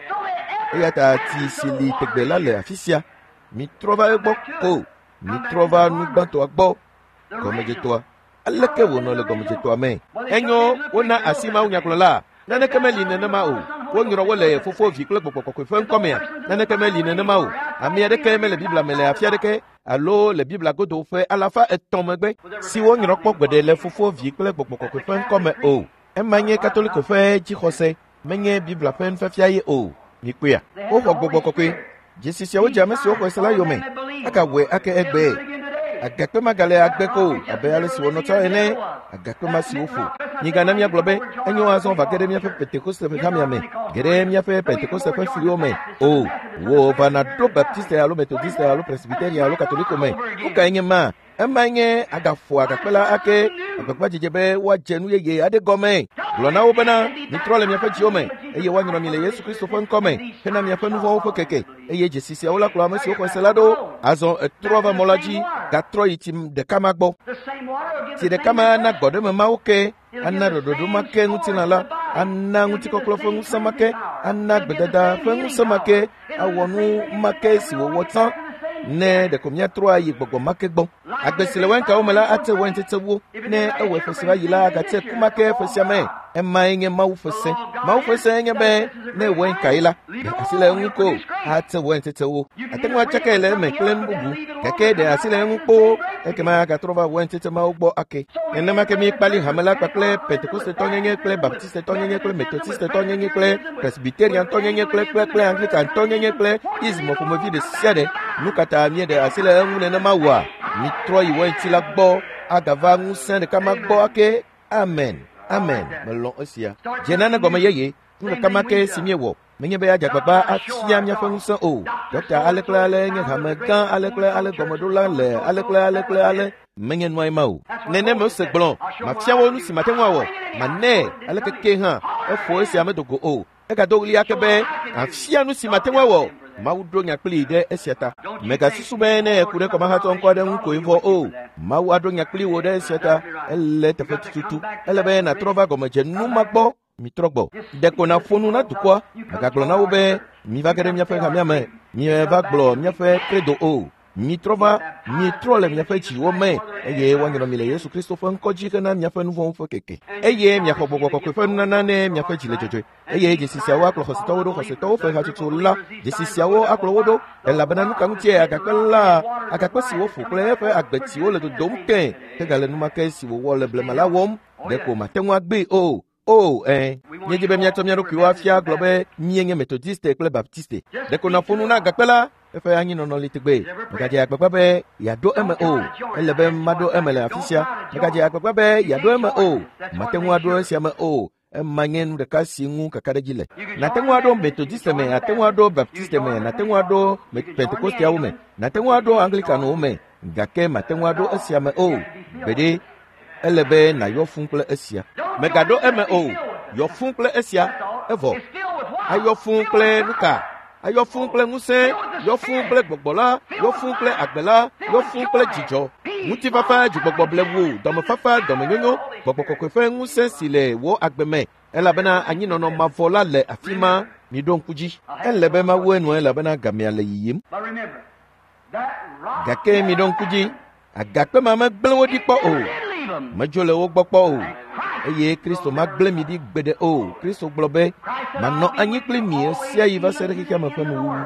eya ta ti si li tegbe la le afi sia. Mitrɔ va egbɔ ko mitrɔ va nugbãtɔa gbɔ gɔmedzetoa aleke wònɔ le gɔmedzetoa me. Enyo wona asi Mawu nyagblɔla naneke meli nenema o. Wonyrɔ wo le fofo vi kple gbɔgbɔ kɔkɔe ƒe ŋkɔmea naneke meli nenema o. Ami aɖeke mele Biblia me le afi aɖeke alo le Biblia godo ƒe alafa etɔ̃ megbe si wonyrɔ kpɔ gbeɖe le fofo vi kple gbɔgbɔ kɔkɔe ƒe ŋkɔme o. Ema nye katolik ƒe dzixɔse menye Biblia ƒe nufiafia ye o. Mikpea woxɔ gbɔgbɔ kɔkɔe dzesi siawo dze ame siwo xɔe se la yome agawɔe ake egbe agakpe magale agbe ko abe ale si wònɔ tsɔ ene agakpe ma si wofo. Nyigana míagblɔ be enyo azɔ va ge ɖe míaƒe Pentekoste ƒe hamea me ge ɖe míaƒe Pentekoste ƒe fliwo me o wo va na ɖo baptiste alo methodiste alo presbyteria alo katoliko me wo kae nye ma ema nye agafɔ agakpe la ake agbagba dzedze be woadze nu yeye aɖe gɔme. Gblɔ na wo bena mitrɔ le miaƒe dziwo me eye woanyrɔ mi le Yesu Kristo ƒe ŋkɔ me hena miaƒe nu vɔ̃wo ƒe keke eye dzesi siawo la kplɔ ame siwo xɔe se la ɖo azɔ etrɔ va mɔ la dzi gatrɔ yi tsi ɖeka ma gbɔ. Tsi ɖeka ma ana gbɔɖeme mawo ke ana ɖoɖoɖo ma ke ŋutilã la ana ŋutikɔklɔ ƒe ŋusẽ ma ke ana gbedada ƒe ŋusẽ ma ke awɔ nu ma ke si wòwɔ tsã ne ɖeko míatrɔ ayi gbɔgbɔ ma ke gbɔ. Agbe si le wɔnkawo me la ate wɔn tetewo ne ewɔ ƒe si va yi la agate ku ma ke ƒe sia me emae nye Mawu ƒe se. Mawu ƒe se nye be ne wɔnka yi la ɖe asi le eŋu ko ate wɔn tetewo ate ŋu atsake le eme kple nu bubu gake ɖe asi le eŋu kpo ekema agatrɔ va wɔn tete mawo gbɔ ake. Nenema ke mi kpali hame la kpakple Pentekoste tɔnyenye kple Baptiste tɔnyenye kple Methodiste tɔnyenye kple Presbyterian tɔnyenye kple kple kple Anglican tɔnyenye kple izmo ƒomevi ɖe sia ɖe nu katã mie ɖe asi le eŋu nenema wɔa mitrɔ yi wɔn ti la gbɔ agava ŋusẽ ɖeka ma gbɔ ake. Amen amen melɔ esia. Dze nane gɔme yeye nu ɖeka ma ke si miewɔ menye be adzagbagba afia miaƒe ŋusẽ o. Dɔkta ale kple ale nye hame gã ale kple ale gɔmeɖola le ale kple ale kple ale menye nua ema o. Nenema wose gblɔ mafia wo nu si mate ŋu awɔ manɛ ale keke hã efɔ esia medogo o. Egado ɣli ake be afia nu si mate ŋu awɔ Mawu ɖo nya kpli ɖe esia ta. Megasusu be ne eku ɖe kɔmahatɔ ŋkɔ ɖe ŋu koe vɔ o. Mawu aɖo nya kpli wo ɖe esia ta ele teƒe tututu ele be natrɔ va gɔmedze nu ma gbɔ mitrɔ gbɔ. Ɖeko na ƒonu na dukɔa megagblɔ na wo be miva ge ɖe miaƒe hamea me mieva gblɔ miaƒe credo o. Mitrɔ va mitrɔ le miaƒe dziwo me eye woanyrɔ mi le Yesu Kristo ƒe ŋkɔ dzi hena miaƒe nu vɔ̃wo ƒe keke eye miaxɔ gbɔgbɔ kɔkɔe ƒe nunana ne miaƒe dzi le dzɔdzɔe eye dzesi siawo akplɔ xɔsetɔwo ɖo xɔsetɔwo ƒe hatsotso la dzesi siawo akplɔ wo ɖo elabena nu ka ŋutie agakpe la agakpe si wofo kple eƒe agbetiwo le dodom ke tegale nu ma ke si wòwɔ le blema la wɔm ɖeko mate ŋu agbee o. O eh míedzi be míatsɔ mía ɖokuiwo afia gblɔ be míenye Methodiste kple Baptiste ɖeko na ƒonu na agakpe la eƒe anyinɔnɔ li tegbe. Megadze agbagba be yeaɖo eme o ele be maɖo eme le afi sia. Megadze agbagba be yeaɖo eme o mate ŋu aɖo esia me o. Ema nye nu ɖeka si ŋu kaka ɖe dzi le. Nate ŋu aɖo Methodiste me nate ŋu aɖo Baptiste me nate ŋu aɖo Pentekosteawo me nate ŋu aɖo Anglicanwo me gake mate ŋu aɖo esia me o. Gbeɖe ele be nayɔ fũu kple esia. Megaɖo eme o yɔ fũu kple esia evɔ ayɔ fũu kple nuka ayɔ fũu kple ŋusẽ yɔ fũu kple gbɔgbɔ la yɔ fũu kple agbe la yɔ fũu kple dzidzɔ ŋutifafa dzigbɔgbɔ ble wo dɔmefafa dɔmenyonyo gbɔgbɔ kɔkɔe ƒe ŋusẽ si le wo agbe me elabena anyinɔnɔ mavɔ la le afi ma miɖo ŋku dzi ele be Mawu enɔe elabena gamea le yiyim gake miɖo ŋku dzi agakpe ma megblẽ wo ɖi kpɔ o medzo le wo gbɔ kpɔ o eye Kristo magblẽ mi ɖi gbeɖe o. Kristo gblɔ be manɔ anyi kpli mi esia yi va se ɖe xexea me ƒe nuwuwu.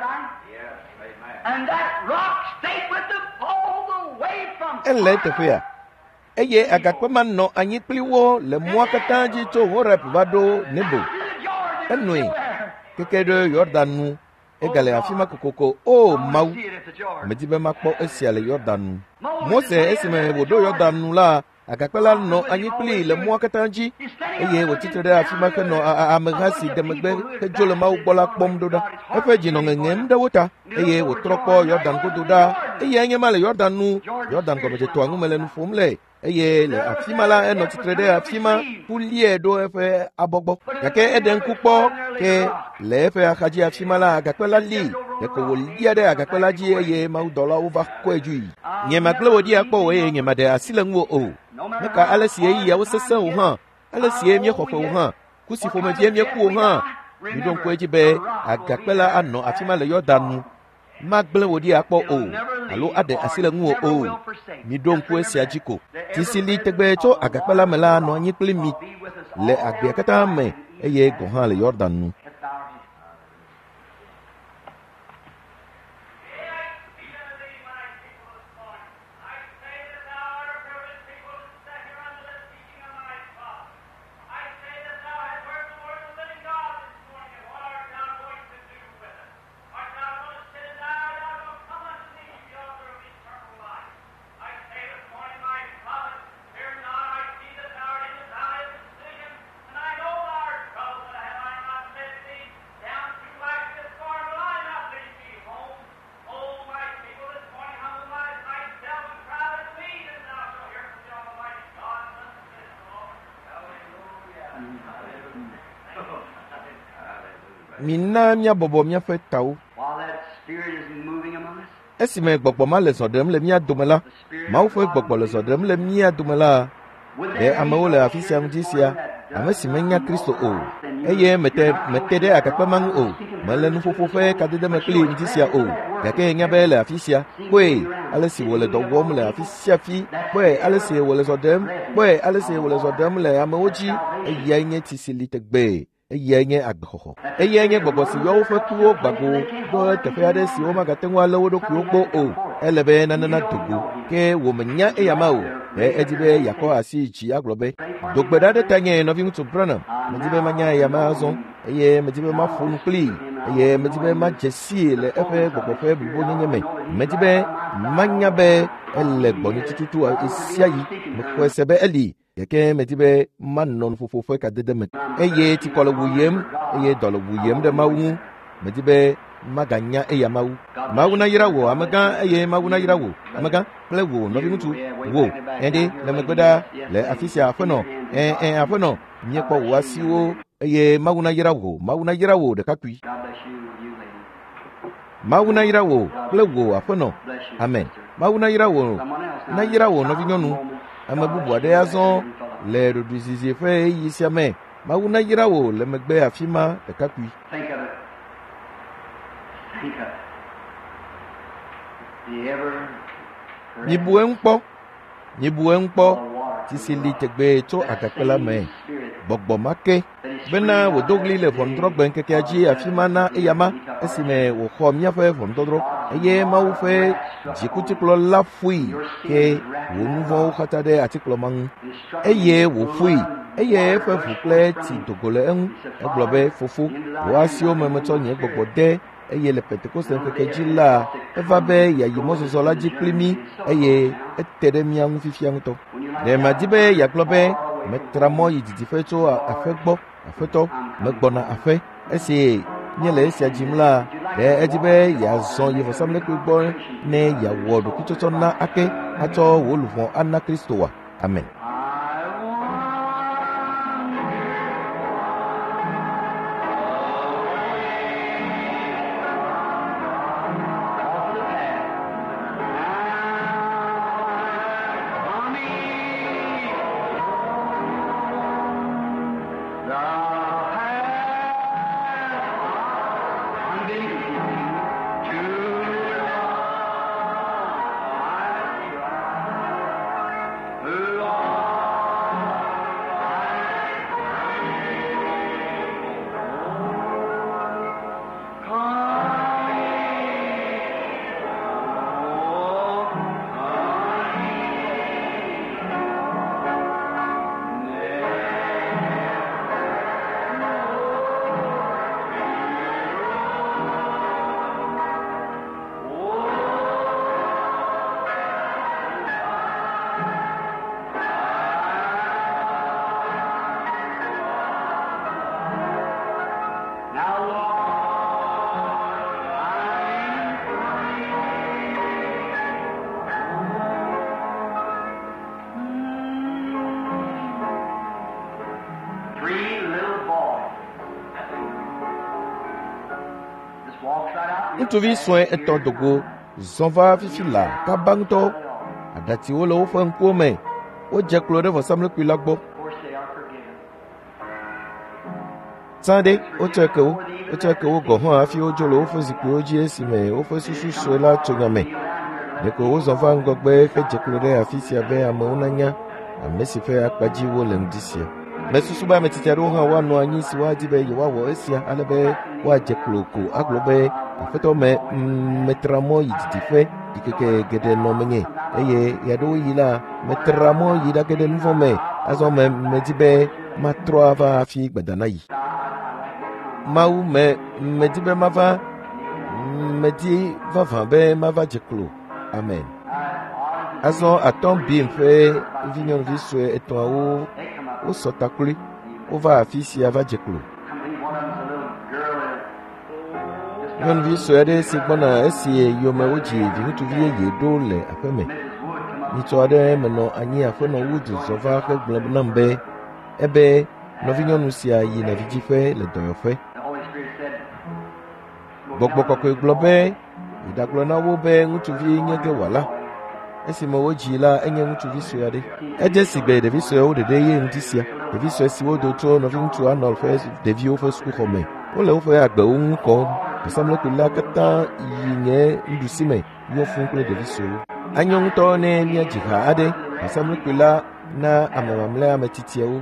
Ele teƒea eye agakpe ma nɔ anyi kpli wo le mɔa katã dzi tso Horeb va ɖo Nebo. Enɔe keke ɖe Yɔrdan nu egale afima kokoko o mau medibe makpo esiale Yordan Mose esime wodo Yordan la agakpela no anyi pli le mo katanji eye wotitere afima ke no amegasi demegbe ke jole mau bola kpom doda efe jino ngem de wota eye wotrokpo Yordan ko doda eye enye male Yordan nu Yordan ko beje to angumele nu fomle eye le afima la eno titere afima pulie do efe abogbo yake eden kupo ke le efe akaji afima la agakpela li e ko wolia de agakpela ji eye mau dola over kweju nyema glo wodi akpo eye nyema de asilenwo o meka alasie yi ya wosese wo ha alasie mi khofo wo ha kusi fo me mi ku wo ha mi don ko ejibe agakpela ano afima le Yordan magble wodi akpo o alo ade asilenwo o mi don ko esi ajiko tisili tegbe to agakpela mela no anyi pli mi le agbe kata me eye go ha le Yordan nu Mina mia bobo mia fe taw esime gbogbo ma le sodem le mia domela ma wo fe gbogbo le sodem le mia domela e amewo le afisia mjisia amesime nya Kristo o eye mete mete de akakpa man o male nu fofo fe kadede mekli mjisia o gake nya be le afisia kwe alesi wole dogwom le afisia fi kwe alesi wole sodem kwe alesi wole sodem le amewoji eye nya tisili tegbe eye nye agboho eye nye gbogosi yo fe tuwo gbago do tefe ade si o magatenwa lawo do kuogbo o elebe na na dugu ke wo menya eyama o e ejibe yakọ asi chi aglobe dogbeda de tanye no vi mutu brana mejibe manya eyama zo eye mejibe ma funu kli eye mejibe ma jesi le efe gbogbo fe bubo nyenye me mejibe manya be ele gboni tututu esiayi mekwesebe eli yake metibe mannon fofofo ka dedeme eye ti kolo wuyem eye dolo wuyem de mawu metibe maganya eya mawu mawu na yirawo amaga eye mawu na yirawo amaga plewo no bi mutu wo ende le megbeda le afisia afeno eh eh afeno nye kwa wasiwo eye mawu na yirawo mawu na yirawo de kakui mawu na yirawo plewo afeno amen mawu na yirawo na yirawo no bi nyonu amabubu ade azon le reduzizi fe yisiame mauna yirawo le megbe afima de kakui ni buenpo ni buenpo tisili tegbe to akapela me gbogbo make bena wo dogli le fondro gben keke aji afima na eyama esime wo kho mia fe fondro eye ma wo fe jikuti klo la fui ke wo nuvo khata de article man eye wo fui eye fe fuple ti dogole en eglobe fofu wo asio memeto nye gbogbo de eye le pentecoste keke jila eva be ya yimoso so la jiklimi eye etere mia mu fifia nto de madibe ya globe metramo yididi feto afegbo afeto megbona afe ese nyele ese jimla de ejibe ya zon yefo samle kugbo ne ya wodu kutoto na ake ato wolufon anna Kristo wa amen. Lord. ŋutsuvi sue etɔ̃ dogo zɔ̃ va fifi la kaba ŋutɔ. Aɖatiwo le woƒe ŋkuwo me. Wodze klo ɖe vɔsamlekpui la gbɔ. Tsã ɖe wotsɔe ke wo wotsɔe ke wo gɔ hã hafi wodzo le woƒe zikpuiwo dzi esime woƒe susu sue la tso nya me. Ɖeko wozɔ va ŋgɔgbe hedze klo ɖe afi sia be amewo nanya ame si ƒe akpadzi wole ŋdi sia. Mesusu be ame tsitsi aɖewo hã woanɔ anyi si woadi be yewoawɔ esia ale be woadze klo ko agblɔ be aƒetɔ me metra mɔ yi didiƒe yi keke geɖe nɔ menye eye yaɖewo yi la metra mɔ yi ɖage ɖe nu vɔ me azɔ me medi be matrɔ ava hafi gbeda na yi. Mawu me medi be mava medi vavã be mava dze klo. Amen. Azɔ atɔ bim ƒe vinyɔnuvi sue etɔ̃awo wosɔ takloe wova afi sia va dze klo. Nyɔnuvi sue aɖe si gbɔna esi yome wodzi viŋutsuvi yeye ɖo le aƒe me. Nyitsɔ aɖe menɔ anyi aƒenɔ Wood zɔ va hegblɔ nam be ebe nɔvinyɔnu sia yina vidziƒe le dɔyɔƒe. Gbɔgbɔ kɔkɔe gblɔ be yeɖagblɔ na wo be ŋutsuvi nye ge wòala. Esime wodzi la enye ŋutsuvi sue aɖe. Edze si gbe ɖevi suewo ɖeɖe ye ŋdi sia. Ɖevi sue siwo do tso nɔvi ŋutsu Arnold ƒe ɖeviwo ƒe sukuxɔ me. Wole woƒe agbewo ŋu kɔm. Vɔsamlekpui la katã yi nye nuɖusi me yɔ fũu kple ɖevi suewo. Anyɔ ŋutɔ ne míadzi ha aɖe vɔsamlekpui la na ame mamlɛa ame tsitsiawo.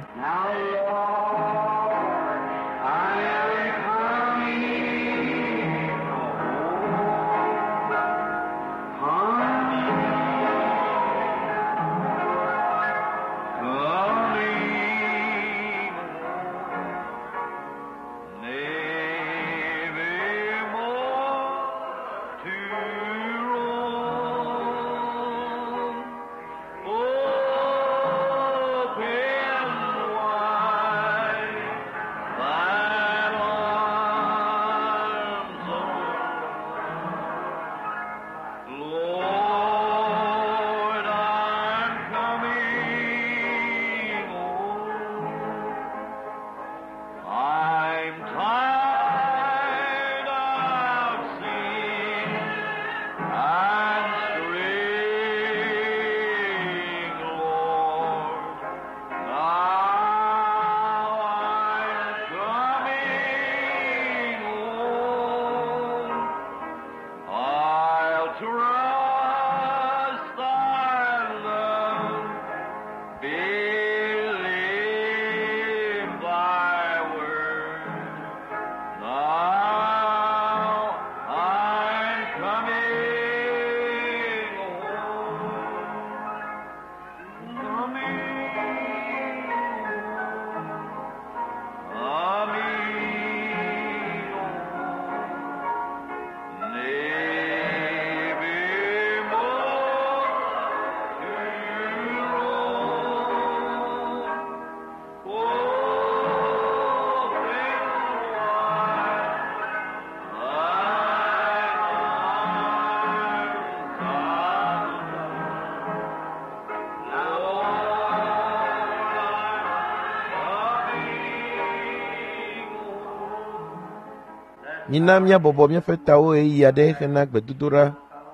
Mina míabɔbɔ míaƒe tawo ɣeyiɣi aɖe hena gbedodoɖa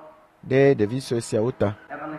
ɖe ɖevi sue siawo ta.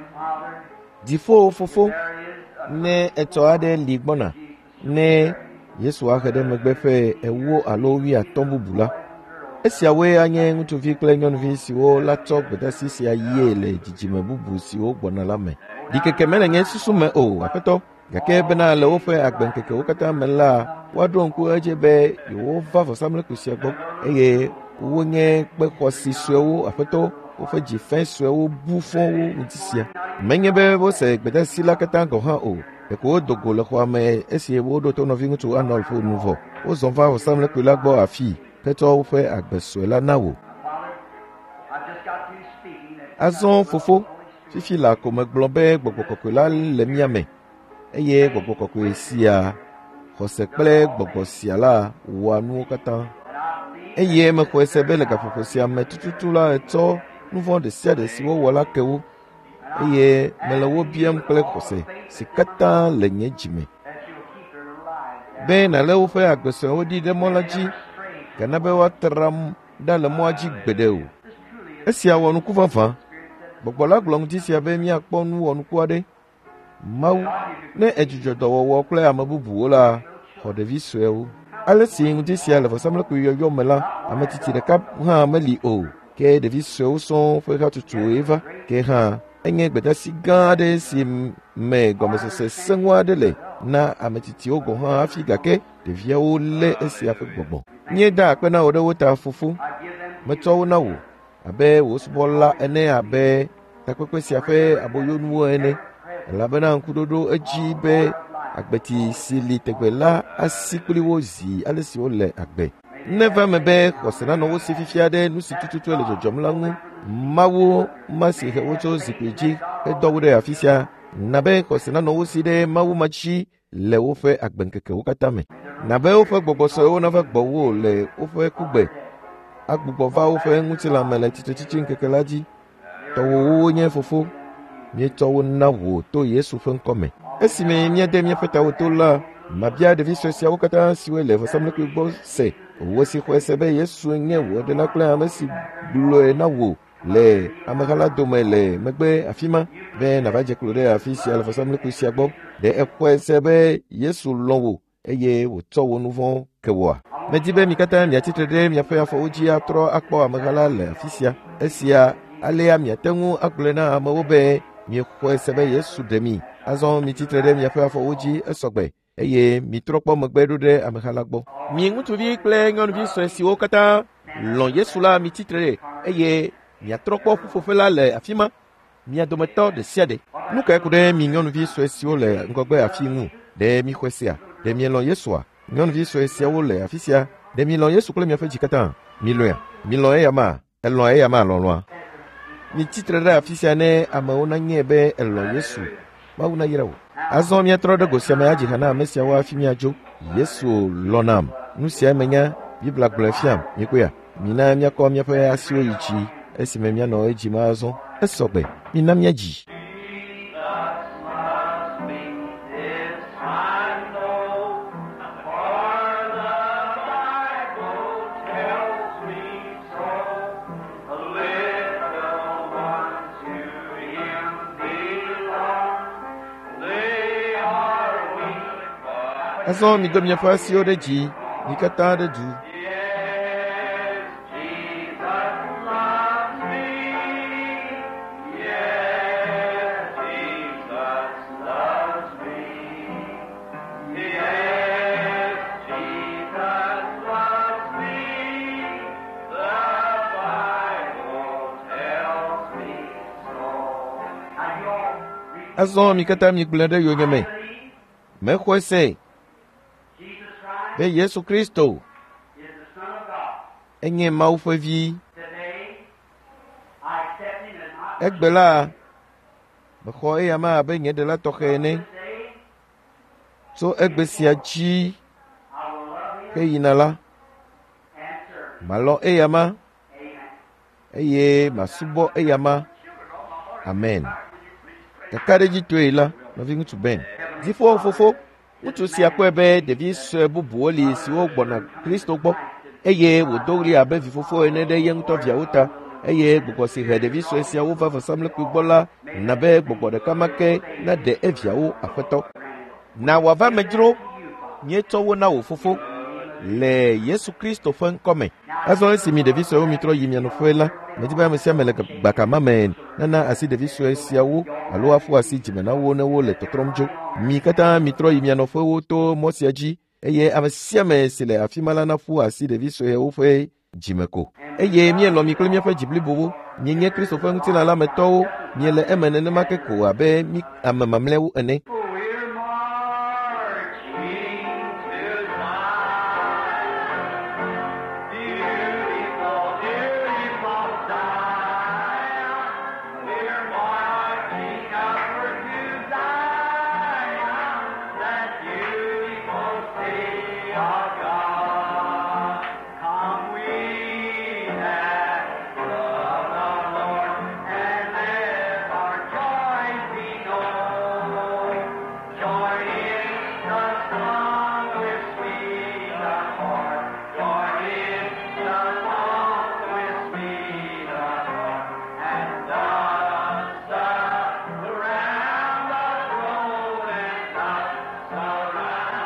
Dziƒo fofo ne etɔ aɖe li gbɔna ne Yesu ahe ɖe megbe ƒe ewo alo wi atɔ̃ bubu la. Esiawoe anye ŋutsuvi kple nyɔnuvi siwo la tsɔ gbedasi sia yie le dzidzime bubu siwo gbɔna la me. Ɖikeke mele nye susu me o, aƒetɔ, gake bena le woƒe agbenkekewo katã me la woaɖo ŋku edze be yewova vɔsamlekpui sia gbɔ eye wonye kpe xɔasi suewo aƒetɔ woƒe dzifɛ suewo bu fɔ wo ŋuti sia. Menye be wose gbedasi la katã gɔ hã o, ɖeko wodo go le xɔa me esi woɖo to nɔvi ŋutsu Arnold ƒe nu vɔ. Wozɔ va vɔsamlekpui la gbɔ afii ketsɔ woƒe agbe sue la na wo. Azɔ fofo fifi la ko megblɔ be gbɔgbɔ kɔkɔe la le mía me eye gbɔgbɔ kɔkɔe sia xɔse kple gbɔgbɔ sia la wɔa nuwo katã. Eye mexɔe se be le gaƒoƒo sia me tututu la etsɔ nu vɔ̃ ɖe sia ɖe si wowɔ la ke wo eye mele wo biam kple xɔse si katã le nye dzime be nalé woƒe agbesuewo ɖi ɖe mɔ la dzi gana be woatra ɖa le mɔa dzi gbeɖe o. esia wɔ nuku vavã gbɔgbɔ la gblɔ ŋuti sia be míakpɔ nu wɔ nuku aɖe. Mawu ne edzudzɔdɔwɔwɔ kple ame bubuwo la xɔ ɖevi suewo. Ale si ŋuti sia le vɔsamlekpui yɔyɔ me la, ame tsitsi ɖeka hã meli o, ke ɖevi suewo sɔŋ ƒe hatutuwoe va, ke hã enye gbedasi gã aɖe si me gɔmesese sẽŋu aɖe le na ame tsitsiwo gɔ̃ hã hafi, gake ɖeviawo lé esia ƒe gbɔgbɔ. Míeda akpe na wò ɖe wo ta, Fofo, metsɔ wo na wò abe wò subɔla ene, abe takpekpe sia ƒe aboyonuwo ene, elabena ŋkuɖoɖo edzi be agbeti si li tegbe la asi kpli wo zi ale si wole agbe. Neva me be xɔse nanɔ wo si fifia ɖe nu si tututu le dzɔdzɔm la ŋu. Mawu ma si he wo tso zikpui dzi hedɔ wo ɖe afi sia, na be xɔse nanɔ wo si ɖe Mawu ma dzi le woƒe agbenkekewo katã me. Na be woƒe gbɔgbɔsɔewo nava gbɔwo le woƒe kugbe agbugbɔ va woƒe ŋutilã me le tsitsitsitsi ŋkeke la dzi. Tɔwòwo nye Fofo, míetsɔ wo na wò to Yesu ƒe ŋkɔ me. Esime míade míaƒe tawo to la, mabia ɖevi sue siawo katã siwo le vɔsamlekpui gbɔ se, wò si xɔe se be Yesu nye wò ɖela kple ame si gblɔe na wò le ameha la dome le megbe afi ma, be nava dze klo ɖe afi sia le vɔsamlekpui sia gbɔ, ɖe exɔe se be Yesu lɔ̃ wò eye wòtsɔ wò nu vɔ̃ ke wòa. Medi be mi katã miatsitre ɖe miaƒe afɔwo dzi atrɔ akpɔ ameha la le afi sia. Esia alea miate ŋu agblɔe na amewo be miexɔe se be Yesu ɖe mi. Azɔ mitsitre ɖe miaƒe afɔwo dzi esɔgbe, eye mitrɔ kpɔ megbe ɖo ɖe ameha la gbɔ. Mi ŋutsuvi kple nyɔnuvi sue siwo katã lɔ̃ Yesu la mitsitre ɖe, eye miatrɔ kpɔ ƒuƒoƒe la le afi ma. Mia dometɔ ɖe sia ɖe. Nu kae ku ɖe mi nyɔnuvi sue siwo le ŋgɔgbe afi ŋu? Ɖe mi xɔe sia? Ɖe mielɔ̃ Yesua? Nyɔnuvi sue siawo le afi sia. Ɖe milɔ̃ Yesu kple miaƒe dzi katã? Milɔ̃a? Milɔ̃ eya ma? Elɔ̃ eya ma lɔlɔ̃a? Mitsitre ɖe afi sia ne amewo nanye be elɔ̃ Yesu. Mawu na yra wo. Azɔ miatrɔ ɖe go sia me adzi ha na ame siawo hafi miadzo. Yesu lɔ̃ nam. Nu sia menya, Bibla gblɔe fiam. Mikoe, mina miakɔ miaƒe asiwo yi dzi esime mianɔ edzi ma azɔ. Esɔgbe, mina miadzi. Azɔ mi do miaƒe asiwo ɖe dzi, mi katã ɖe du. Azɔ mi katã mi gblẽ ɖe yonyeme. Mexɔe se be Yesu Kristo enye Mawu ƒe vi. Egbe la, mexɔ eya ma abe nye ɖela tɔxɛ ene. Tso egbe sia dzi ke yina la, malɔ eya ma eye masubɔ eya ma. Amen. Kaka ɖe dzi toe la, nɔvi ŋutsu Ben. Dzifo fofo, ŋutsu sia kpɔe be ɖevi sue bubuwo li siwo gbɔna Kristo gbɔ, eye wòdo ɣli abe vi fofo ene ɖe ye ŋutɔ viawo ta, eye gbɔgbɔ si he ɖevi sue siawo va vɔsamlekpui gbɔ la, na be gbɔgbɔ ɖeka ma ke naɖe eviawo aƒetɔ. Na wòava me dzro, míetsɔ wo na wò Fofo le Yesu Kristo ƒe ŋkɔ me. Azɔ esi mi ɖevi suewo mitrɔ yi mia nɔƒe la, medi be ame sia ame le gbaka ma me nana asi ɖevi sue siawo alo aƒu asi dzime na wo ne wole tɔtrɔm dzo. Mi katã mitrɔ yi mia nɔƒewo to mɔ sia dzi, eye ame sia ame si le afi ma la naƒu asi ɖevi suewo ƒe dzime ko. Eye mielɔ mi kple miaƒe dzi blibowo, mienye Kristo ƒe ŋutilã la metɔwo, miele eme nenema ke ko abe mi ame mamlɛawo ene.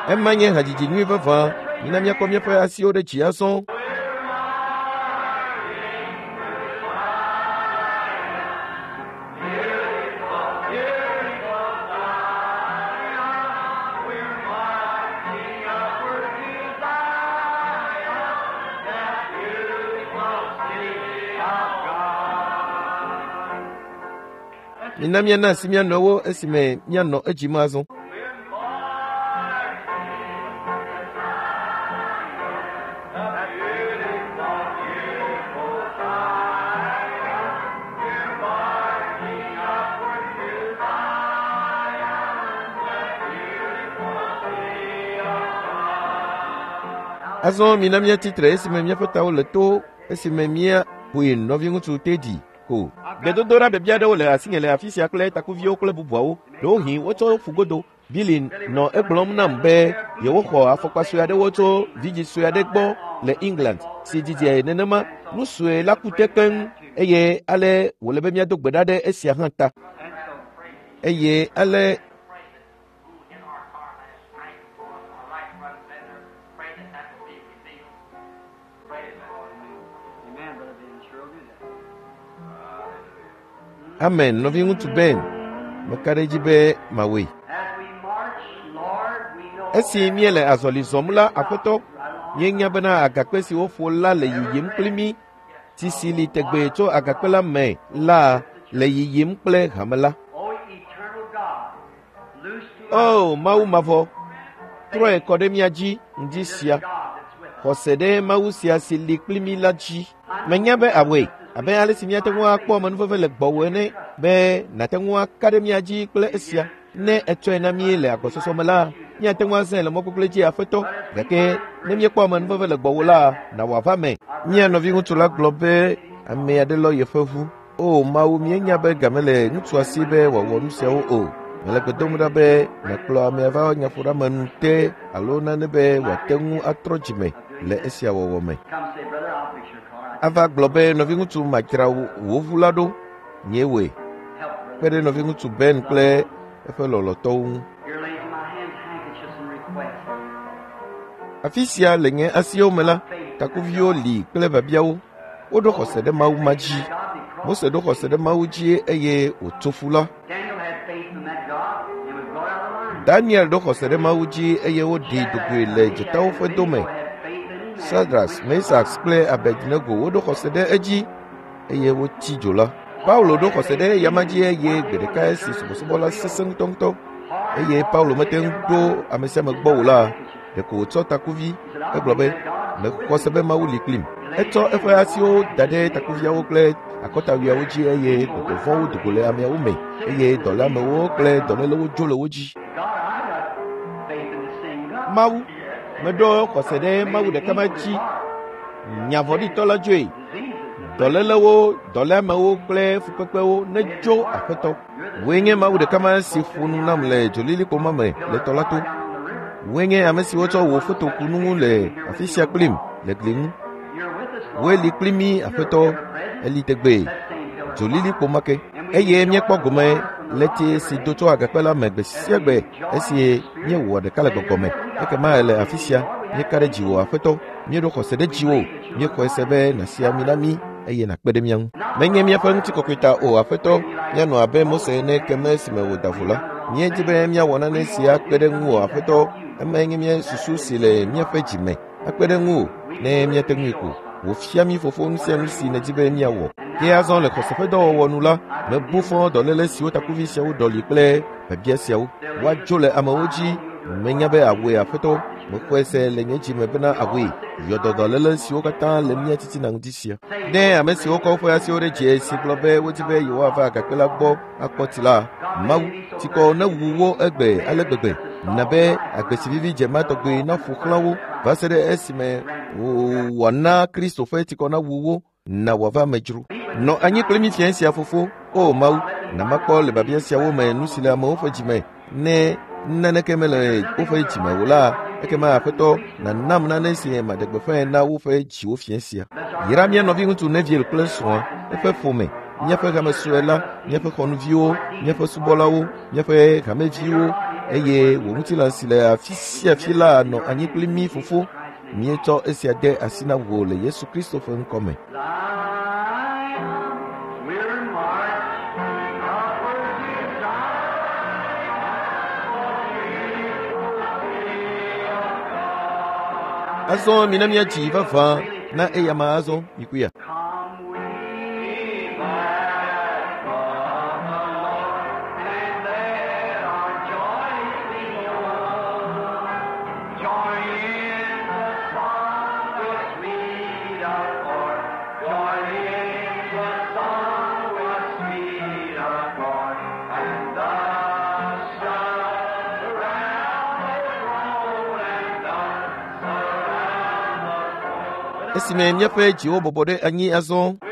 Emanye hajiji nyui vava, mina miako miafe asio de chiason. Mina miana si miano wo esime miano ejimazo. Azon mina mia titre esime mia fota o leto esime mia hui novingu tu tedi ko. Bedodora bebiada o le asingele afisi akle takuvio kle bubuao do hin woto fugodo bilin no eblom nambe ye wo afokwa soya de woto viji soya de gbo le England si didi nenema nusue lakuteken eye ale wolebe mia dogbedade esia hanta eye ale Amen. Novingu tu ben. Makareji be mawe. Esi miele azoli zomula akoto. Yenya bana agakwesi ofola le yiyim plimi. Tisili tegbe to agakwela me la le yiyim ple hamala. Oh, mau mavo. Troe kodemiaji ndisia. Hosede mau sia sili plimi la ji. Menyabe awe. Abe ale simia tengwa kwa manufove le gbowene be na tengwa academia ji kle esia ne etwe na miele akososo mala nya tengwa sen le mokukle ji afeto gake ne mi kwa manufove le gbowola na wafame nya no vingu tula globe ame adelo yefafu o mawu mi nya be gamele ntu asibe wa woru se o o mele gbedomuda be na klo ame ava nya fura manute alona ne be wa tengu atrojime le esia wo me Ava globe novingu tu makira wovulado nyewe. Pere novingu tu ben kle efe lolotou. Afisia lenye asio mela takuvio li kle babiao. Odo kosede mau maji. Mose do kosede mau ji eye otofula. Daniel do kosede mau ji eye odi dugwe le jetawo fedome. Sadras, Mesach, Kle, Abednego, Wodo Hosede Eji, Eye Woti Jola. Paulo do Hosede Yamaji, Ye, Bedeka, Sibola, Sisson Tonto, Eye, Paulo Metengo, Amesema Bola, the Kota Takuvi, Eglobe, the Kosebe Mauli Klim. Eto Efasio, Dade Takuvia Okle, Akota Wiaoji, Eye, the Fo, the Gole Ameume, Eye, Dolame Okle, Donelo Jolo Oji. Mau. Medo kosede mawu de kamachi nyavodi tola joy dolelewo dolemawo kle fukpepewo nejo afeto wenye mawu de kama sifunu namle jolili ko mame le tolato wenye amesi woto wo foto kunu le afisia klim le glinu weli klimi afeto elitegbe jolili ko make eye mie kpogome leti si doto agapela megbe siegbe esi nye wo de kala gogome eke ma ele afisia nye kare jiwo afeto nye do kosede jiwo nye ko esebe na sia minami eye na kpede mian menye mie fa nti kokwita o afeto nye no abe mose ne keme sime wo davula nye jibe mia wona ne sia kpede nwu afeto menye mie susu sile mie fa jime akpede nwu ne mie tenwiku wo fia mi fofo nsia nsi na jibe mia wo ke azon le kosefe do wonula me bufon do lele si o takuvi sia o do likle be bia sia o wa jole amaoji menya be awe afeto mo kwese le nyeji me bena awe yodo do lele si o kata le mia titi na ndisia de amesi o ko fo ya si o reje si globe wo ti be yo ava akapela gbo akotila mawu ti ko na wuwo egbe alegbegbe na be agbesi vivi jema to gbe na fuklawo va se de esime wana Christopher ti ko na wuwo na wava mejru no anyi klemi fiansi afofo o mau na makpo le babia sia wo me nusila ma ofa jime ne nane kemele ofa jime wala ekema afeto na nam na nesi ma de gbefa na wo fa ji wo fiansi yira mia no vi ntu na vie le pleson efe fome nya fa kama suela nya fa konvio nya fa subolawo nya fa kama jiwo eye wo ŋutilã si le afi sia afi la nɔ anyi kpli mí fofo míetsɔ esia de asi na wò le Yesu Kristo ƒe ŋkɔ me. Azɔ mina míatsi vavã na eya ma azɔ mikuya. Esime míaƒe dziwo bɔbɔ ɖe anyi azɔ